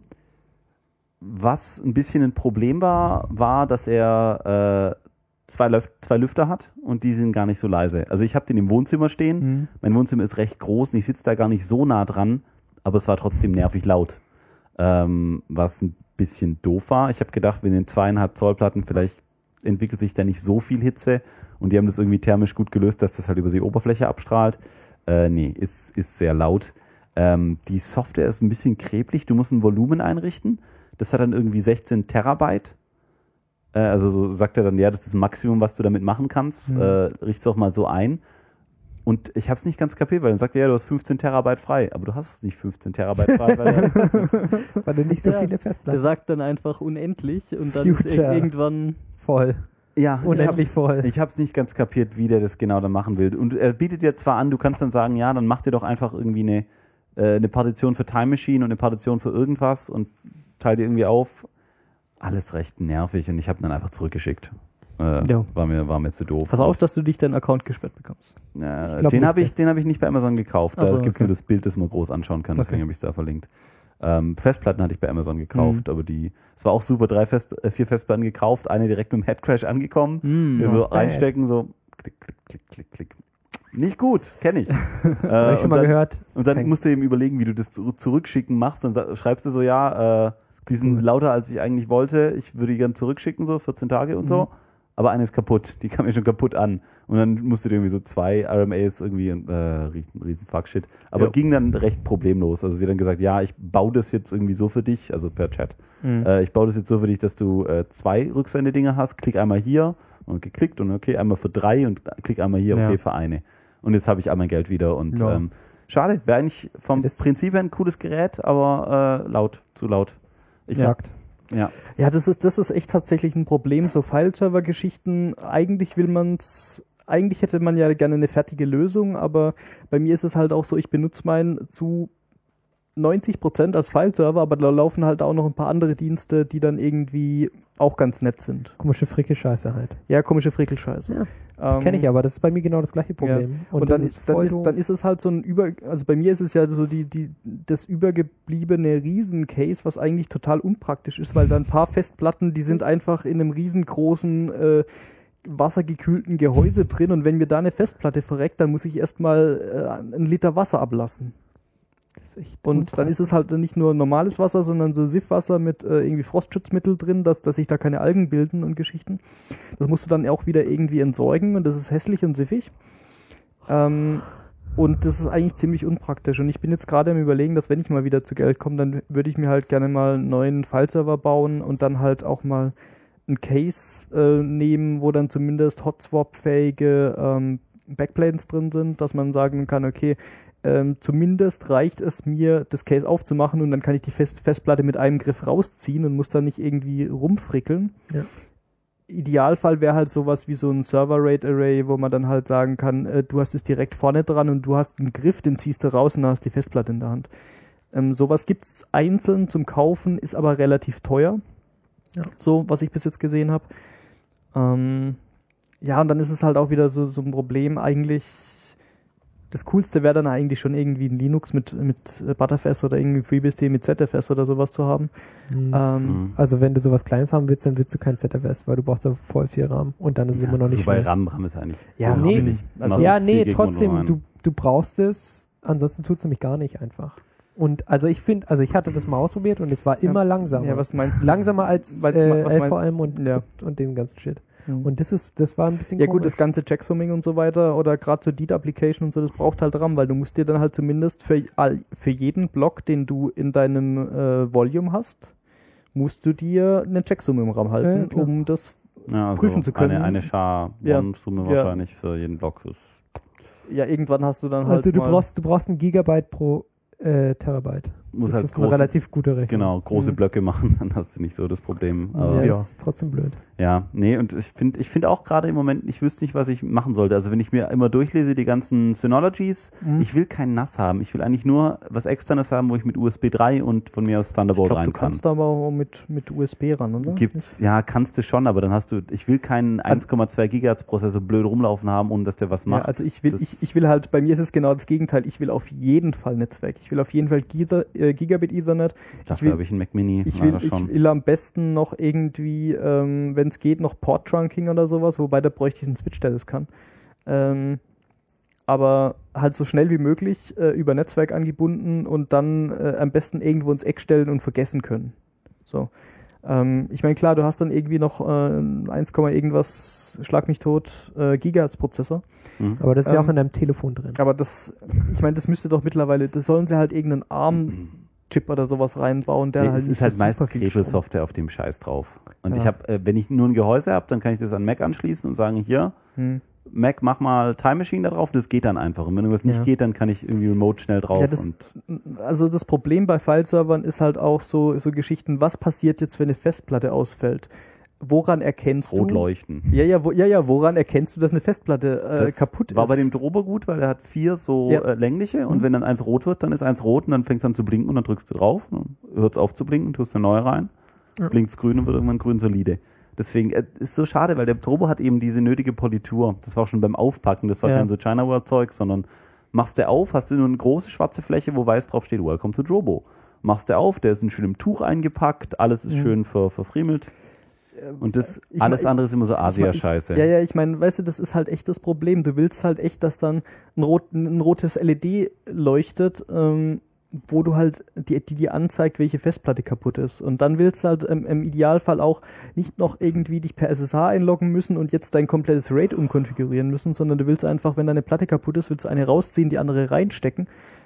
was ein bisschen ein Problem war, war, dass er äh, zwei, Lüf- zwei Lüfter hat und die sind gar nicht so leise. Also ich habe den im Wohnzimmer stehen. Mhm. Mein Wohnzimmer ist recht groß und ich sitze da gar nicht so nah dran, aber es war trotzdem nervig laut. Ähm, was ein bisschen doof war. Ich habe gedacht, wenn den zweieinhalb Zoll Platten vielleicht entwickelt sich da nicht so viel Hitze und die haben das irgendwie thermisch gut gelöst, dass das halt über die Oberfläche abstrahlt. Äh, nee, ist, ist sehr laut. Ähm, die Software ist ein bisschen kreblich, du musst ein Volumen einrichten. Das hat dann irgendwie sechzehn Terabyte. Äh, also so sagt er dann, ja, das ist das Maximum, was du damit machen kannst. Mhm. Äh, richt's auch mal so ein. Und ich habe es nicht ganz kapiert, weil dann sagt er, ja, du hast fünfzehn Terabyte frei. Aber du hast nicht fünfzehn Terabyte frei, weil, weil du nicht so ja, viele Festplatten. Der sagt dann einfach unendlich und dann Future. ist ir- irgendwann voll. Ja, unendlich ich voll. Ich habe es nicht ganz kapiert, wie der das genau dann machen will. Und er bietet dir zwar an, du kannst dann sagen, ja, dann mach dir doch einfach irgendwie eine, äh, eine Partition für Time Machine und eine Partition für irgendwas und teile die irgendwie auf. Alles recht nervig und ich habe ihn dann einfach zurückgeschickt. Äh, ja. war, mir, war mir zu doof. Pass auf, dass du dich deinen Account gesperrt bekommst. Äh, den habe ich, den hab ich nicht bei Amazon gekauft. Da so, gibt es okay. nur das Bild, das man groß anschauen kann. Deswegen Okay. habe ich es da verlinkt. Ähm, Festplatten hatte ich bei Amazon gekauft, mhm. aber die, es war auch super, drei Fest, äh, vier Festplatten gekauft, eine direkt mit dem Headcrash angekommen. Mhm. Wir so Oh, einstecken, so klick, klick, klick, klick, klick. Nicht gut, kenne ich. äh, Habe ich schon mal dann, gehört. Und dann musst du eben überlegen, wie du das zu- zurückschicken machst. Dann sa- schreibst du so, ja, äh, die sind cool. lauter, als ich eigentlich wollte. Ich würde die gerne zurückschicken, so vierzehn Tage und mhm. so. Aber eine ist kaputt, die kam mir schon kaputt an. Und dann musst du dir irgendwie so zwei R M As irgendwie, äh, riesen, riesen Fuck-Shit. Aber ja. ging dann recht problemlos. Also sie hat dann gesagt, ja, ich baue das jetzt irgendwie so für dich, also per Chat. Mhm. Äh, ich baue das jetzt so für dich, dass du äh, zwei Rücksende-Dinger hast. Klick einmal hier und geklickt und okay, einmal für drei und klick einmal hier, okay, Ja. für eine. Und jetzt habe ich all mein Geld wieder und Ja. ähm, schade, wäre eigentlich vom Das- Prinzip her ein cooles Gerät, aber äh, laut, zu laut. Ich, Sagt. ja. Ja, das ist, das ist echt tatsächlich ein Problem, so File-Server-Geschichten. Eigentlich will man's, eigentlich hätte man ja gerne eine fertige Lösung, aber bei mir ist es halt auch so, ich benutze meinen zu neunzig Prozent als File-Server, aber da laufen halt auch noch ein paar andere Dienste, die dann irgendwie auch ganz nett sind. Komische Frickelscheiße halt. Ja, komische Frickelscheiße. Ja, Das Ähm, kenne ich aber, das ist bei mir genau das gleiche Problem. Und, Und, dann, das ist, dann, voll ist, doof. dann ist es halt so ein über, also bei mir ist es ja so die, die, das übergebliebene Riesencase, was eigentlich total unpraktisch ist, weil da ein paar Festplatten, die sind einfach in einem riesengroßen äh, wassergekühlten Gehäuse drin und wenn mir da eine Festplatte verreckt, dann muss ich erstmal äh, einen Liter Wasser ablassen. Das ist echt Und dann unpraktisch. ist es halt nicht nur normales Wasser, sondern so Siffwasser mit äh, irgendwie Frostschutzmittel drin, dass, dass sich da keine Algen bilden und Geschichten. Das musst du dann auch wieder irgendwie entsorgen und das ist hässlich und siffig. Ähm, und das ist eigentlich ziemlich unpraktisch. Und ich bin jetzt gerade am Überlegen, dass wenn ich mal wieder zu Geld komme, dann würde ich mir halt gerne mal einen neuen File-Server bauen und dann halt auch mal ein Case äh, nehmen, wo dann zumindest Hot-Swap-fähige ähm, Backplanes drin sind, dass man sagen kann, okay, Ähm, zumindest reicht es mir, das Case aufzumachen und dann kann ich die Fest Festplatte mit einem Griff rausziehen und muss dann nicht irgendwie rumfrickeln. Ja. Idealfall wäre halt sowas wie so ein Server-RAID-Array, wo man dann halt sagen kann, äh, du hast es direkt vorne dran und du hast einen Griff, den ziehst du raus und dann hast die Festplatte in der Hand. Ähm, sowas gibt es einzeln zum Kaufen, ist aber relativ teuer. Ja. So, was ich bis jetzt gesehen habe. Ähm, ja, und dann ist es halt auch wieder so, so ein Problem eigentlich. Das Coolste wäre dann eigentlich schon irgendwie ein Linux mit, mit Butterfs oder irgendwie FreeBSD mit Z F S oder sowas zu haben. Mhm. Ähm, Mhm. Also wenn du sowas Kleines haben willst, dann willst du kein Z F S, weil du brauchst da voll viel RAM und dann ist es Ja, immer noch nicht wobei schnell. RAM, RAM ist eigentlich Ja, so nee, nicht. also- Machst Ja, viel nee, gegen trotzdem, Mono rein. du, du brauchst es, ansonsten tut es nämlich gar nicht einfach. Und also ich finde, also ich hatte das mal ausprobiert und es war immer langsamer. ja, was meinst du? Langsamer als Weil's äh, ma- was L mein- V M und, Ja. und, und den ganzen Shit. Mhm. Und das ist, das war ein bisschen Ja gut, komisch. das ganze Checksumming und so weiter oder gerade so Deed-Application und so, das braucht halt RAM, weil du musst dir dann halt zumindest für, all, für jeden Block, den du in deinem äh, Volume hast, musst du dir eine Checksumme im RAM halten, Ja, klar. um das, ja, also prüfen zu können. Eine, eine Char-One-Summe Ja. wahrscheinlich für jeden Block. Das ja irgendwann hast du dann halt also du mal, brauchst, du brauchst ein Gigabyte pro äh, Terabyte. muss das halt ist eine große, relativ gute Rechnung. genau, große Mhm. Blöcke machen, dann hast du nicht so das Problem. Aber Ja, Ja. ist trotzdem blöd. Ja, nee, und ich finde ich finde auch gerade im Moment, ich wüsste nicht, was ich machen sollte. Also wenn ich mir immer durchlese, die ganzen Synologies, Mhm. ich will kein NAS haben. Ich will eigentlich nur was Externes haben, wo ich mit U S B drei und von mir aus ich Thunderbolt glaube, rein du kann. kannst aber auch mit, mit U S B ran, oder? Gibt's, ja, kannst du schon, aber dann hast du, ich will keinen eins Komma zwei Gigahertz Prozessor blöd rumlaufen haben, ohne dass der was Ja, macht. also ich will, Das- ich, ich will halt, bei mir ist es genau das Gegenteil. Ich will auf jeden Fall Netzwerk. Ich will auf jeden Fall Giga, äh, Gigabit Ethernet. Dafür will- habe ich einen Mac Mini. Ich will, leider ich schon. will am besten noch irgendwie, ähm, wenn es geht, noch Port-Trunking oder sowas, wobei da bräuchte ich einen Switch, der das kann. Ähm, aber halt so schnell wie möglich äh, über Netzwerk angebunden und dann äh, am besten irgendwo ins Eck stellen und vergessen können. So. Ähm, ich meine, klar, du hast dann irgendwie noch äh, eins, irgendwas, schlag mich tot, äh, Gigahertz-Prozessor. Mhm. Aber das ist ähm, ja auch in deinem Telefon drin. Aber das, ich meine, das müsste doch mittlerweile, das sollen sie halt irgendeinen ARM-Chip oder sowas reinbauen, der nee, halt es nicht ist halt so meist super viel Krebelsoftware auf dem Scheiß drauf. Und Ja. ich habe, äh, wenn ich nur ein Gehäuse habe, dann kann ich das an Mac anschließen und sagen, hier, Hm. Mac, mach mal Time Machine da drauf, das geht dann einfach. Und wenn irgendwas nicht Ja. geht, dann kann ich irgendwie remote schnell drauf. Ja, das, und also das Problem bei File-Servern ist halt auch so, so Geschichten, was passiert jetzt, wenn eine Festplatte ausfällt? Woran erkennst rot du? leuchten. Ja, ja, wo, ja, ja, woran erkennst du, dass eine Festplatte äh, Das kaputt war ist? bei dem Drober gut, weil er hat vier so Ja. äh, längliche und Mhm. wenn dann eins rot wird, dann ist eins rot und dann fängt es an zu blinken und dann drückst du drauf, dann hört es auf zu blinken, tust eine neue rein, Ja. blinkt es grün und wird irgendwann grün solide. Deswegen äh, ist so schade, weil der Drober hat eben diese nötige Politur. Das war auch schon beim Aufpacken, das war Ja. kein so China-Word-Zeug, sondern machst du auf, hast du nur eine große schwarze Fläche, wo weiß drauf steht, Welcome to Drobo. Machst du auf, der ist in schönem Tuch eingepackt, alles ist Mhm. schön ver verfriemelt. Und das Ich alles mein- andere ist immer so Asia-Scheiße. Ja, ja, ich meine, weißt du, das ist halt echt das Problem. Du willst halt echt, dass dann ein, rot, ein rotes L E D leuchtet, ähm, wo du halt, die, die dir anzeigt, welche Festplatte kaputt ist. Und dann willst du halt ähm, im Idealfall auch nicht noch irgendwie dich per S S H einloggen müssen und jetzt dein komplettes RAID umkonfigurieren müssen, sondern du willst einfach, wenn deine Platte kaputt ist, willst du eine rausziehen, die andere reinstecken,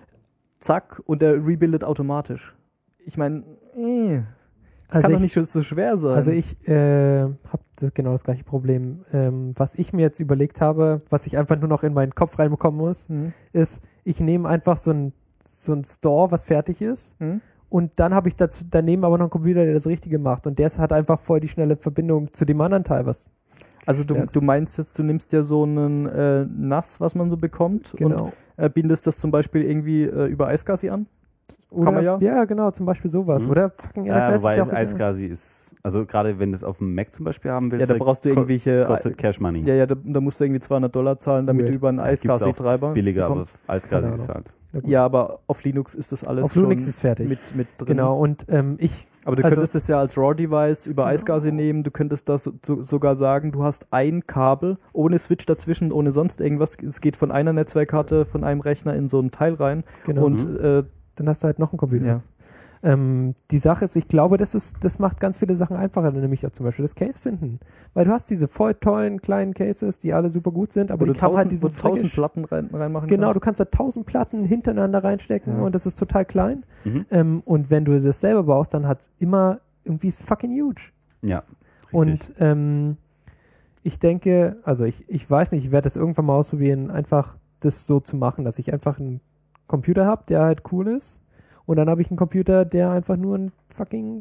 zack, und der rebuildet automatisch. Ich meine, eh, das Also kann doch ich- nicht so- so schwer sein. Also ich äh, habe das, genau das gleiche Problem. Ähm, was ich mir jetzt überlegt habe, was ich einfach nur noch in meinen Kopf reinbekommen muss, Mhm. ist, ich nehme einfach so ein, so ein Store, was fertig ist, Mhm. und dann habe ich dazu daneben aber noch einen Computer, der das Richtige macht. Und der hat einfach voll die schnelle Verbindung zu dem anderen Teil, was Also du, Ja. du meinst jetzt, du nimmst ja so einen äh, N A S, was man so bekommt, genau. und äh, bindest das zum Beispiel irgendwie äh, über iSCSI an? Oder, man ja. ja, genau, zum Beispiel sowas. Mhm. Oder fucking N F S Ja, ist wobei ja auch egal. iSCSI ist, also gerade wenn du es auf dem Mac zum Beispiel haben willst, Ja, da brauchst du ko- irgendwelche... kostet Cash Money. Ja, ja, da, da musst du irgendwie zweihundert Dollar zahlen, damit Weird. du über einen Gibt's auch iSCSI-Treiber billiger, aber bekommst. das Keine iSCSI ist Ahnung. halt. Ja, gut. Ja, aber auf Linux ist das alles Auf schon Linux ist fertig. mit, mit drin. Genau, und ähm, ich, Aber du also- könntest es ja als RAW-Device über Genau. iSCSI nehmen, du könntest das so, so, sogar sagen, du hast ein Kabel, ohne Switch dazwischen, ohne sonst irgendwas, es geht von einer Netzwerkkarte, von einem Rechner in so ein Teil rein, genau, und äh, dann hast du halt noch einen Computer. ja. Ähm, die Sache ist, ich glaube, das, ist, das macht ganz viele Sachen einfacher, nämlich auch zum Beispiel das Case finden. Weil du hast diese voll tollen kleinen Cases, die alle super gut sind, aber wo du die kann man halt tausend, diesen wo du tausend Fleckisch- Platten rein, reinmachen Genau, du kannst. kannst da tausend Platten hintereinander reinstecken, Ja. und das ist total klein. Mhm. Ähm, und wenn du das selber baust, dann hat es immer irgendwie ist fucking huge. Ja, richtig. Und ähm, ich denke, also ich, ich weiß nicht, ich werde das irgendwann mal ausprobieren, einfach das so zu machen, dass ich einfach einen Computer habe, der halt cool ist, und dann habe ich einen Computer, der einfach nur ein fucking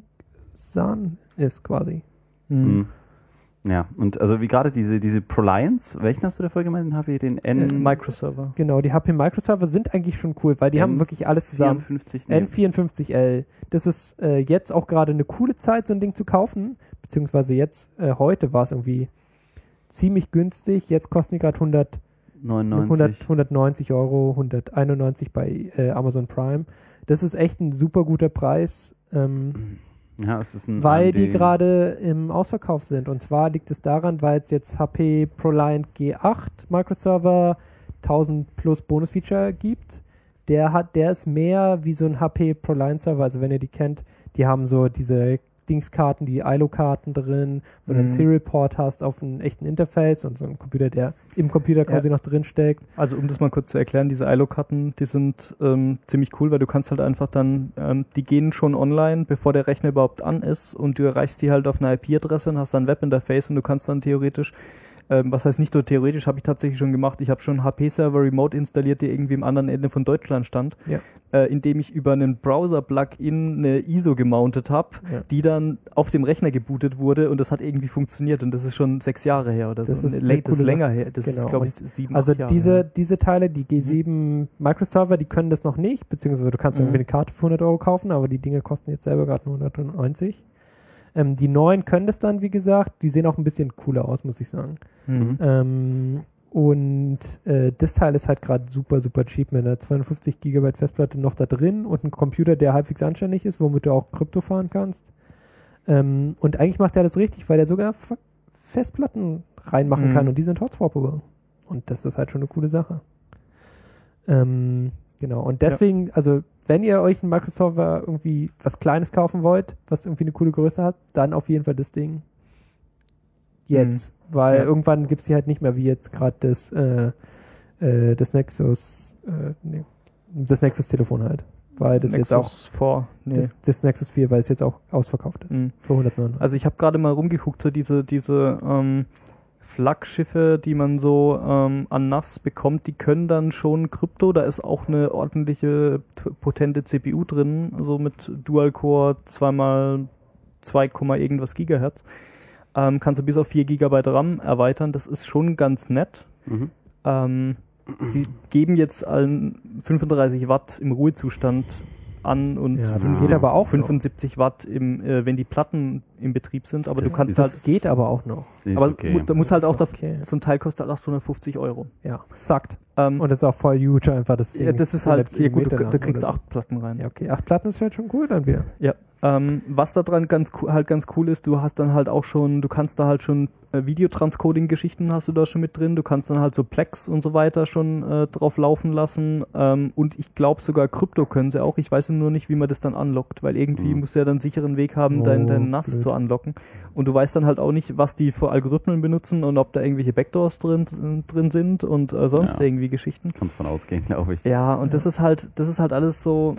Sahn ist, quasi. Mhm. Mhm. Ja, und also wie gerade diese, diese ProLiants, welchen hast du davor gemeint? Den H P, den N... Äh, Microserver. Genau, die H P Microserver sind eigentlich schon cool, weil die haben wirklich alles zusammen. vierundfünfzig, nee. N vierundfünfzig L. Das ist äh, jetzt auch gerade eine coole Zeit, so ein Ding zu kaufen. Beziehungsweise jetzt, äh, heute war es irgendwie ziemlich günstig. Jetzt kosten die gerade hundert, hundert, neunundneunzig. hundertneunzig Euro, hunderteinundneunzig bei äh, Amazon Prime. Das ist echt ein super guter Preis, ähm, Ja, es ist ein weil A M D. die gerade im Ausverkauf sind. Und zwar liegt es daran, weil es jetzt H P ProLiant G acht Microserver tausend plus Bonusfeature gibt. Der hat, der ist mehr wie so ein H P ProLiant Server. Also wenn ihr die kennt, die haben so diese Dingskarten, die I L O-Karten drin, wo du Mhm. einen Serial-Port hast auf einem echten Interface und so einen Computer, der im Computer quasi noch drin steckt. Also um das mal kurz zu erklären, diese I L O-Karten, die sind ähm, ziemlich cool, weil du kannst halt einfach dann, ähm, die gehen schon online, bevor der Rechner überhaupt an ist, und du erreichst die halt auf einer I P-Adresse und hast dann ein Webinterface, und du kannst dann theoretisch, ähm, was heißt nicht nur theoretisch, habe ich tatsächlich schon gemacht, ich habe schon einen H P-Server remote installiert, der irgendwie am anderen Ende von Deutschland stand, Ja. äh, indem ich über einen Browser-Plugin eine I S O gemountet habe, Ja. die dann auf dem Rechner gebootet wurde, und das hat irgendwie funktioniert, und das ist schon sechs Jahre her oder Das so. ist Nee, eine das ist coole länger her, das Genau. ist glaube ich sieben, Also acht Jahre diese, her. diese Teile, die G sieben Microserver, die können das noch nicht, beziehungsweise du kannst Mhm. irgendwie eine Karte für hundert Euro kaufen, aber die Dinge kosten jetzt selber gerade nur hundertneunzig. Ähm, die neuen können das dann, wie gesagt, die sehen auch ein bisschen cooler aus, muss ich sagen. Mhm. Ähm, und äh, das Teil ist halt gerade super, super cheap mit einer zweihundertfünfzig Gigabyte Festplatte noch da drin und ein Computer, der halbwegs anständig ist, womit du auch Krypto fahren kannst. Ähm, und eigentlich macht er das richtig, weil er sogar F- Festplatten reinmachen Mhm. kann, und die sind hot-swappable. Und das ist halt schon eine coole Sache. Ähm, Genau, und deswegen, ja. also wenn ihr euch einen Microserver irgendwie was Kleines kaufen wollt, was irgendwie eine coole Größe hat, dann auf jeden Fall das Ding jetzt. Mhm. Weil ja. irgendwann gibt es die halt nicht mehr, wie jetzt gerade das, äh, äh, das Nexus, äh, nee, das Nexus-Telefon halt. Weil das Nexus jetzt auch vier, nee. das, das Nexus vier, weil es jetzt auch ausverkauft ist. Mhm. Für hundertneun. Also ich habe gerade mal rumgeguckt, so diese, diese ähm, Flaggschiffe, die man so ähm, an N A S bekommt, die können dann schon Krypto, da ist auch eine ordentliche, potente C P U drin, so mit Dual-Core, zweimal zwei, irgendwas Gigahertz. Ähm, kannst du bis auf vier Gigabyte RAM erweitern, das ist schon ganz nett. Mhm. Ähm, die geben jetzt allen fünfunddreißig Watt im Ruhezustand an und ja, das geht aber auch fünfundsiebzig noch. Watt, im, äh, wenn die Platten im Betrieb sind. Aber das du kannst das halt. geht aber auch noch. Aber okay. Da muss halt auch, okay. so ein Teil kostet halt achthundertfünfzig Euro. Ja, sagt. Ähm, und das ist auch voll huge einfach. Das, ja, das ist halt, ja gut, du, da kriegst du acht Platten rein. Ja, okay, acht Platten ist halt schon cool dann wieder. Ja. Ähm, was da dran ganz halt ganz cool ist, du hast dann halt auch schon, du kannst da halt schon äh, Videotranscoding-Geschichten hast du da schon mit drin, du kannst dann halt so Plex und so weiter schon äh, drauf laufen lassen ähm, und ich glaube sogar Krypto können sie auch, ich weiß nur nicht, wie man das dann unlockt, weil irgendwie mhm. musst du ja dann einen sicheren Weg haben, oh, dein, dein N A S blöd. zu unlocken und du weißt dann halt auch nicht, was die für Algorithmen benutzen und ob da irgendwelche Backdoors drin, drin sind und äh, sonst ja. irgendwie Geschichten. Kannst von ausgehen, glaube ich. Ja, und ja. das ist halt, das ist halt alles so.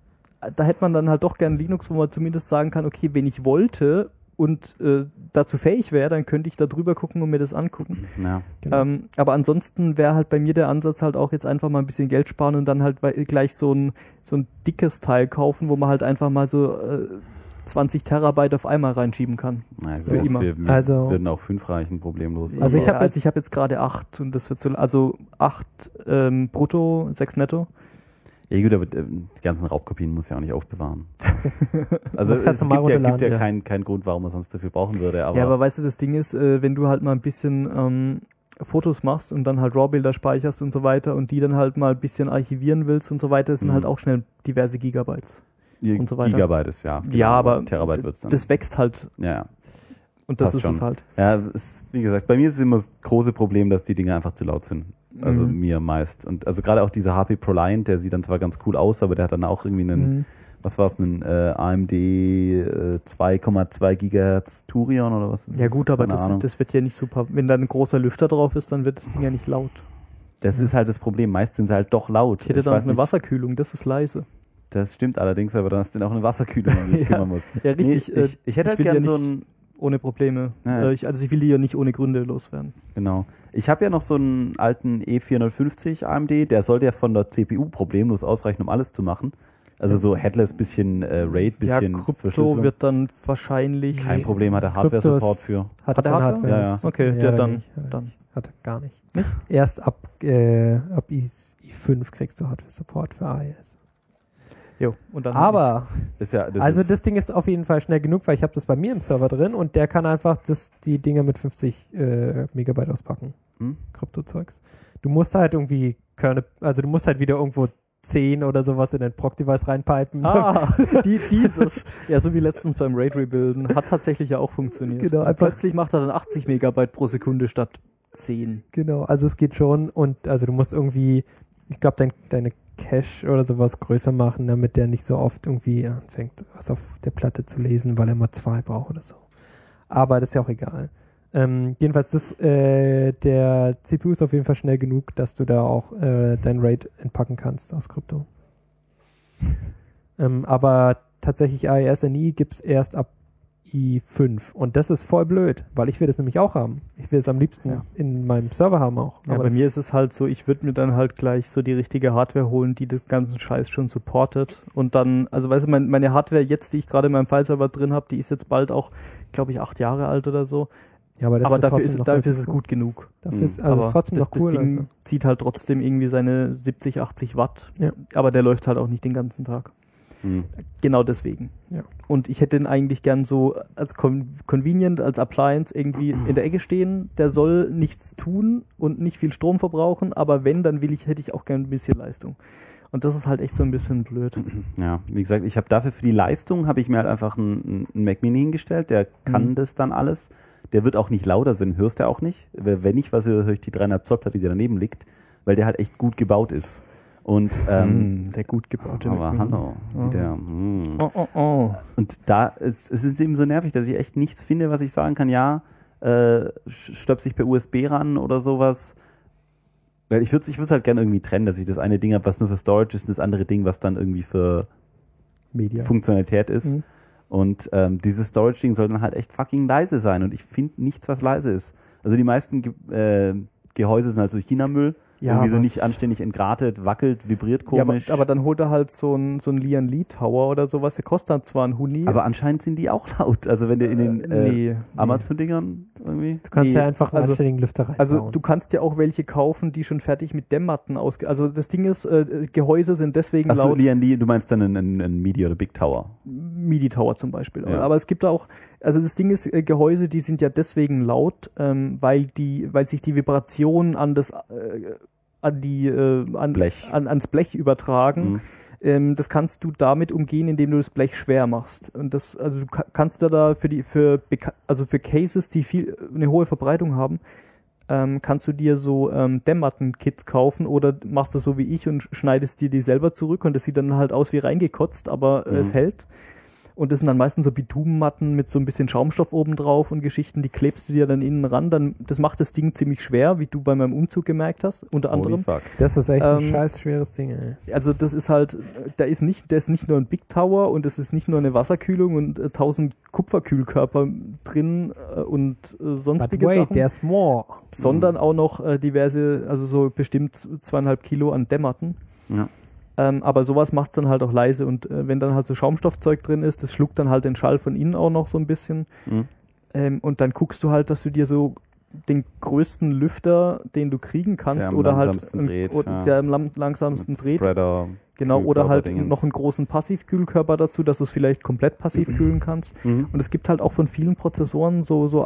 Da hätte man dann halt doch gern Linux, wo man zumindest sagen kann, okay, wenn ich wollte und äh, dazu fähig wäre, dann könnte ich da drüber gucken und mir das angucken. Ja, genau. ähm, aber ansonsten wäre halt bei mir der Ansatz halt auch jetzt einfach mal ein bisschen Geld sparen und dann halt gleich so ein, so ein dickes Teil kaufen, wo man halt einfach mal so äh, zwanzig Terabyte auf einmal reinschieben kann. Also für immer. Wir, wir also würden auch fünf reichen, problemlos. Also ich habe also ich hab jetzt gerade acht und das wird so, also acht ähm, brutto, sechs netto. Ja gut, aber die ganzen Raubkopien muss ja auch nicht aufbewahren. Also es gibt ja, gibt ja, ja. Keinen kein Grund, warum man sonst dafür brauchen würde. Aber ja, aber weißt du, das Ding ist, äh, wenn du halt mal ein bisschen ähm, Fotos machst und dann halt RAW-Bilder speicherst und so weiter und die dann halt mal ein bisschen archivieren willst und so weiter, das sind mhm. halt auch schnell diverse Gigabytes ja, und so weiter. Gigabyte ist, ja. Genau, ja, aber Terabyte wird's dann. Das wächst halt. Ja, ja. Und das Passt ist schon. es halt. Ja, es, wie gesagt, bei mir ist immer das große Problem, dass die Dinge einfach zu laut sind. Also mhm. mir meist. Und also gerade auch dieser H P ProLiant, der sieht dann zwar ganz cool aus, aber der hat dann auch irgendwie einen, mhm. was war es, einen äh, A M D äh, zwei Komma zwei Gigahertz Turion oder was ist das? Ja gut, aber das, das wird ja nicht super. Wenn da ein großer Lüfter drauf ist, dann wird das Ding ja nicht laut. Das mhm. ist halt das Problem. Meist sind sie halt doch laut. Ich hätte ich dann eine nicht. Wasserkühlung, das ist leise. Das stimmt allerdings, aber dann hast du dann auch eine Wasserkühlung, um die ich ja. kümmern muss. Ja, richtig. Nee, ich, ich hätte ich halt gern ja so ein... Ohne Probleme. Ja. Ich, also ich will die ja nicht ohne Gründe loswerden. Genau. Ich habe ja noch so einen alten E vierhundertfünfzig A M D, der sollte ja von der C P U problemlos ausreichen, um alles zu machen. Also so Headless, bisschen äh, RAID, bisschen ja, Krypto wird dann wahrscheinlich... Kein Problem, hat er Hardware-Support für. Hat, hat er Hardware? Hardware? Ja, ja. Okay, ja, ja, dann, nicht, dann. Hat er gar nicht. nicht? Erst ab, äh, ab i fünf kriegst du Hardware-Support für A E S. Jo, und dann aber, ist ja, das also ist das Ding ist auf jeden Fall schnell genug, weil ich habe das bei mir im Server drin und der kann einfach das, die Dinger mit fünfzig äh, Megabyte auspacken. Hm? Krypto-Zeugs. Du musst halt irgendwie Kerne, also du musst halt wieder irgendwo zehn oder sowas in den Proc-Device reinpipen. Ah, die, dieses. Ja, so wie letztens beim RAID-Rebuilden. Hat tatsächlich ja auch funktioniert. Genau, einfach plötzlich macht er dann achtzig Megabyte pro Sekunde statt zehn. Genau, also es geht schon und also du musst irgendwie, ich glaube, dein, deine Cache oder sowas größer machen, damit der nicht so oft irgendwie anfängt, was auf der Platte zu lesen, weil er mal zwei braucht oder so. Aber das ist ja auch egal. Ähm, jedenfalls, das, äh, der C P U ist auf jeden Fall schnell genug, dass du da auch äh, dein RAID entpacken kannst aus Krypto. ähm, aber tatsächlich A E S N I gibt es erst ab i fünf und das ist voll blöd, weil ich will das nämlich auch haben. Ich will es am liebsten ja. in meinem Server haben auch. Ja, aber bei mir ist es halt so, ich würde mir dann halt gleich so die richtige Hardware holen, die das ganzen Scheiß schon supportet und dann, also weißt du, mein, meine Hardware jetzt, die ich gerade in meinem File-Server drin habe, die ist jetzt bald auch, glaube ich, acht Jahre alt oder so. Ja, aber das aber ist dafür, trotzdem ist, noch dafür ist es gut genug. Dafür ist, also aber ist trotzdem das, noch cool. Das Ding also. zieht halt trotzdem irgendwie seine siebzig, achtzig Watt, ja. aber der läuft halt auch nicht den ganzen Tag. Mhm. Genau deswegen. Ja. Und ich hätte den eigentlich gern so als con- convenient, als Appliance irgendwie in der Ecke stehen. Der soll nichts tun und nicht viel Strom verbrauchen, aber wenn, dann will ich, hätte ich auch gern ein bisschen Leistung. Und das ist halt echt so ein bisschen blöd. Ja, wie gesagt, ich habe dafür für die Leistung habe ich mir halt einfach einen, einen Mac Mini hingestellt, der kann mhm. das dann alles. Der wird auch nicht lauter sein, hörst du auch nicht. Wenn ich was höre, höre ich die dreieinhalb Zoll Platte, die daneben liegt, weil der halt echt gut gebaut ist. Und, ähm, mm, der gut gebaute aber McQueen. hallo, Oh. wieder. Mm. Oh, oh, oh. Und da ist, es ist eben so nervig, dass ich echt nichts finde, was ich sagen kann, ja, äh, stöpse ich per U S B ran oder sowas. Weil ich würde es ich würd's halt gerne irgendwie trennen, dass ich das eine Ding habe, was nur für Storage ist und das andere Ding, was dann irgendwie für Media. Funktionalität ist. Mhm. Und ähm, dieses Storage-Ding soll dann halt echt fucking leise sein. Und ich finde nichts, was leise ist. Also die meisten Ge äh, Gehäuse sind halt so China-Müll. Ja, irgendwie so was- nicht anständig entgratet, wackelt, vibriert Ja, aber, komisch. aber dann holt er halt so ein, so ein Lian Li Tower oder sowas, der kostet dann zwar ein Huni. Aber anscheinend sind die auch laut. Also wenn du in den Äh, äh, nee, Amazon-Dingern irgendwie. Du kannst Nee, ja einfach einen also- anständigen Lüfter reinbauen. Also du kannst ja auch welche kaufen, die schon fertig mit Dämmmatten ausge... Also das Ding ist, äh, Gehäuse sind deswegen Achso, laut. Lian Li, du meinst dann einen, einen, einen Media oder Big Tower. MIDI Tower zum Beispiel. Ja. Aber es gibt auch, also das Ding ist, äh, Gehäuse, die sind ja deswegen laut, ähm, weil die, weil sich die Vibrationen an das, äh, an die, äh, an, Blech. An, ans Blech übertragen. Mhm. Ähm, das kannst du damit umgehen, indem du das Blech schwer machst. Und das, also du ka- kannst da da für die, für beka- also für Cases, die viel eine hohe Verbreitung haben, ähm, kannst du dir so ähm, Dämmmatten-Kits kaufen oder machst das so wie ich und schneidest dir die selber zurück und das sieht dann halt aus wie reingekotzt, aber äh, Mhm. es hält. Und das sind dann meistens so Bitumenmatten mit so ein bisschen Schaumstoff oben drauf und Geschichten, die klebst du dir dann innen ran. Dann, das macht das Ding ziemlich schwer, wie du bei meinem Umzug gemerkt hast, unter Holy anderem. fuck. das ist echt ein ähm, scheiß schweres Ding, ey. Also das ist halt, da ist nicht, da ist nicht nur ein Big Tower und es ist nicht nur eine Wasserkühlung und äh, tausend Kupferkühlkörper drin äh, und äh, But sonstige wait, Sachen, there's more. sondern auch noch äh, diverse, also so bestimmt zweieinhalb Kilo an Dämmmatten. Ja. Ähm, aber sowas macht es dann halt auch leise und äh, wenn dann halt so Schaumstoffzeug drin ist, das schluckt dann halt den Schall von innen auch noch so ein bisschen. Mhm. Ähm, und dann guckst du halt, dass du dir so den größten Lüfter, den du kriegen kannst, Der am oder halt langsamsten ein- dreht, oder ja. der am lam- langsamsten Mit dreht. Spreader. Genau, oder halt Kühlkörperdingens. noch einen großen Passivkühlkörper dazu, dass du es vielleicht komplett passiv kühlen kannst. Mhm. Und es gibt halt auch von vielen Prozessoren so, so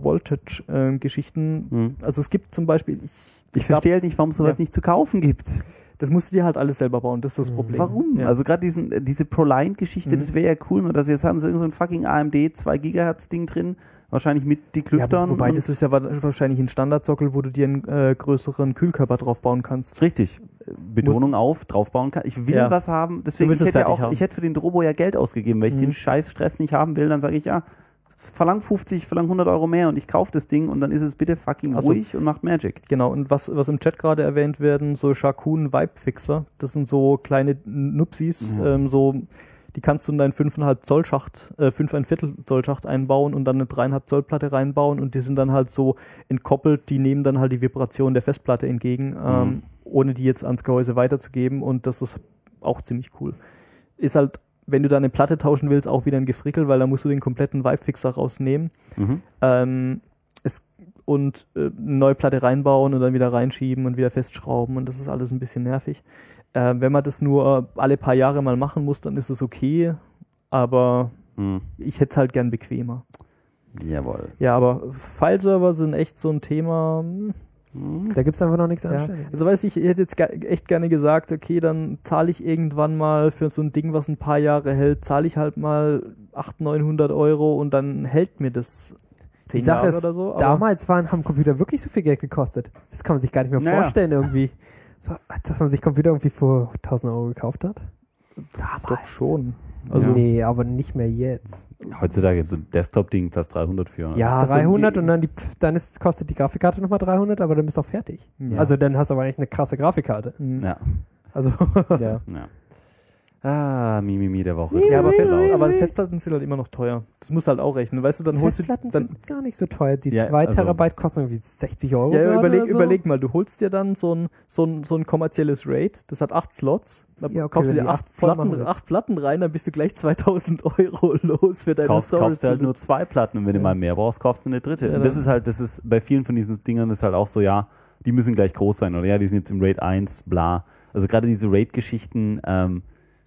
Ultra-Low-Voltage-Geschichten. Mhm. Also es gibt zum Beispiel, ich, Ich glaub, verstehe halt nicht, warum es sowas Ja. nicht zu kaufen gibt. das musst du dir halt alles selber bauen, das ist das Problem. Warum? Ja. Also gerade diesen, äh, diese ProLine-Geschichte, Mhm. das wäre ja cool, nur dass jetzt haben sie irgend so ein fucking A M D zwei Gigahertz Ding drin, wahrscheinlich mit die ja, Klüftern. wobei und- das ist ja wa- wahrscheinlich ein Standardsockel, wo du dir einen äh, größeren Kühlkörper drauf bauen kannst. Richtig. Betonung auf, draufbauen kann. Ich will Ja. was haben. Deswegen, willst ich es hätte ja fertig auch, haben. ich hätte für den Drobo ja Geld ausgegeben. Weil ich Mhm. den scheiß Stress nicht haben will, dann sage ich, ja, verlang fünfzig, verlang hundert Euro mehr und ich kaufe das Ding und dann ist es bitte fucking Ach so. ruhig und macht Magic. Genau, und was, was im Chat gerade erwähnt werden, so Shakun Vibe Fixer, das sind so kleine Nupsis, Ja. ähm, so, die kannst du in deinen fünf Komma fünf Zoll Schacht, äh, fünf Komma fünf Zoll Schacht einbauen und dann eine drei Komma fünf Zoll Platte reinbauen und die sind dann halt so entkoppelt, die nehmen dann halt die Vibration der Festplatte entgegen, ähm, Mhm. ohne die jetzt ans Gehäuse weiterzugeben und das ist auch ziemlich cool. Ist halt, wenn du deine Platte tauschen willst, auch wieder ein Gefrickel, weil da musst du den kompletten Vibe Fixer rausnehmen. Mhm. Ähm, es, und äh, eine neue Platte reinbauen und dann wieder reinschieben und wieder festschrauben und das ist alles ein bisschen nervig. Äh, wenn man das nur alle paar Jahre mal machen muss, dann ist es okay, aber Mhm. ich hätte es halt gern bequemer. Jawohl. Ja, aber File-Server sind echt so ein Thema. hm, Mhm. Da gibt es einfach noch nichts Ja. Anständiges. Also weiß ich, ich hätte jetzt ge- echt gerne gesagt, okay, dann zahle ich irgendwann mal für so ein Ding, was ein paar Jahre hält, zahle ich halt mal achthundert, neunhundert Euro und dann hält mir das zehn Die Sache Jahre ist, oder so. aber- damals waren, haben Computer wirklich so viel Geld gekostet. Das kann man sich gar nicht mehr Naja. vorstellen irgendwie. So, dass man sich Computer irgendwie für tausend Euro gekauft hat. Doch schon. Also- nee, aber nicht mehr jetzt. Heutzutage so ein Desktop-Ding, das dreihundert für. oder? Ja, so dreihundert die- und dann, die, dann ist, kostet die Grafikkarte nochmal dreihundert, aber dann bist du auch fertig. Ja. Also dann hast du aber eigentlich eine krasse Grafikkarte. Mhm. Ja. Also Ja. ja. Ah, Mimimi der Woche. Ja, aber, Fest, Mimimi. aber Festplatten sind halt immer noch teuer. Das musst du halt auch rechnen. Weißt du, dann holst du Festplatten dann, sind gar nicht so teuer. Die Ja, zwei also- Terabyte kosten irgendwie sechzig Euro. ja, gerade überleg, oder so. überleg mal, du holst dir dann so ein, so ein, so ein kommerzielles RAID, das hat acht Slots, da Ja, okay, kaufst du wenn dir die acht acht voll Platten, machen acht Platten rein, dann bist du gleich zweitausend Euro los für deine Kaufst, Storage. kaufst du halt nur zwei Platten und wenn du Ja. mal mehr brauchst, kaufst du eine dritte. Ja, und das dann- ist halt, das ist bei vielen von diesen Dingern ist halt auch so, ja, die müssen gleich groß sein oder ja, die sind jetzt im RAID eins, bla. Also gerade diese RAID-Geschichten, ähm,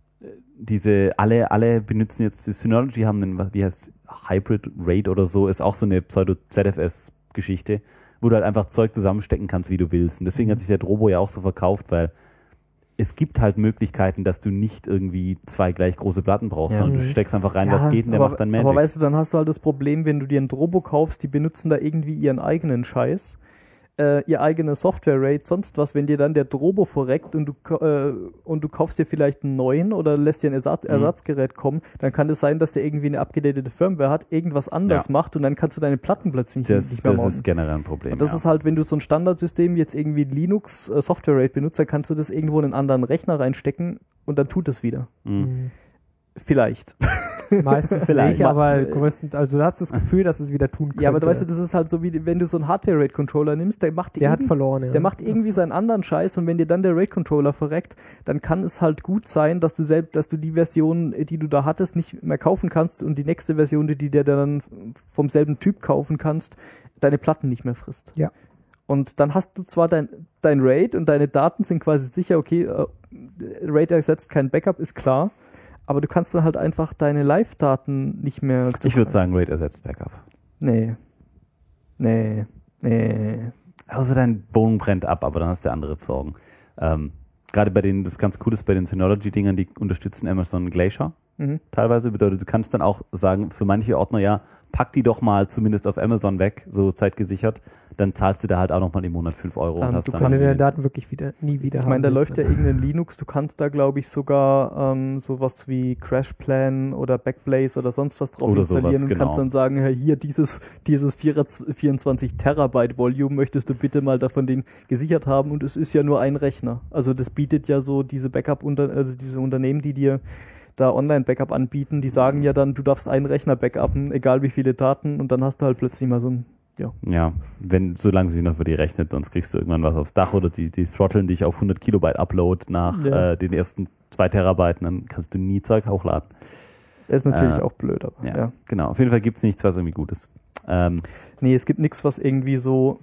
diese, alle, alle benutzen jetzt, die Synology haben einen, was- wie heißt Hybrid RAID oder so, ist auch so eine Pseudo-Z F S-Geschichte, wo du halt einfach Zeug zusammenstecken kannst, wie du willst. Und deswegen hat sich der Drobo ja auch so verkauft, weil es gibt halt Möglichkeiten, dass du nicht irgendwie zwei gleich große Platten brauchst, Ja. sondern du steckst einfach rein, was geht und der aber, macht dann Magic. aber weißt du, dann hast du halt das Problem, wenn du dir ein Drobo kaufst, die benutzen da irgendwie ihren eigenen Scheiß. äh, ihr eigener Software-Rate, sonst was, wenn dir dann der Drobo verreckt und du, äh, und du kaufst dir vielleicht einen neuen oder lässt dir ein Ersatz, mhm. Ersatzgerät kommen, dann kann es sein, dass der irgendwie eine abgedatete Firmware hat, irgendwas anders ja. macht und dann kannst du deine Platten plötzlich das, nicht mehr Das mounten. ist generell ein Problem. Und das ja. ist halt, wenn du so ein Standardsystem jetzt irgendwie Linux äh, Software-Rate benutzt, dann kannst du das irgendwo in einen anderen Rechner reinstecken und dann tut es wieder. Mhm. Vielleicht. Meistens nicht, aber größtenteils, also du hast das Gefühl, dass es wieder tun könnte. Ja, aber du weißt, das ist halt so, wie wenn du so einen Hardware-Rate-Controller nimmst, der macht der hat verloren, ja. Der macht irgendwie seinen anderen Scheiß und wenn dir dann der Rate-Controller verreckt, dann kann es halt gut sein, dass du selbst, dass du die Version, die du da hattest, nicht mehr kaufen kannst und die nächste Version, die du dir dann vom selben Typ kaufen kannst, deine Platten nicht mehr frisst. Ja. Und dann hast du zwar dein, dein Rate und deine Daten sind quasi sicher, okay, äh, Rate ersetzt kein Backup, ist klar. Aber du kannst dann halt einfach deine Live-Daten nicht mehr... Ich würde sagen, Rate ersetzt Backup. Nee. Nee. Nee. Außer dein Boden brennt ab, aber dann hast du andere Sorgen. Ähm, Gerade bei den, das ganz cool ist bei den Synology-Dingern, die unterstützen Amazon Glacier. Mhm. Teilweise bedeutet, du kannst dann auch sagen, für manche Ordner, ja, pack die doch mal zumindest auf Amazon weg, so zeitgesichert. Dann zahlst du da halt auch nochmal im Monat fünf Euro. Um, und hast du dann kannst deine Daten wirklich wieder, nie wieder ich haben. meine, da willst, läuft ja irgendein Linux, du kannst da glaube ich sogar ähm, sowas wie CrashPlan oder Backblaze oder sonst was drauf oder installieren sowas, und genau. kannst dann sagen, hey, hier dieses, dieses vierundzwanzig Terabyte Volume möchtest du bitte mal davon den gesichert haben und es ist ja nur ein Rechner. Also das bietet ja so diese Backup, unter, also diese Unternehmen, die dir da Online-Backup anbieten, die sagen ja dann, du darfst einen Rechner backuppen, egal wie viele Daten und dann hast du halt plötzlich mal so ein Ja. ja, wenn, solange sie noch für die rechnet, sonst kriegst du irgendwann was aufs Dach oder die, die throtteln dich auf hundert Kilobyte Upload nach ja. äh, den ersten zwei Terabyten, dann kannst du nie Zeug hochladen. Das ist natürlich äh, auch blöd, aber ja, ja. Genau, auf jeden Fall gibt es nichts, was irgendwie gut ist. Ähm, nee, es gibt nichts, was irgendwie so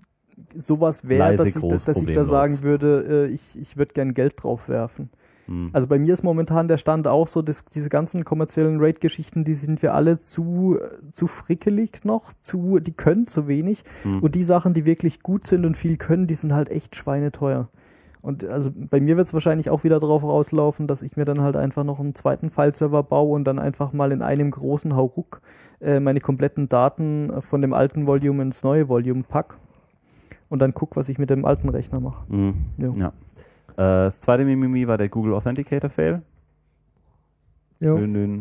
sowas wäre, dass, ich, dass, dass ich da sagen würde, äh, ich, ich würde gern Geld drauf werfen. Also bei mir ist momentan der Stand auch so, dass diese ganzen kommerziellen Rate-Geschichten, die sind wir alle zu, zu frickelig noch, zu, die können zu wenig. Mhm. Und die Sachen, die wirklich gut sind und viel können, die sind halt echt schweineteuer. Und also bei mir wird es wahrscheinlich auch wieder drauf rauslaufen, dass ich mir dann halt einfach noch einen zweiten File-Server baue und dann einfach mal in einem großen Hauruck äh, meine kompletten Daten von dem alten Volume ins neue Volume pack und dann guck, was ich mit dem alten Rechner mache. Mhm. Ja. Das zweite Mimimi war der Google Authenticator Fail. Jo. Nö, nö.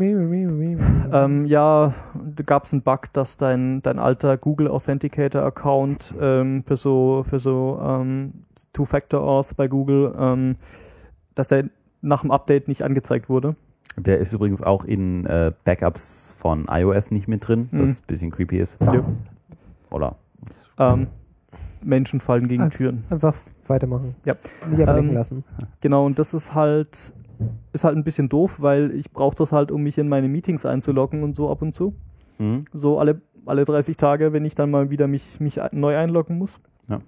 Ähm, ja, da gab es einen Bug, dass dein, dein alter Google Authenticator Account ähm, für so, für so ähm, Two-Factor-Auth bei Google, ähm, dass der nach dem Update nicht angezeigt wurde. Der ist übrigens auch in äh, Backups von iOS nicht mit drin, was mhm. ein bisschen creepy ist. Ja. Oder? Ähm, Menschen fallen gegen Einf- Türen. Einfach weitermachen. Ja. Nicht ablenken ähm, lassen. Genau, und das ist halt ist halt ein bisschen doof, weil ich brauche das halt, um mich in meine Meetings einzuloggen und so ab und zu. Mhm. So alle, alle dreißig Tage, wenn ich dann mal wieder mich, mich neu einloggen muss. Ja.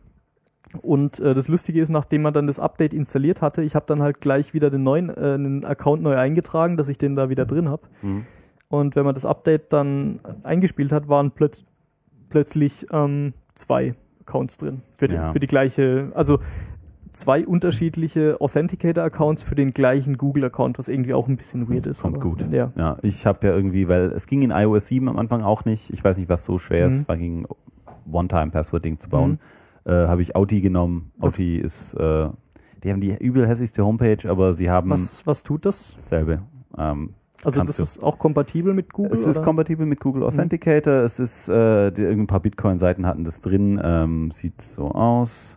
Und äh, das Lustige ist, nachdem man dann das Update installiert hatte, ich habe dann halt gleich wieder den neuen äh, einen Account neu eingetragen, dass ich den da wieder drin habe. Mhm. Und wenn man das Update dann eingespielt hat, waren plötz- plötzlich ähm, zwei Accounts drin. Für die, ja. für die gleiche, also zwei unterschiedliche Authenticator-Accounts für den gleichen Google-Account, was irgendwie auch ein bisschen weird ist. Kommt aber, gut. Ja. ja, ich habe ja irgendwie, weil es ging in i O S sieben am Anfang auch nicht. Ich weiß nicht, was so schwer mhm. ist, fucking One-Time-Password-Ding zu bauen. Mhm. Äh, habe ich Auti genommen. Was? Auti ist, äh, die haben die übel hässlichste Homepage, aber sie haben Was, was tut das? Dasselbe. Ähm, Also das ist auch kompatibel mit Google? Es ist oder? kompatibel mit Google Authenticator. Mhm. Es ist, äh, die, ein paar Bitcoin-Seiten hatten das drin. Ähm, sieht so aus.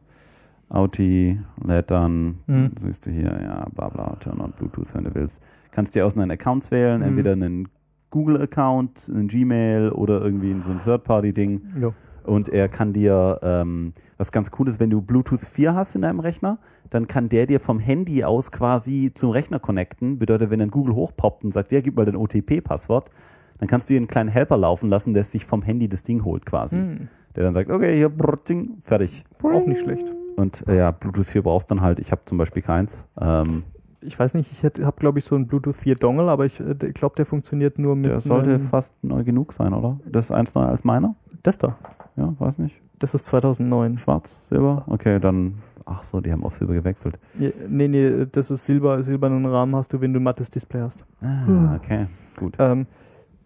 Auti, lädt dann, mhm. siehst du hier, ja, bla bla, turn on Bluetooth, wenn du willst. Kannst dir aus deinen Accounts wählen, mhm. entweder einen Google-Account, einen Gmail oder irgendwie so ein Third-Party-Ding. Ja. Und er kann dir, ähm, was ganz cool ist, wenn du Bluetooth vier hast in deinem Rechner, dann kann der dir vom Handy aus quasi zum Rechner connecten. Bedeutet, wenn dann Google hochpoppt und sagt, ja, gib mal dein O T P-Passwort, dann kannst du dir einen kleinen Helper laufen lassen, der sich vom Handy das Ding holt quasi. Mhm. Der dann sagt, okay, hier, brr, Ding, fertig. Auch nicht schlecht. Und äh, ja, Bluetooth vier brauchst dann halt, ich habe zum Beispiel keins. Ähm, ich weiß nicht, ich habe glaube ich so einen Bluetooth vier Dongle, aber ich äh, glaube, der funktioniert nur mit... Der sollte fast neu genug sein, oder? Das ist eins neuer als meiner? Das da. Ja, weiß nicht. Das ist zweitausendneun. Schwarz, Silber? Okay, dann... Ach so, die haben auf Silber gewechselt. Ja, nee, nee, das ist Silber. Silbernen Rahmen hast du, wenn du ein mattes Display hast. Ah, okay, gut. Ähm,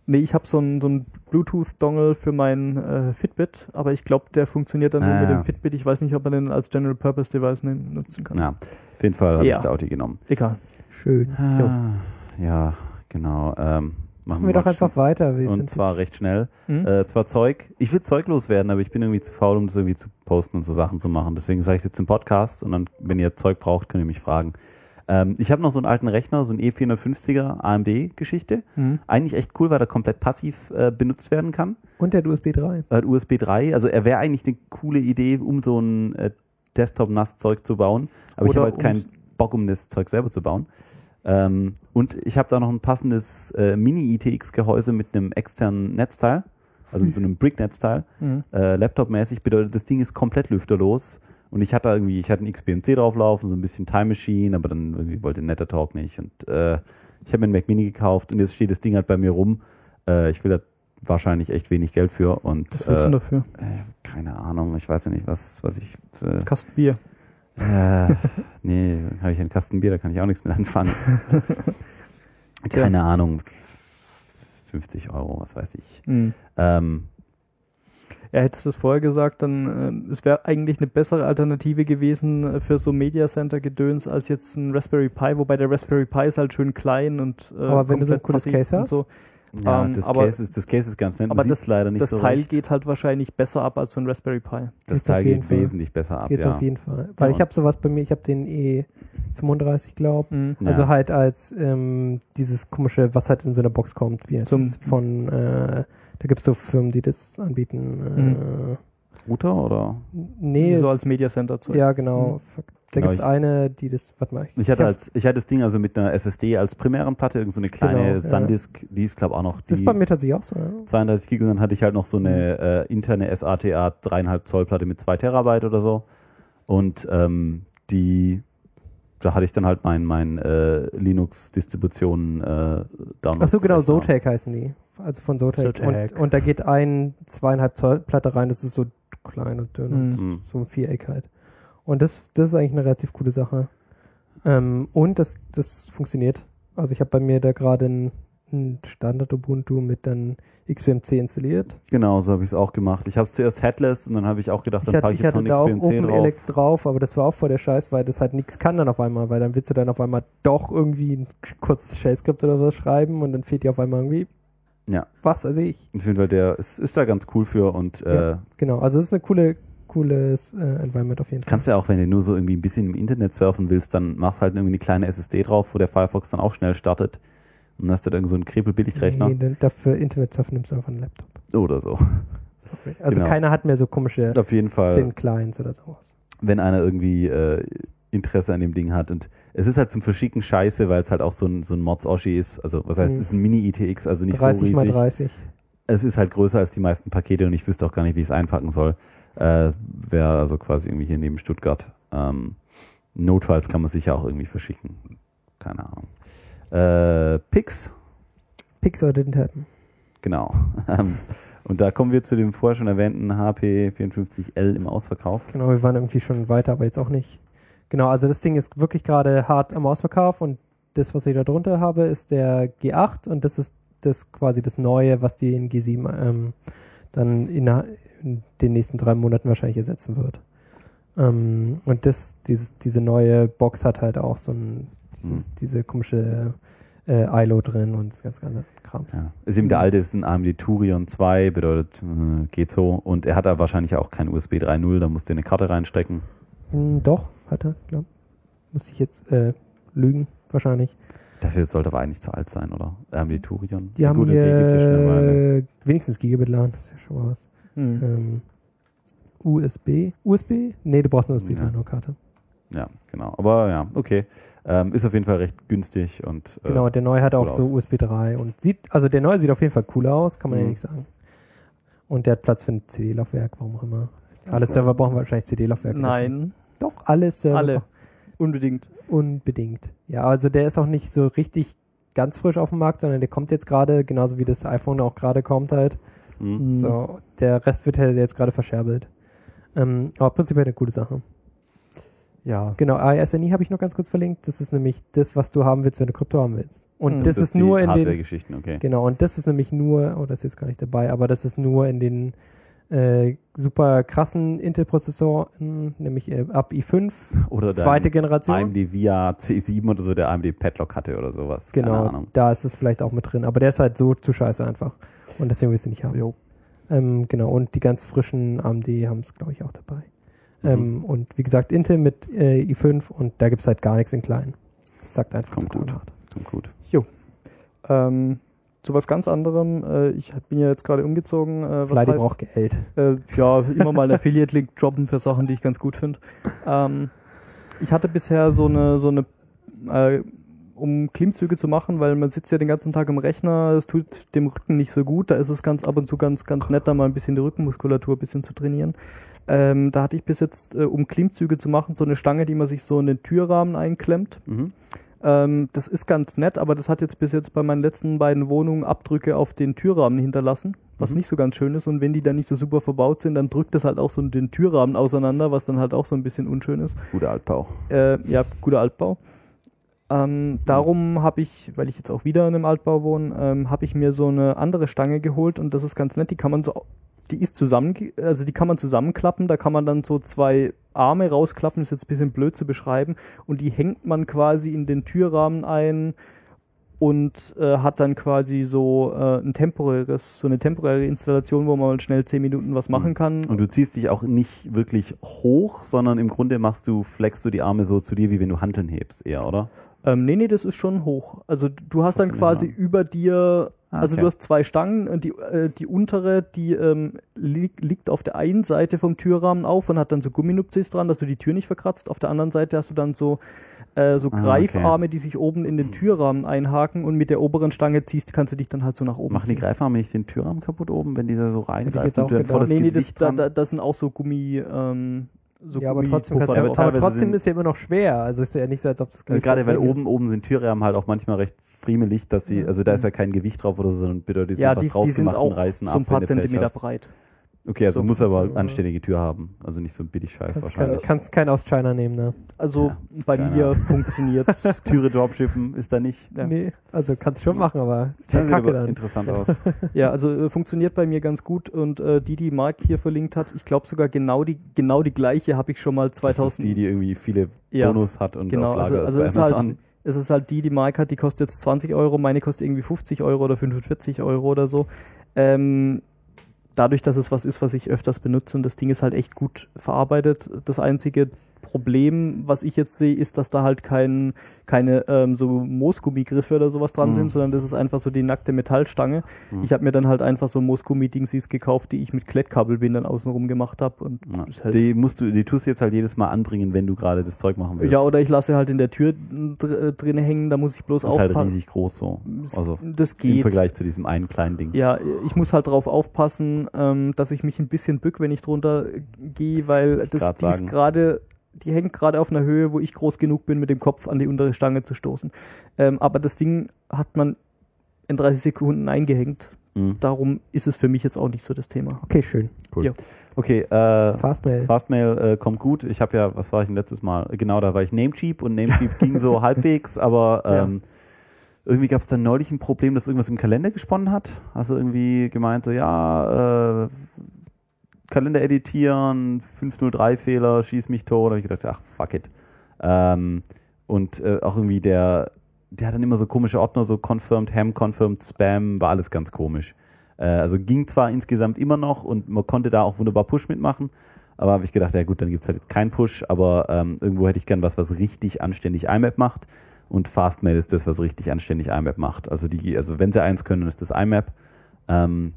Nee, ich habe so einen so einen Bluetooth-Dongle für mein äh, Fitbit, aber ich glaube, der funktioniert dann ah, nur mit ja. dem Fitbit. Ich weiß nicht, ob man den als General-Purpose-Device nutzen kann. Ja, auf jeden Fall habe Ja. ich das Audi genommen. Egal. Schön. Jo. Ah, ja, genau. Ähm, Machen wir doch mal einfach schnell. weiter. Wir Und sind zwar jetzt- recht schnell. Mhm. Äh, zwar Zeug, ich will Zeug loswerden, aber ich bin irgendwie zu faul, um das irgendwie zu posten und so Sachen zu machen. Deswegen sage ich es jetzt im Podcast und dann, wenn ihr Zeug braucht, könnt ihr mich fragen. Ähm, ich habe noch so einen alten Rechner, so einen E vierhundertfünfziger A M D-Geschichte. Mhm. Eigentlich echt cool, weil er komplett passiv äh, benutzt werden kann. Und der hat U S B drei. Er hat U S B drei, also er wäre eigentlich eine coole Idee, um so ein äh, Desktop-N A S-Zeug zu bauen. Aber ich Oder habe halt keinen ums- Bock, um das Zeug selber zu bauen. Ähm, und ich habe da noch ein passendes äh, Mini-I T X-Gehäuse mit einem externen Netzteil, also mit so einem Brick-Netzteil. Mhm. Äh, Laptop-mäßig bedeutet, das Ding ist komplett lüfterlos. Und ich hatte irgendwie, ich hatte ein X B M C drauflaufen, so ein bisschen Time Machine, aber dann irgendwie wollte NetterTalk nicht. Und äh, ich habe mir einen Mac Mini gekauft und jetzt steht das Ding halt bei mir rum. Äh, ich will da wahrscheinlich echt wenig Geld für. Und, Was willst du äh, denn dafür? äh, keine Ahnung, ich weiß ja nicht, was, was ich. Äh, Kasten Bier. äh, nee, habe ich einen Kasten Bier, da kann ich auch nichts mit anfangen. Keine Ahnung. fünfzig Euro, was weiß ich. Mhm. Ähm, Ja, hättest du es vorher gesagt, dann äh, es wäre eigentlich eine bessere Alternative gewesen äh, für so Media Center Gedöns als jetzt ein Raspberry Pi, wobei der Raspberry Pi ist halt schön klein und äh, Aber wenn du so ein komplett cooles passiv Case und hast? so. ja, Ähm, das, aber- Case ist, das Case ist ganz nett. aber Man das- sieht's leider nicht Das so Teil recht. geht halt wahrscheinlich besser ab als so ein Raspberry Pi. Das Geht's Teil auf jeden geht Fall. wesentlich besser ab, Geht's ja. auf jeden Fall. Weil Ja. ich habe sowas bei mir, ich habe den E fünfunddreißig, glaube Mhm. Ja. Also halt als ähm, dieses komische, was halt in so einer Box kommt, wie heißt Zum- es von, äh, da gibt es so Firmen, die das anbieten. Äh, Router oder? Nee. so es- als Media Center Zeug. Ja, genau. Fuck. Da Genau, gibt es ich- eine, die das, warte mal. Ich hatte, hab's- als, ich hatte das Ding also mit einer S S D als primären Platte, irgend so eine kleine Genau, ja. SanDisk, die ist glaube auch noch das ist die bei mir tatsächlich auch so, ja. zweiunddreißig Gig und dann hatte ich halt noch so eine äh, interne S A T A dreieinhalb Zoll Platte mit zwei Terabyte oder so und ähm, die da hatte ich dann halt mein, mein äh, Linux-Distribution äh, Download. Ach so, genau, zurecht, ja. Zotac heißen die. Also von Zotac. Zotac. Und, und da geht ein zweieinhalb Zoll Platte rein, das ist so klein und dünn und Mhm. so ein Viereck halt. Und das, das ist eigentlich eine relativ coole Sache. Ähm, und das, das funktioniert. Also ich habe bei mir da gerade ein, ein Standard Ubuntu mit dann X B M C installiert. Genau, so habe ich es auch gemacht. Ich habe es zuerst headless und dann habe ich auch gedacht, Ich dann hatte, packe ich ich jetzt noch hatte ein da auch X B M C drauf. OpenELEC drauf, aber das war auch voll der Scheiß, weil das halt nichts kann dann auf einmal, weil dann willst du dann auf einmal doch irgendwie ein kurzes Shell-Skript oder was schreiben und dann fehlt dir auf einmal irgendwie, Ja, was weiß ich. ich finde, der ist, ist da ganz cool für und äh, Ja. Genau, also es ist eine coole, cooles äh, Environment auf jeden Fall. kannst ja auch, wenn du nur so irgendwie ein bisschen im Internet surfen willst, dann machst halt irgendwie eine kleine S S D drauf, wo der Firefox dann auch schnell startet. Und dann hast du dann so einen Krepel-Billigrechner Nee, denn dafür Internet surfen nimmst du einfach einen Laptop. oder so. Sorry. Also Genau. keiner hat mehr so komische Auf jeden Fall, den Clients oder sowas. wenn einer irgendwie äh, Interesse an dem Ding hat. Und es ist halt zum Verschicken scheiße, weil es halt auch so ein, so ein Mods-Oschi ist. Also was heißt, Mhm. es ist ein Mini-I T X, also nicht dreißig so mal riesig. dreißig. Es ist halt größer als die meisten Pakete und ich wüsste auch gar nicht, wie ich es einpacken soll. Äh, Wäre also quasi irgendwie hier neben Stuttgart. Ähm, notfalls kann man sicher auch irgendwie verschicken. Keine Ahnung. Äh, Pix, Pixar didn't happen. genau. Ähm, und da kommen wir zu dem vorher schon erwähnten H P vierundfünfzig L im Ausverkauf. Genau, wir waren irgendwie schon weiter, aber jetzt auch nicht. Genau, also das Ding ist wirklich gerade hart am Ausverkauf und das, was ich da drunter habe, ist der G acht und das ist das quasi das Neue, was die in G sieben ähm, dann in, in den nächsten drei Monaten wahrscheinlich ersetzen wird. Ähm, und das, dieses, diese neue Box hat halt auch so ein, dieses, Mhm. diese komische äh, I L O drin und das ganz ganze Krams. Ja. Ist eben der alte, ist ein A M D Turion zwei, bedeutet, äh, geht so. Und er hat da wahrscheinlich auch kein U S B drei Punkt null, da musst du eine Karte reinstecken. Hm, doch, hat er, glaube Muss ich jetzt äh, lügen, wahrscheinlich. Dafür sollte aber eigentlich zu alt sein, oder? A M D Turion. Die Ja, haben gut, okay, gibt's ja schon eine Weile. hier wenigstens Gigabit-LAN, das ist ja schon mal was. Mhm. Ähm, U S B? U S B? Nee, du brauchst eine U S B drei Ja. Punkt null-Karte. Ja, genau. Aber ja, okay. Ähm, ist auf jeden Fall recht günstig und äh, Genau, der neue hat sieht auch cool so aus. U S B drei und sieht, also der neue sieht auf jeden Fall cooler aus, kann man ja Mhm. nicht sagen. Und der hat Platz für ein C D-Laufwerk, warum auch immer. Alle Server brauchen wahrscheinlich C D-Laufwerke. Nein, Doch, alle Server. alle. Unbedingt. Unbedingt. Ja, also der ist auch nicht so richtig ganz frisch auf dem Markt, sondern der kommt jetzt gerade, genauso wie das iPhone auch gerade kommt halt. Mhm. So, der Rest wird halt jetzt gerade verscherbelt. Ähm, aber prinzipiell eine coole Sache. Ja. Genau, A E S N I habe ich noch ganz kurz verlinkt. Das ist nämlich das, was du haben willst, wenn du Krypto haben willst. Und das, das ist nur in den Hardware-Geschichten, okay. Genau, und das ist nämlich nur, oh, das ist jetzt gar nicht dabei, aber das ist nur in den äh, super krassen Intel-Prozessoren, nämlich äh, ab i fünf, oder zweite A Generation. M D Via C sieben oder so, der A M D Padlock hatte oder sowas. Keine Genau, Ahnung. da ist es vielleicht auch mit drin, aber der ist halt so zu scheiße einfach. Und deswegen willst du nicht haben. Jo. Ähm, genau, und die ganz frischen A M D haben es, glaube ich, auch dabei. Mhm. Ähm, und wie gesagt, Intel mit äh, i fünf und da gibt es halt gar nichts in klein. Das sagt einfach Kommt total gut. hart. Kommt gut. Ähm, zu was ganz anderem. Äh, ich bin ja jetzt gerade umgezogen. Äh, was Fleißig heißt, braucht Geld. Äh, ja, immer mal einen Affiliate-Link droppen für Sachen, die ich ganz gut finde. Ähm, ich hatte bisher so eine, so eine äh, um Klimmzüge zu machen, weil man sitzt ja den ganzen Tag am Rechner, es tut dem Rücken nicht so gut, da ist es ganz ab und zu ganz, ganz nett, da mal ein bisschen die Rückenmuskulatur ein bisschen zu trainieren. Ähm, da hatte ich bis jetzt, äh, um Klimmzüge zu machen, so eine Stange, die man sich so in den Türrahmen einklemmt. Mhm. Ähm, das ist ganz nett, aber das hat jetzt bis jetzt bei meinen letzten beiden Wohnungen Abdrücke auf den Türrahmen hinterlassen, was Mhm. nicht so ganz schön ist. Und wenn die dann nicht so super verbaut sind, dann drückt das halt auch so den Türrahmen auseinander, was dann halt auch so ein bisschen unschön ist. Guter Altbau. Äh, ja, guter Altbau. Ähm, darum habe ich, weil ich jetzt auch wieder in einem Altbau wohne, ähm, habe ich mir so eine andere Stange geholt und das ist ganz nett. Die kann man so, die ist zusammen, also die kann man zusammenklappen. Da kann man dann so zwei Arme rausklappen. Das ist jetzt ein bisschen blöd zu beschreiben. Und die hängt man quasi in den Türrahmen ein und äh, hat dann quasi so äh, ein temporäres, so eine temporäre Installation, wo man mal schnell zehn Minuten was machen kann. Und du ziehst dich auch nicht wirklich hoch, sondern im Grunde machst du, flexst du die Arme so zu dir, wie wenn du Hanteln hebst eher, oder? Ähm, nee, nee, das ist schon hoch. Also du hast dann Trotzdem quasi immer. über dir, Ah, also okay. du hast zwei Stangen, und die, äh, die untere, die ähm, li liegt auf der einen Seite vom Türrahmen auf und hat dann so Gumminupsis dran, dass du die Tür nicht verkratzt. Auf der anderen Seite hast du dann so, äh, so Ah, Greifarme, die sich oben in den Türrahmen einhaken und mit der oberen Stange ziehst, kannst du dich dann halt so nach oben Machen die ziehen. Greifarme nicht den Türrahmen kaputt oben, wenn dieser so jetzt reingreift auch und du dann gedacht. vor das Nee, nee, das, Gewicht da, dran? da, das sind auch so Gummi, ähm, so ja, aber trotzdem, Gummipuffer. kannst du, Ja, aber aber teilweise trotzdem sind- ist ja immer noch schwer. Also ist ja nicht so, als ob das Also gerade weil weg ist. oben, oben sind Türrahmen halt auch manchmal recht friemelig, dass sie, also da ist ja kein Gewicht drauf oder so, sondern bedeutet, die Ja, sind die, einfach die sind draufgemacht und auch reißen so ab, ein paar wenn du Pech Zentimeter hast. breit. Okay, also So, muss aber so, anständige Tür haben, also nicht so ein Billig-Scheiß Kannst, wahrscheinlich. kein, kannst keinen aus China nehmen, ne? Also Ja, bei China. mir funktioniert Türe dropshippen ist da nicht. Ja. Nee, also kannst schon machen, aber ist ja Das sieht kacke aber dann. interessant aus. Ja, also äh, funktioniert bei mir ganz gut und äh, die, die Mark hier verlinkt hat, ich glaube sogar genau die genau die gleiche habe ich schon mal Das zweitausend. ist die, die irgendwie viele Ja, Bonus hat und genau, auf also, Lager also ist es bei ist halt, Amazon. es ist halt die, die Mark hat, die kostet jetzt zwanzig Euro, meine kostet irgendwie fünfzig Euro oder fünfundvierzig Euro oder so. Ähm, dadurch, dass es was ist, was ich öfters benutze und das Ding ist halt echt gut verarbeitet. Das einzige Problem, was ich jetzt sehe, ist, dass da halt kein, keine ähm, so Moosgummigriffe oder sowas dran Mhm. sind, sondern das ist einfach so die nackte Metallstange. Mhm. Ich habe mir dann halt einfach so Moosgummi-Dingsies gekauft, die ich mit Klettkabelbindern außenrum gemacht habe. Und Ja. ist halt Die musst du, die tust du jetzt halt jedes Mal anbringen, wenn du gerade das Zeug machen willst. ja, oder ich lasse halt in der Tür dr drin hängen, da muss ich bloß das ist halt aufpassen. riesig groß so. Also das im geht. Vergleich zu diesem einen kleinen Ding. Ja, ich muss halt drauf aufpassen, ähm, dass ich mich ein bisschen bück, wenn ich drunter gehe, weil das, grad die ist sagen. gerade, die hängt gerade auf einer Höhe, wo ich groß genug bin, mit dem Kopf an die untere Stange zu stoßen. Ähm, aber das Ding hat man in dreißig Sekunden eingehängt. Mhm. Darum ist es für mich jetzt auch nicht so das Thema. Okay, schön. Cool. Ja. Okay, äh, Fastmail. Fastmail äh, kommt gut. Ich habe ja, was war ich denn letztes Mal? Genau, da war ich Namecheap und Namecheap ging so halbwegs, aber ähm, irgendwie gab es dann neulich ein Problem, dass irgendwas im Kalender gesponnen hat. Also irgendwie gemeint so, ja, äh, Kalender editieren, fünf null drei Fehler, schieß mich tot. Da habe ich gedacht, ach, fuck it. Ähm, und äh, auch irgendwie der, der hat dann immer so komische Ordner, so confirmed, ham, confirmed, spam, war alles ganz komisch. Äh, also ging zwar insgesamt immer noch und man konnte da auch wunderbar Push mitmachen, aber habe ich gedacht, ja gut, dann gibt es halt jetzt keinen Push, aber ähm, irgendwo hätte ich gern was, was richtig anständig I M A P macht und Fastmail ist das, was richtig anständig I M A P macht. Also die, also wenn sie eins können, dann ist das I M A P. Ähm,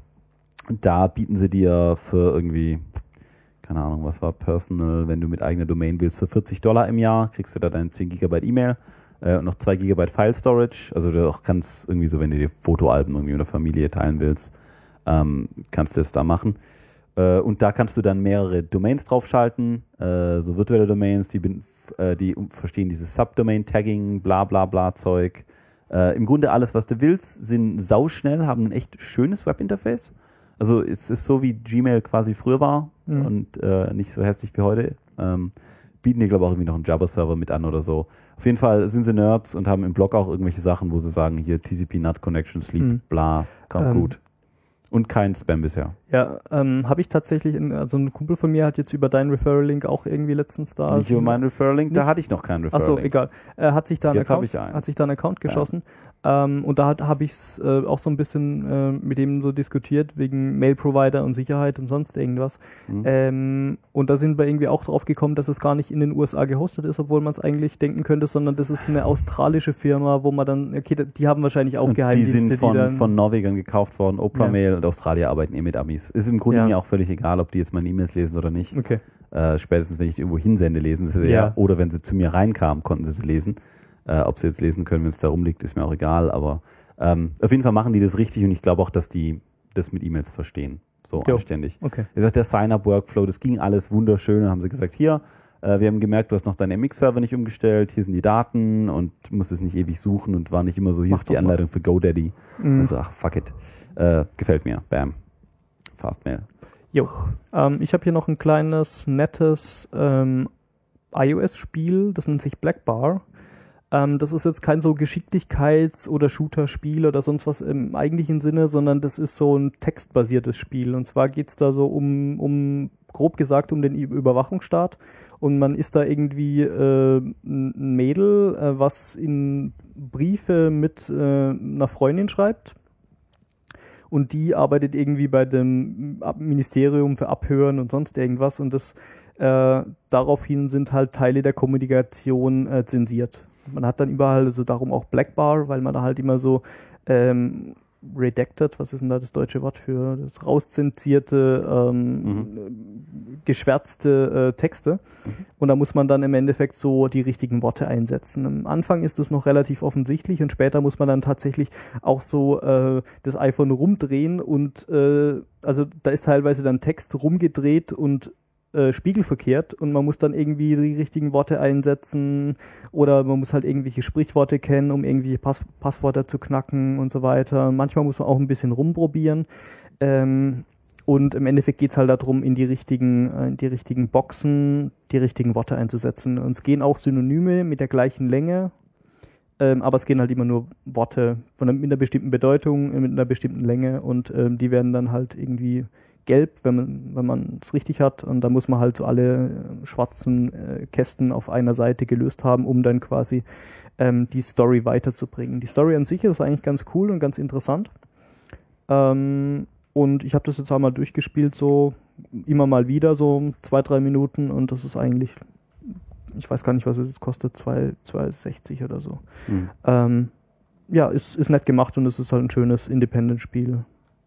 da bieten sie dir für irgendwie, keine Ahnung, was war Personal, wenn du mit eigener Domain willst, für vierzig Dollar im Jahr kriegst du da deine zehn Gigabyte E-Mail äh, und noch zwei Gigabyte File Storage. Also du auch kannst irgendwie so, wenn du dir Fotoalben irgendwie mit der Familie teilen willst, ähm, kannst du es da machen. Äh, und da kannst du dann mehrere Domains draufschalten, äh, so virtuelle Domains, die, bin, äh, die verstehen dieses Subdomain-Tagging, bla bla bla Zeug. Äh, Im Grunde alles, was du willst, sind sauschnell, haben ein echt schönes Webinterface. Also es ist so, wie Gmail quasi früher war Mhm. und äh, nicht so hässlich wie heute. Ähm, bieten die, glaube ich, auch irgendwie noch einen Java-Server mit an oder so. Auf jeden Fall sind sie Nerds und haben im Blog auch irgendwelche Sachen, wo sie sagen, hier T C P, N A T Connection, Sleep, mhm. bla, kam ähm, gut. Und kein Spam bisher. Ja, ähm, habe ich tatsächlich, in, also ein Kumpel von mir hat jetzt über deinen Referral-Link auch irgendwie letztens da... Nicht über meinen Referral-Link, da hatte ich noch keinen Referral-Link. Achso, egal. Er hat sich da einen Jetzt Account, ich einen. hat sich da einen Account geschossen. Ja. Ähm, und da habe ich es äh, auch so ein bisschen äh, mit dem so diskutiert, wegen Mail-Provider und Sicherheit und sonst irgendwas. Mhm. Ähm, und da sind wir irgendwie auch drauf gekommen, dass es gar nicht in den U S A gehostet ist, obwohl man es eigentlich denken könnte, sondern das ist eine australische Firma, wo man dann, okay, die haben wahrscheinlich auch Geheimdienste. Die sind von, die dann, von Norwegern gekauft worden, Oprah ja. Mail und Australier arbeiten eh mit Amis. Ist im Grunde ja. mir auch völlig egal, ob die jetzt meine E-Mails lesen oder nicht. Okay. Äh, spätestens, wenn ich die irgendwo hinsende, lesen sie sie ja. ja. Oder wenn sie zu mir reinkamen, konnten sie sie lesen. Äh, ob sie jetzt lesen können, wenn es da rumliegt, ist mir auch egal. Aber ähm, auf jeden Fall machen die das richtig und ich glaube auch, dass die das mit E-Mails verstehen. So jo. anständig. Okay. Wie gesagt, der Sign-Up-Workflow, das ging alles wunderschön. Dann haben sie gesagt, hier, äh, wir haben gemerkt, du hast noch deinen M X-Server nicht umgestellt, hier sind die Daten und du musst es nicht ewig suchen und war nicht immer so, hier Mach ist die Anleitung mal. für GoDaddy. Mhm. Also, ach, fuck it. Äh, gefällt mir. Bam. Fastmail. Jo. Ähm, ich habe hier noch ein kleines, nettes ähm, iOS-Spiel, das nennt sich Blackbar. Ähm, das ist jetzt kein so Geschicklichkeits- oder Shooter-Spiel oder sonst was im eigentlichen Sinne, sondern das ist so ein textbasiertes Spiel. Und zwar geht es da so um, um, grob gesagt, um den Überwachungsstaat. Und man ist da irgendwie äh, ein Mädel, äh, was in Briefe mit äh, einer Freundin schreibt. Und die arbeitet irgendwie bei dem Ministerium für Abhören und sonst irgendwas. Und das äh, daraufhin sind halt Teile der Kommunikation äh, zensiert. Man hat dann überall so darum auch Blackbar, weil man da halt immer so ähm, redacted, was ist denn da das deutsche Wort für das rauszensierte, ähm, mhm. geschwärzte äh, Texte. Mhm. Und da muss man dann im Endeffekt so die richtigen Worte einsetzen. Am Anfang ist das noch relativ offensichtlich und später muss man dann tatsächlich auch so äh, das iPhone rumdrehen und äh, also da ist teilweise dann Text rumgedreht und Äh, spiegelverkehrt und man muss dann irgendwie die richtigen Worte einsetzen oder man muss halt irgendwelche Sprichworte kennen, um irgendwelche Pass- Passwörter zu knacken und so weiter. Manchmal muss man auch ein bisschen rumprobieren ähm, und im Endeffekt geht es halt darum, in die richtigen, äh, in die richtigen Boxen die richtigen Worte einzusetzen. Und es gehen auch Synonyme mit der gleichen Länge, ähm, aber es gehen halt immer nur Worte von einer, mit einer bestimmten Bedeutung, mit einer bestimmten Länge und ähm, die werden dann halt irgendwie gelb, wenn man wenn man es richtig hat und da muss man halt so alle äh, schwarzen äh, Kästen auf einer Seite gelöst haben, um dann quasi ähm, die Story weiterzubringen. Die Story an sich ist eigentlich ganz cool und ganz interessant ähm, und ich habe das jetzt einmal durchgespielt, so immer mal wieder, so zwei, drei Minuten und das ist eigentlich, ich weiß gar nicht, was es jetzt kostet, zwei sechzig oder so. Mhm. Ähm, ja, ist, ist nett gemacht und es ist halt ein schönes Independent-Spiel.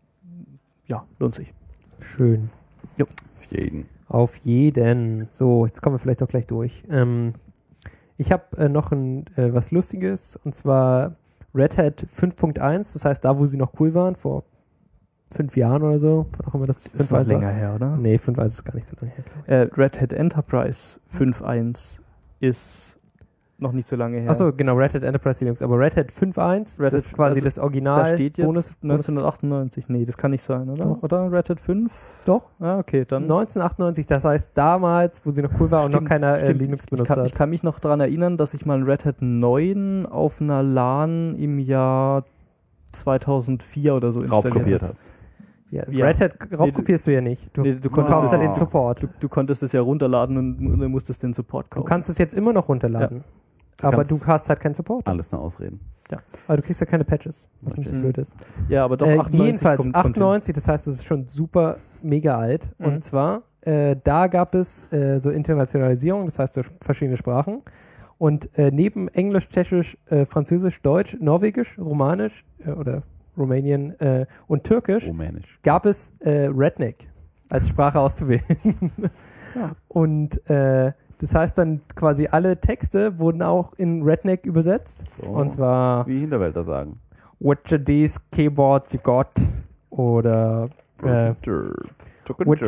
Ja, lohnt sich. Schön. Jo. Auf jeden. Auf jeden. So, jetzt kommen wir vielleicht auch gleich durch. Ähm, ich habe äh, noch ein, äh, was Lustiges und zwar Red Hat fünf Punkt eins, das heißt da, wo sie noch cool waren, vor fünf Jahren oder so. Wann auch immer das fünf Punkt eins ist. Länger her, oder? Nee, fünf Punkt eins ist gar nicht so lange her. Äh, Red Hat Enterprise fünf Punkt eins ist noch nicht so lange her. Achso, genau, Red Hat Enterprise Linux. Aber Red Hat fünf Punkt eins, Red das ist quasi also das Original. Da steht jetzt Bonus, neunzehnhundertachtundneunzig. Nee, das kann nicht sein, oder? Doch. Oder Red Hat fünf? Doch. Ah, okay, dann. neunzehnhundertachtundneunzig, das heißt damals, wo sie noch cool war stimmt, und noch keiner äh, Linux benutzt ich kann, hat. Ich kann mich noch daran erinnern, dass ich mal ein Red Hat neun auf einer LAN im Jahr zweitausendvier oder so installiert raubkopiert hast. Ja, ja. Red Hat raubkopierst nee, du ja nicht. Du, nee, du kaufst wow. ja den Support. Du, du konntest es ja runterladen und, und musstest den Support kaufen. Du kannst es jetzt immer noch runterladen. Ja. Du aber du hast halt keinen Support. Alles nur ausreden. Ja. Aber du kriegst ja keine Patches, was ein bisschen blöd ist. Ja, aber doch äh, achtundneunzig jedenfalls kommt, achtundneunzig, das heißt, es ist schon super mega alt. Mhm. Und zwar, äh, da gab es äh, so Internationalisierung, das heißt so verschiedene Sprachen. Und äh, neben Englisch, Tschechisch, äh, Französisch, Deutsch, Norwegisch, Romanisch äh, oder Rumänien äh, und Türkisch Rumänisch. Gab es äh, Redneck als Sprache auszuwählen. Ja. Und äh, das heißt dann quasi alle Texte wurden auch in Redneck übersetzt. So, und zwar wie Hinterwälder sagen. Which of these keyboards you got? Oder äh, which,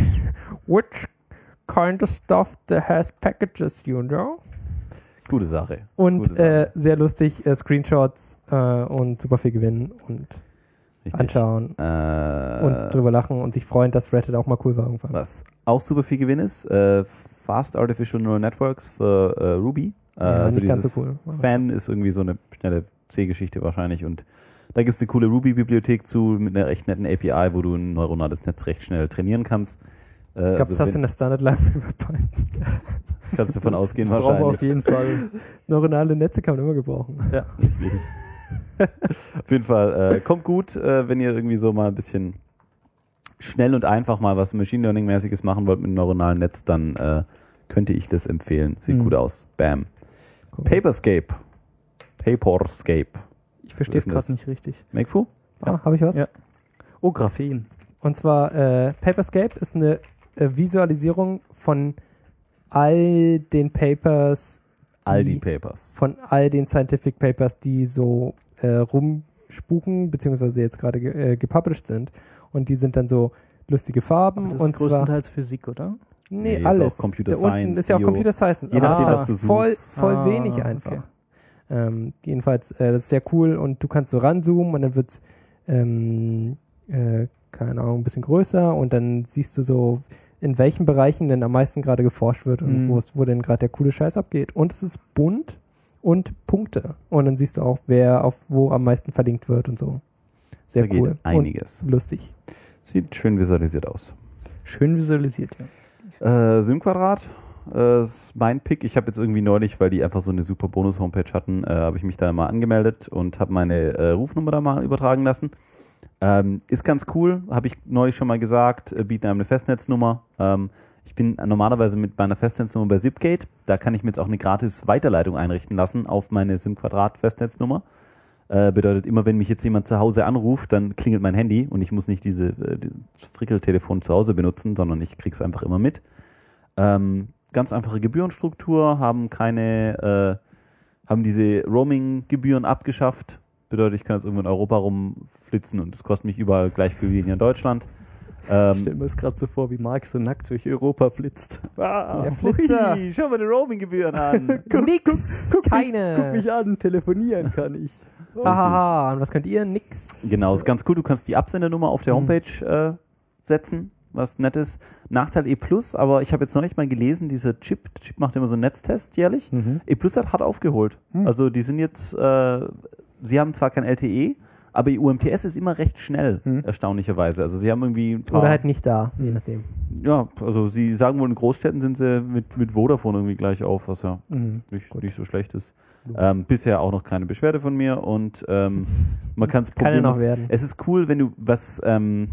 which kind of stuff that has packages, you know? Gute Sache. Und Gute Sache. Äh, sehr lustig, äh, Screenshots äh, und super viel gewinnen und Richtig. anschauen äh, und drüber lachen und sich freuen, dass Red Hat auch mal cool war irgendwann. Was auch super viel Gewinn ist, äh, Fast Artificial Neural Networks für äh, Ruby. Äh, Ja, also nicht ganz dieses so cool. Fan ist irgendwie so eine schnelle C-Geschichte wahrscheinlich und da gibt es eine coole Ruby-Bibliothek zu mit einer recht netten A P I, wo du ein neuronales Netz recht schnell trainieren kannst. Äh, Ich glaube, also das hast du in der Standard Library bei Python. kannst du davon ausgehen Das brauchen wir wahrscheinlich. auf jeden Fall. Neuronale Netze kann man immer gebrauchen. Ja. Auf jeden Fall, äh, kommt gut, äh, wenn ihr irgendwie so mal ein bisschen schnell und einfach mal was Machine Learning-mäßiges machen wollt mit einem neuronalen Netz, dann äh, könnte ich das empfehlen. Sieht Mhm. gut aus. Bam. Cool. Paperscape. Paperscape. Ich verstehe es Was ist gerade nicht richtig. Makefu? Ah, habe ich was? Ja. Oh, Graphen. Und zwar äh, Paperscape ist eine äh, Visualisierung von all den Papers, All die- die Papers. von all den Scientific Papers, die so äh, rumspuken, beziehungsweise jetzt gerade ge äh, gepublished sind. Und die sind dann so lustige Farben. Aber das und ist zwar, größtenteils Physik, oder? nee, Nee, ist alles. auch Computer da unten Science, ist ja auch Bio. Computer Science. Je nachdem, aber was du voll, suchst. voll Ah, wenig einfach. okay. Ähm, jedenfalls, äh, das ist sehr cool und du kannst so ranzoomen und dann wird es, ähm, äh, keine Ahnung, ein bisschen größer und dann siehst du so, in welchen Bereichen denn am meisten gerade geforscht wird und Mhm. wo es- wo denn gerade der coole Scheiß abgeht. Und es ist bunt und Punkte. Und dann siehst du auch, wer auf wo am meisten verlinkt wird und so. Sehr da cool. geht einiges. Und lustig. Sieht schön visualisiert aus. Schön visualisiert, ja. Äh, Simquadrat äh, ist mein Pick. Ich habe jetzt irgendwie neulich, weil die einfach so eine super Bonus-Homepage hatten, äh, habe ich mich da mal angemeldet und habe meine äh, Rufnummer da mal übertragen lassen. Ähm, ist ganz cool, habe ich neulich schon mal gesagt, äh, bieten einem eine Festnetznummer. Ähm, ich bin normalerweise mit meiner Festnetznummer bei Zipgate. Da kann ich mir jetzt auch eine gratis Weiterleitung einrichten lassen auf meine Simquadrat-Festnetznummer. Äh, bedeutet, immer wenn mich jetzt jemand zu Hause anruft, dann klingelt mein Handy und ich muss nicht diese äh, das Frickeltelefon zu Hause benutzen, sondern ich krieg's einfach immer mit. Ähm, ganz einfache Gebührenstruktur, haben keine, äh, haben diese Roaming-Gebühren abgeschafft. Bedeutet, ich kann jetzt irgendwo in Europa rumflitzen und es kostet mich überall gleich viel wie hier in Deutschland. Ähm, Ich stelle mir das gerade so vor, wie Marc so nackt durch Europa flitzt. ah, Der Flitzer. hui, schau mal die Roaming-Gebühren an. Nix! Guck Keine! Mich, guck mich an, telefonieren kann ich. Hahaha, und was könnt ihr? Nix. Genau, ist ganz cool. Du kannst die Absendernummer auf der Mhm. Homepage äh, setzen, was nett ist. Nachteil E plus, aber ich habe jetzt noch nicht mal gelesen, dieser Chip, Chip macht immer so einen Netztest jährlich. Mhm. E plus hat hart aufgeholt. Hm. Also die sind jetzt, äh, sie haben zwar kein L T E, aber U M T S ist immer recht schnell, Hm. erstaunlicherweise. Also sie haben irgendwie ein paar, Oder halt nicht da, je nachdem. ja, also sie sagen wohl, in Großstädten sind sie mit, mit Vodafone irgendwie gleich auf, was ja Mhm. nicht, nicht so schlecht ist. Ähm, bisher auch noch keine Beschwerde von mir und ähm, man kann es Kann ja probieren. noch Es- werden. Es ist cool, wenn du was, ähm,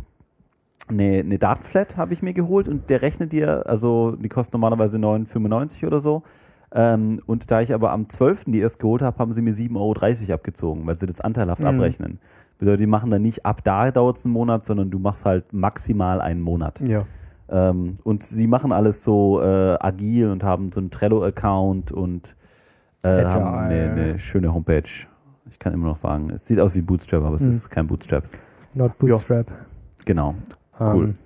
eine, eine Datenflat habe ich mir geholt und der rechnet dir, also die kostet normalerweise neun Euro fünfundneunzig oder so. Ähm, und da ich aber am zwölften die erst geholt habe, haben sie mir sieben Euro dreißig abgezogen, weil sie das anteilhaft Mhm. abrechnen. Bedeutet, die machen dann nicht ab da dauert es einen Monat, sondern du machst halt maximal einen Monat. Ja. Ähm, und sie machen alles so äh, agil und haben so einen Trello-Account und äh, Agile. haben eine, eine schöne Homepage. Ich kann immer noch sagen, es sieht aus wie Bootstrap, aber es Mhm. ist kein Bootstrap. Not Bootstrap. Genau. Cool. Ähm,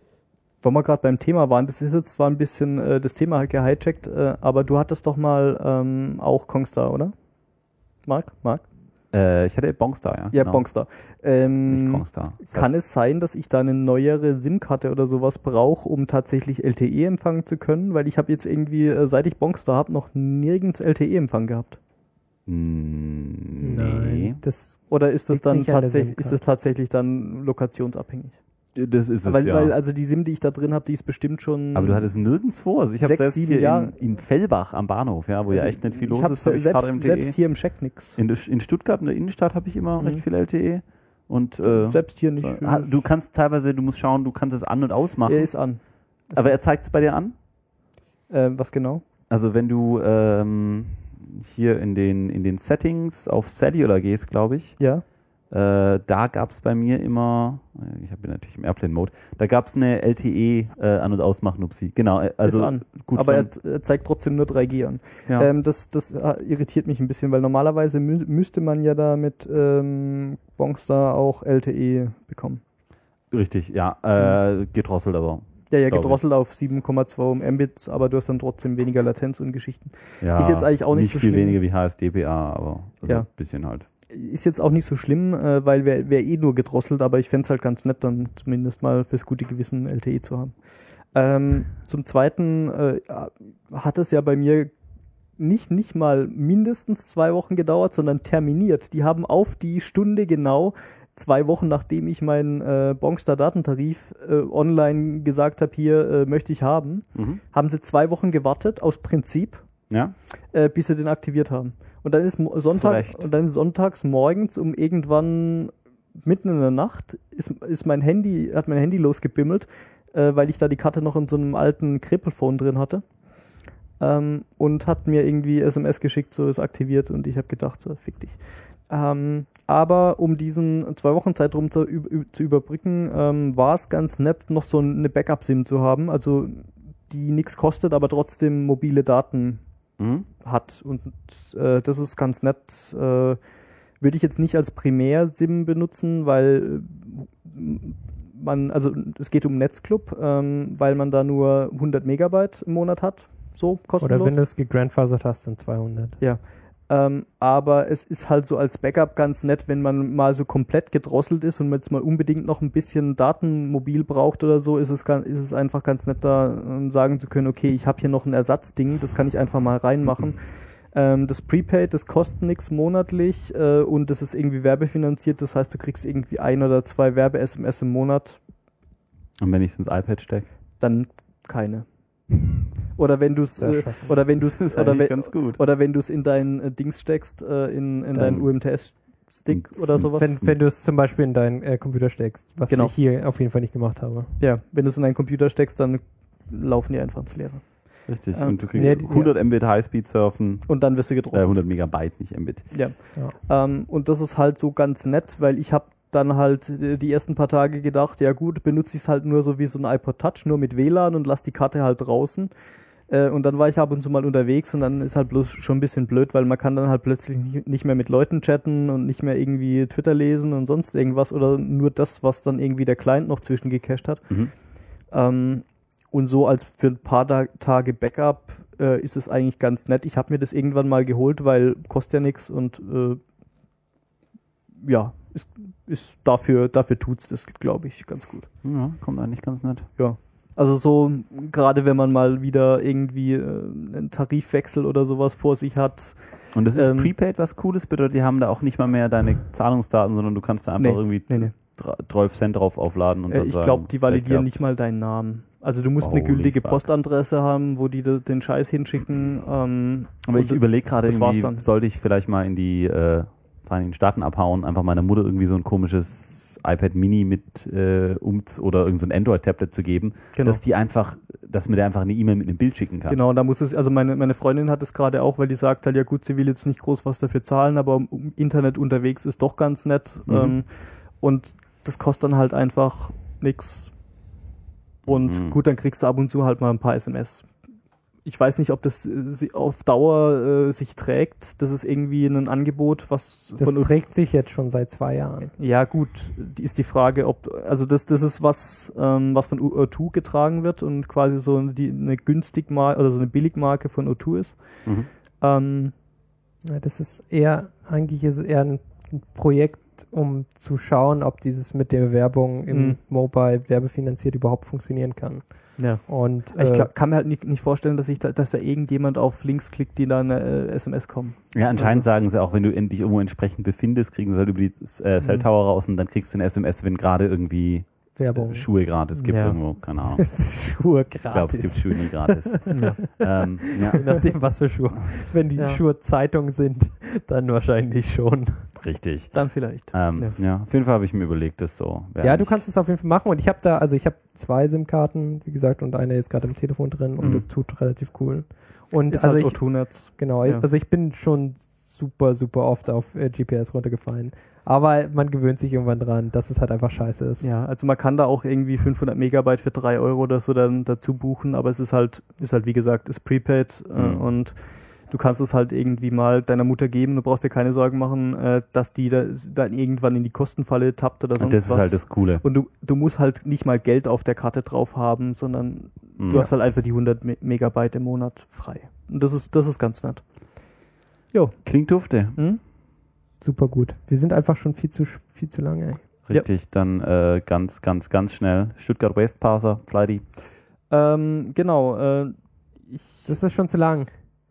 wo wir gerade beim Thema waren, das ist jetzt zwar ein bisschen äh, das Thema gehijackt, äh, aber du hattest doch mal ähm, auch Kongstar, oder? Marc? Marc? Äh, ich hatte Bongstar, ja. Ja, genau. Bongstar. Ähm, Nicht Kongstar. Das Kann heißt, es sein, dass ich da eine neuere SIM-Karte oder sowas brauche, um tatsächlich L T E empfangen zu können? Weil ich habe jetzt irgendwie, äh, seit ich Bongstar habe, noch nirgends L T E-Empfang gehabt. Mm, nee. Nein, das Oder ist das Liegt dann nicht an der tatsächlich, ist SIM-Karte. das tatsächlich dann lokationsabhängig? Das ist es, Weil, ja. weil also die SIM, die ich da drin habe, die ist bestimmt schon. aber du hattest nirgendwo. Also ich habe Sechs, selbst sieben hier Jahre- in, in Fellbach am Bahnhof, ja, wo ja Also echt nicht viel ich los hab ist, habe ich selbst, gerade M T E. selbst hier im Scheck nix. In, der- in Stuttgart, in der Innenstadt, habe ich immer Mhm. recht viel L T E. Und äh, Selbst hier nicht. so, ha- du kannst teilweise, du musst schauen, du kannst es an- und ausmachen. Er ist an. aber er zeigt es bei dir an. Äh, was genau? Also wenn du ähm, hier in den, in den Settings auf Cellular gehst, glaube ich, Ja. äh, da gab es bei mir immer, äh, ich bin natürlich im Airplane-Mode, da gab es eine L T E äh, an- und ausmachen, Upsi. Genau, äh, also ist an. gut. aber von- er, z- er zeigt trotzdem nur drei G an. ja. Ähm, das das äh, irritiert mich ein bisschen, weil normalerweise mü müsste man ja da mit ähm, Bongstar auch L T E bekommen. Richtig, ja, äh, gedrosselt aber. Ja, ja, Glaub ich. gedrosselt auf sieben Komma zwei Mbits, aber du hast dann trotzdem weniger Latenz und Geschichten. Ja, Ist jetzt eigentlich auch nicht nicht so viel schlimm. weniger wie H S D P A, aber also Ja. ein bisschen halt. Ist jetzt auch nicht so schlimm, äh, weil wäre wär eh nur gedrosselt, aber ich fände es halt ganz nett, dann zumindest mal fürs gute Gewissen L T E zu haben. Ähm, zum Zweiten äh, hat es ja bei mir nicht, nicht mal mindestens zwei Wochen gedauert, sondern terminiert. Die haben auf die Stunde genau zwei Wochen, nachdem ich meinen äh, Bongstar-Datentarif äh, online gesagt habe, hier äh, möchte ich haben, mhm. haben sie zwei Wochen gewartet, aus Prinzip, ja. äh, bis sie den aktiviert haben. Und dann ist Sonntag und dann ist sonntags morgens um irgendwann mitten in der Nacht ist, ist mein Handy, hat mein Handy losgebimmelt, äh, weil ich da die Karte noch in so einem alten Krippelphone drin hatte. Ähm, und hat mir irgendwie S M S geschickt, so ist aktiviert, und ich habe gedacht, so, fick dich. Ähm, aber um diesen zwei Wochen Zeitraum zu, zu überbrücken, ähm, war es ganz nett, noch so eine Backup-SIM zu haben, also die nichts kostet, aber trotzdem mobile Daten mhm. hat. Und äh, das ist ganz nett. Äh, würde ich jetzt nicht als Primär-SIM benutzen, weil man, also es geht um Netzclub, ähm, weil man da nur hundert Megabyte im Monat hat, so kostenlos. Oder wenn du es gegrandfathert hast, dann zweihundert. Ja. Ähm, aber es ist halt so als Backup ganz nett, wenn man mal so komplett gedrosselt ist und man jetzt mal unbedingt noch ein bisschen Datenmobil braucht oder so, ist es, ist es einfach ganz nett, da ähm, sagen zu können, okay, ich habe hier noch ein Ersatzding, das kann ich einfach mal reinmachen. Ähm, das Prepaid, das kostet nichts monatlich äh, und das ist irgendwie werbefinanziert, das heißt, du kriegst irgendwie ein oder zwei Werbe-S M S im Monat. Und wenn ich es ins iPad stecke? Dann keine. Oder wenn du es äh, oder wenn du es oder, wenn, oder wenn du es in dein äh, Dings steckst, äh, in, in deinen U M T S-Stick oder sowas. Wenn, wenn du es zum Beispiel in deinen äh, Computer steckst, was genau. ich hier auf jeden Fall nicht gemacht habe. Ja, wenn du es in deinen Computer steckst, dann laufen die einfach ins Leere. Richtig, ähm, und du kriegst ja, hundert Mbit Highspeed surfen. Und dann wirst du gedrosselt. Äh, hundert Megabyte, nicht Mbit. Ja. ja. Ähm, und das ist halt so ganz nett, weil ich habe dann halt die ersten paar Tage gedacht, ja gut, benutze ich es halt nur so wie so ein iPod Touch, nur mit W L A N und lass die Karte halt draußen. Äh, und dann war ich ab und zu mal unterwegs und dann ist halt bloß schon ein bisschen blöd, weil man kann dann halt plötzlich nicht mehr mit Leuten chatten und nicht mehr irgendwie Twitter lesen und sonst irgendwas oder nur das, was dann irgendwie der Client noch zwischengecached hat. Mhm. Ähm, und so als für ein paar da- Tage Backup äh, ist es eigentlich ganz nett. Ich habe mir das irgendwann mal geholt, weil kostet ja nichts und äh, ja, ist, ist dafür, dafür tut's das, glaube ich, ganz gut. Ja, kommt eigentlich ganz nett. Ja. Also so, gerade wenn man mal wieder irgendwie äh, einen Tarifwechsel oder sowas vor sich hat. Und das ist ähm, Prepaid, was Cooles bedeutet, die haben da auch nicht mal mehr deine Zahlungsdaten, sondern du kannst da einfach nee, irgendwie nee, nee. zwölf Cent drauf aufladen und äh, dann ich sagen. Ich glaube, die validieren nicht mal deinen Namen. Also du musst oh, eine gültige Postadresse haben, wo die de, den Scheiß hinschicken. Ähm, Aber ich überlege gerade, irgendwie sollte ich vielleicht mal in die äh, Vereinigten Staaten abhauen, einfach meiner Mutter irgendwie so ein komisches iPad Mini mit äh, um oder irgend so ein Android-Tablet zu geben, genau. dass die einfach, dass mir der einfach eine E-Mail mit einem Bild schicken kann. Genau, da muss es, also meine, meine Freundin hat es gerade auch, weil die sagt halt, ja gut, sie will jetzt nicht groß was dafür zahlen, aber im Internet unterwegs ist doch ganz nett. Mhm. Ähm, und das kostet dann halt einfach nix. Und mhm. gut, dann kriegst du ab und zu halt mal ein paar S M S. Ich weiß nicht, ob das äh, auf Dauer äh, sich trägt. Das ist irgendwie ein Angebot, was... Das von trägt sich jetzt schon seit zwei Jahren. Ja gut, die ist die Frage, ob... Also das, das ist was, ähm, was von O zwei getragen wird und quasi so die, eine günstig Marke oder so eine Billigmarke von O zwei ist. Mhm. Ähm, ja, das ist eher, eigentlich ist es eher ein Projekt, um zu schauen, ob dieses mit der Werbung im mhm. Mobile werbefinanziert überhaupt funktionieren kann. Ja. Und, äh, ich glaub, kann mir halt nicht, nicht vorstellen, dass, ich da, dass da irgendjemand auf Links klickt, die dann äh, S M S kommen. Ja, anscheinend also. sagen sie auch, wenn du dich irgendwo entsprechend befindest, kriegen sie halt über die äh, Cell Tower raus und dann kriegst du ein S M S, wenn gerade irgendwie Werbung. Äh, Schuhe gratis gibt ja. irgendwo, keine Ahnung. Schuhe gratis. Ich glaube, es gibt Schuhe nie gratis. ja. Ähm, ja. Je nachdem, was für Schuhe. Wenn die ja. Schuhe Zeitung sind, dann wahrscheinlich schon. Richtig. Dann vielleicht. Ähm, ja. ja, auf jeden Fall habe ich mir überlegt, das so. Ja, du kannst es auf jeden Fall machen und ich habe da, also ich habe zwei SIM-Karten, wie gesagt, und eine jetzt gerade im Telefon drin und mhm. das tut relativ cool. Und ist also halt ich, O zwei Netz. Genau, ja. also ich bin schon super, super oft auf äh, G P S runtergefallen. Aber man gewöhnt sich irgendwann dran, dass es halt einfach scheiße ist. Ja, also man kann da auch irgendwie fünfhundert Megabyte für drei Euro oder so dann dazu buchen, aber es ist halt, ist halt wie gesagt, ist Prepaid äh, mhm. und du kannst es halt irgendwie mal deiner Mutter geben, du brauchst dir keine Sorgen machen, äh, dass die da, dann irgendwann in die Kostenfalle tappt oder sonst und das was. Das ist halt das Coole. Und du, du musst halt nicht mal Geld auf der Karte drauf haben, sondern mhm. du hast halt einfach die hundert Megabyte im Monat frei. Und das ist, das ist ganz nett. Jo. Klingt dufte. Mhm. Super gut. Wir sind einfach schon viel zu, viel zu lange. Richtig, ja. Dann äh, ganz, ganz, ganz schnell. Stuttgart Waste Parser, Flighty. Ähm, genau. Äh, ich das ist schon zu lang.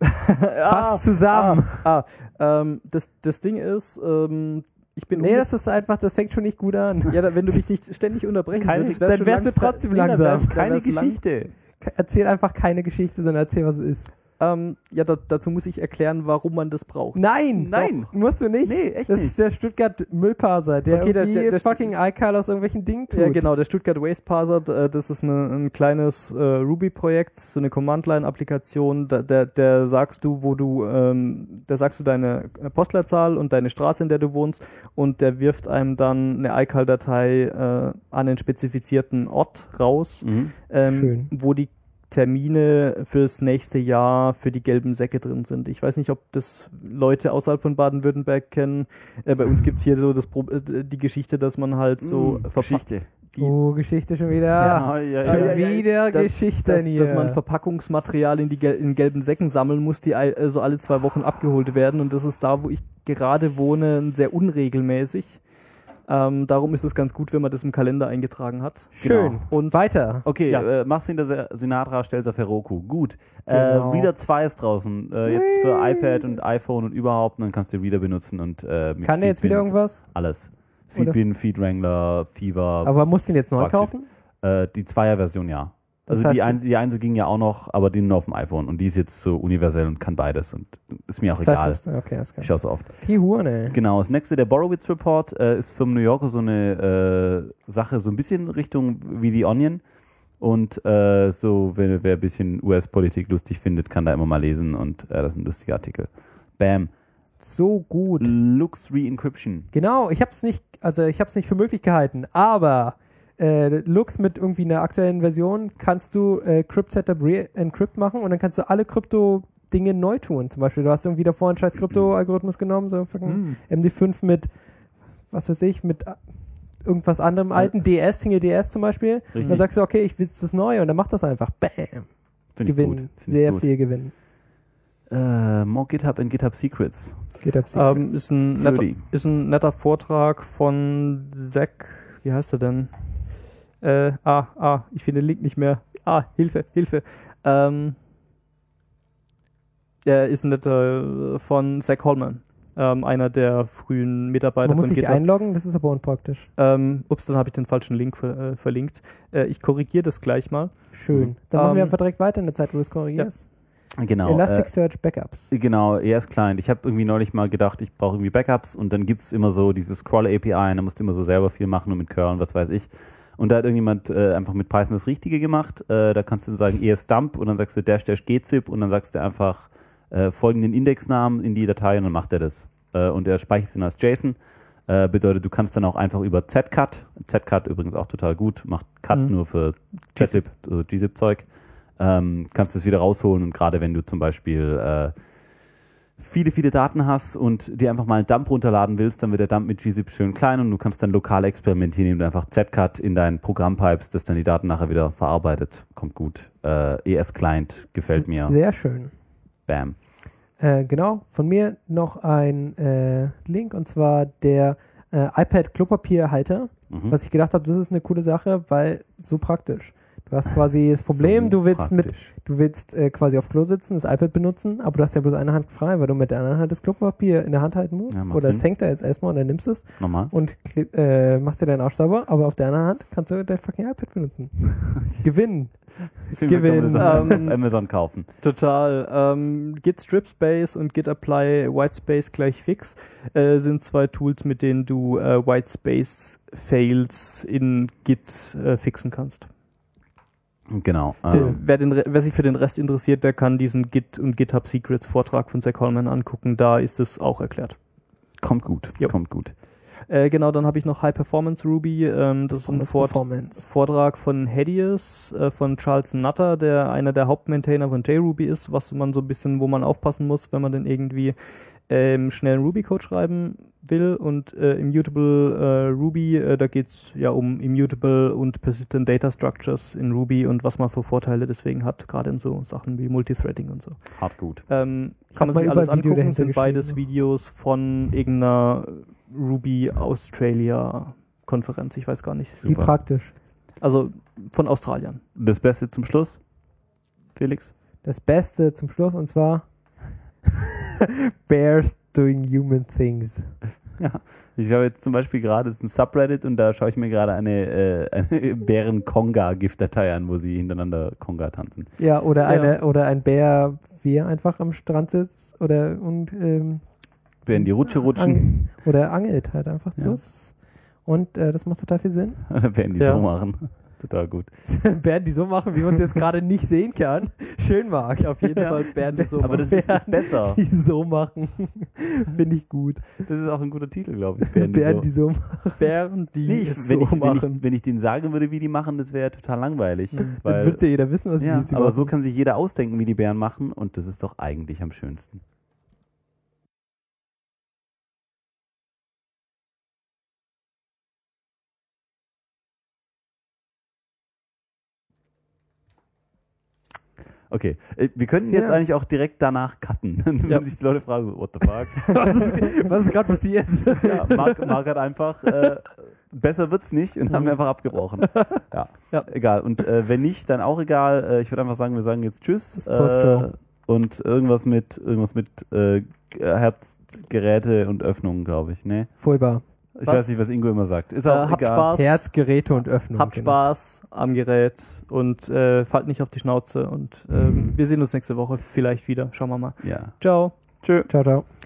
Fast zusammen. Ah, ah, ähm, das, das Ding ist, ähm, ich bin... Nee, das ist einfach, das fängt schon nicht gut an. Ja, wenn du mich nicht ständig unterbrechen Keine, würdest, dann wärst du trotzdem lang, langsam. wär's keine wär's lang. Geschichte. Erzähl einfach keine Geschichte, sondern erzähl, was es ist. Ähm, ja, da, dazu muss ich erklären, warum man das braucht. Nein! Nein. Doch, musst du nicht. Nee, echt das nicht. ist der Stuttgart Müllparser, der Okay, der- irgendwie der- der- fucking iCal aus irgendwelchen Dingen tut. Ja, genau, der Stuttgart Waste Parser, äh, das ist eine, ein kleines äh, Ruby-Projekt, so eine Command-Line-Applikation, da, der, der sagst du, wo du, ähm, da sagst du deine Postleitzahl und deine Straße, in der du wohnst, und der wirft einem dann eine iCal-Datei äh, an einen spezifizierten Ort raus, Mhm. ähm, Schön. wo die Termine fürs nächste Jahr für die gelben Säcke drin sind. Ich weiß nicht, ob das Leute außerhalb von Baden-Württemberg kennen. Äh, bei uns gibt es hier so das Pro äh, die Geschichte, dass man halt so Mm, verpackt. Geschichte. Die, Oh, Geschichte schon wieder. Ja, ja, Schon ja, ja, wieder dass, Geschichten dass, hier. dass man Verpackungsmaterial in die gel in gelben Säcken sammeln muss, die all- also alle zwei Wochen abgeholt werden. Und das ist da, wo ich gerade wohne, sehr unregelmäßig. Ähm, darum ist es ganz gut, wenn man das im Kalender eingetragen hat. Schön. Genau. Und weiter. Okay, Ja. äh, machst hinter Se- Sinatra, stellst auf Heroku. Gut. Genau. Äh, Reader zwei ist draußen. Äh, jetzt für iPad und iPhone und überhaupt. Und dann kannst du Reader benutzen und äh, mit Kann der jetzt Feedbin wieder und so. irgendwas? Alles. Oder? Feedbin, Feedwrangler, Fever. Aber musst du ihn jetzt neu Frag kaufen? Äh, die Zweier-Version, ja. Das Also die, heißt- Eins, die Einse ging ja auch noch, aber die nur auf dem iPhone. Und die ist jetzt so universell und kann beides. Und ist mir auch Das egal. heißt, okay, das Ich kann. schaue so oft. Die Huren, ey. Genau, das nächste, der Borowitz Report, äh, ist vom New Yorker so eine äh, Sache, so ein bisschen Richtung wie die Onion. Und äh, so, wer, wer ein bisschen U S-Politik lustig findet, kann da immer mal lesen. Und äh, das ist ein lustiger Artikel. Bam. So gut. Lux Re-Encryption. Genau, ich hab's nicht, also ich hab's nicht für möglich gehalten, aber äh, Lux mit irgendwie einer aktuellen Version kannst du äh, Crypt Setup Re-Encrypt machen und dann kannst du alle Krypto-Dinge neu tun. Zum Beispiel, du hast irgendwie davor einen scheiß Krypto-Algorithmus genommen, so fucking M D fünf mit, was weiß ich, mit irgendwas anderem alten, D S, Single D S zum Beispiel. Richtig. Und dann sagst du, okay, ich will das neu und dann macht das einfach. Bam. Finde ich Gewinnen. gut. Find ich Sehr gut. viel Gewinnen. Äh, more GitHub and GitHub Secrets. GitHub Ähm, Secrets. ist, ein netter, Flirty. ist ein netter Vortrag von Zach, wie heißt er denn? Äh, ah, ah, ich finde den Link nicht mehr. Ah, Hilfe, Hilfe. Ähm, er ist ein netter äh, von Zach Holman, ähm, einer der frühen Mitarbeiter Man muss von sich GitHub. einloggen, das ist aber unpraktisch. Ähm, ups, dann habe ich den falschen Link ver äh, verlinkt. Äh, ich korrigiere das gleich mal. Schön. Mhm. Dann machen wir Ähm, einfach direkt weiter in der Zeit, wo du es korrigierst. Genau. Elasticsearch Backups. Äh, genau, E S Client. Ich habe irgendwie neulich mal gedacht, ich brauche irgendwie Backups und dann gibt es immer so diese Scroll-A P I und da musst du immer so selber viel machen und mit Curl und was weiß ich. Und da hat irgendjemand äh, einfach mit Python das Richtige gemacht. Äh, da kannst du dann sagen E S Dump und dann sagst du dash dash gzip und dann sagst du einfach äh, folgenden Indexnamen in die Datei und dann macht er das. Äh, und er speichert ihn als JSON. Äh, bedeutet, du kannst dann auch einfach über Zcat, Zcat übrigens auch total gut, macht Cut Mhm. nur für gzip, also gzip-Zeug, ähm, kannst du es wieder rausholen und gerade wenn du zum Beispiel äh, viele, viele Daten hast und dir einfach mal einen Dump runterladen willst, dann wird der Dump mit gzip schön klein und du kannst dann lokal experimentieren, indem du einfach Zcat in dein Programm pipest, das dann die Daten nachher wieder verarbeitet. Kommt gut. Äh, E S-Client gefällt mir. Sehr schön. Bam. Äh, genau, von mir noch ein äh, Link und zwar der äh, iPad Klopapierhalter. Mhm. Was ich gedacht habe, das ist eine coole Sache, weil so praktisch. Du hast quasi das Problem, So du willst mit, praktisch. du willst äh, quasi auf Klo sitzen, das iPad benutzen, aber du hast ja bloß eine Hand frei, weil du mit der anderen Hand das Klopapier in der Hand halten musst. Ja, macht Oder es Sinn. hängt da jetzt erstmal und dann nimmst du es Nochmal. und kleb- äh, machst dir deinen Arsch sauber, aber auf der anderen Hand kannst du dein fucking iPad benutzen. Gewinnen. Ich will mir Gewinn. Amazon, Ähm, Amazon kaufen. Total. Ähm, Git Strip Space und Git Apply Whitespace gleich fix äh, sind zwei Tools, mit denen du äh, Whitespace Fails in Git äh, fixen kannst. Genau. Der, Ähm, wer, den, Re- wer sich für den Rest interessiert, der kann diesen Git und GitHub Secrets Vortrag von Zach Holman angucken. Da ist es auch erklärt. kommt gut. Jo. Kommt gut. Äh, genau, dann habe ich noch High Performance Ruby. Ähm, das ist ein Vort Performance. Vortrag von Hedius, äh, von Charles Nutter, der einer der Hauptmaintainer von JRuby ist, was man so ein bisschen, wo man aufpassen muss, wenn man dann irgendwie ähm, schnell einen Ruby-Code schreiben will. Und äh, Immutable äh, Ruby, äh, da geht es ja um Immutable und Persistent Data Structures in Ruby und was man für Vorteile deswegen hat, gerade in so Sachen wie Multithreading und so. Hart gut. Ähm, hab kann man mal sich über alles ein Video angucken, dahinter sind beides geschrieben. Videos von irgendeiner Ruby Australia Konferenz, ich weiß gar nicht. Wie Super. praktisch. Also von Australiern. Das Beste zum Schluss, Felix? Das Beste zum Schluss, und zwar Bears doing human things. Ja, ich habe jetzt zum Beispiel gerade, es ist ein Subreddit und da schaue ich mir gerade eine, äh, eine Bären-Konga-Giftdatei an, wo sie hintereinander Konga tanzen. Ja, oder, Ja. eine, oder ein Bär, wie er einfach am Strand sitzt oder und ähm, Bären die Rutsche rutschen. Ang oder angelt halt einfach Ja. so. Und äh, das macht total viel Sinn. Oder Bären die Ja. so machen. Total gut. Bären, die so machen, wie man es jetzt gerade nicht sehen kann. Schön, Marc. Auf jeden Fall Bären, die so Aber das ist, ist besser. Die so machen. Finde ich gut. Das ist auch ein guter Titel, glaube ich. Bären, Bären, die die so. so machen. Bären, die Nee, ich, es wenn, so ich, wenn, machen. ich, wenn ich denen sagen würde, wie die machen, das wäre ja total langweilig. Dann Weil, wird ja jeder wissen, was ja, wie sie aber machen. so kann sich jeder ausdenken, wie die Bären machen und das ist doch eigentlich am schönsten. Okay, äh, wir könnten jetzt Ja. eigentlich auch direkt danach cutten. Wenn Ja. sich die Leute fragen, so, what the fuck? was ist, was ist gerade passiert? Ja, Marc, Marc hat einfach, äh, besser wird's nicht und haben wir einfach abgebrochen. Ja, Ja. egal. Und äh, wenn nicht, dann auch egal. Äh, ich würde einfach sagen, wir sagen jetzt Tschüss. Das Postshow. Äh, und irgendwas mit, irgendwas mit äh, Herzgeräte und Öffnungen, glaube ich. Ne? Furchtbar. Ich Was? weiß nicht, was Ingo immer sagt. Ist Äh, auch habt egal. Spaß, Herz, Geräte und Öffnung. habt genau. Spaß am Gerät und äh, fallt nicht auf die Schnauze. Und ähm, wir sehen uns nächste Woche vielleicht wieder. Schauen wir mal. Ja. Ciao. Tschö. Ciao, ciao.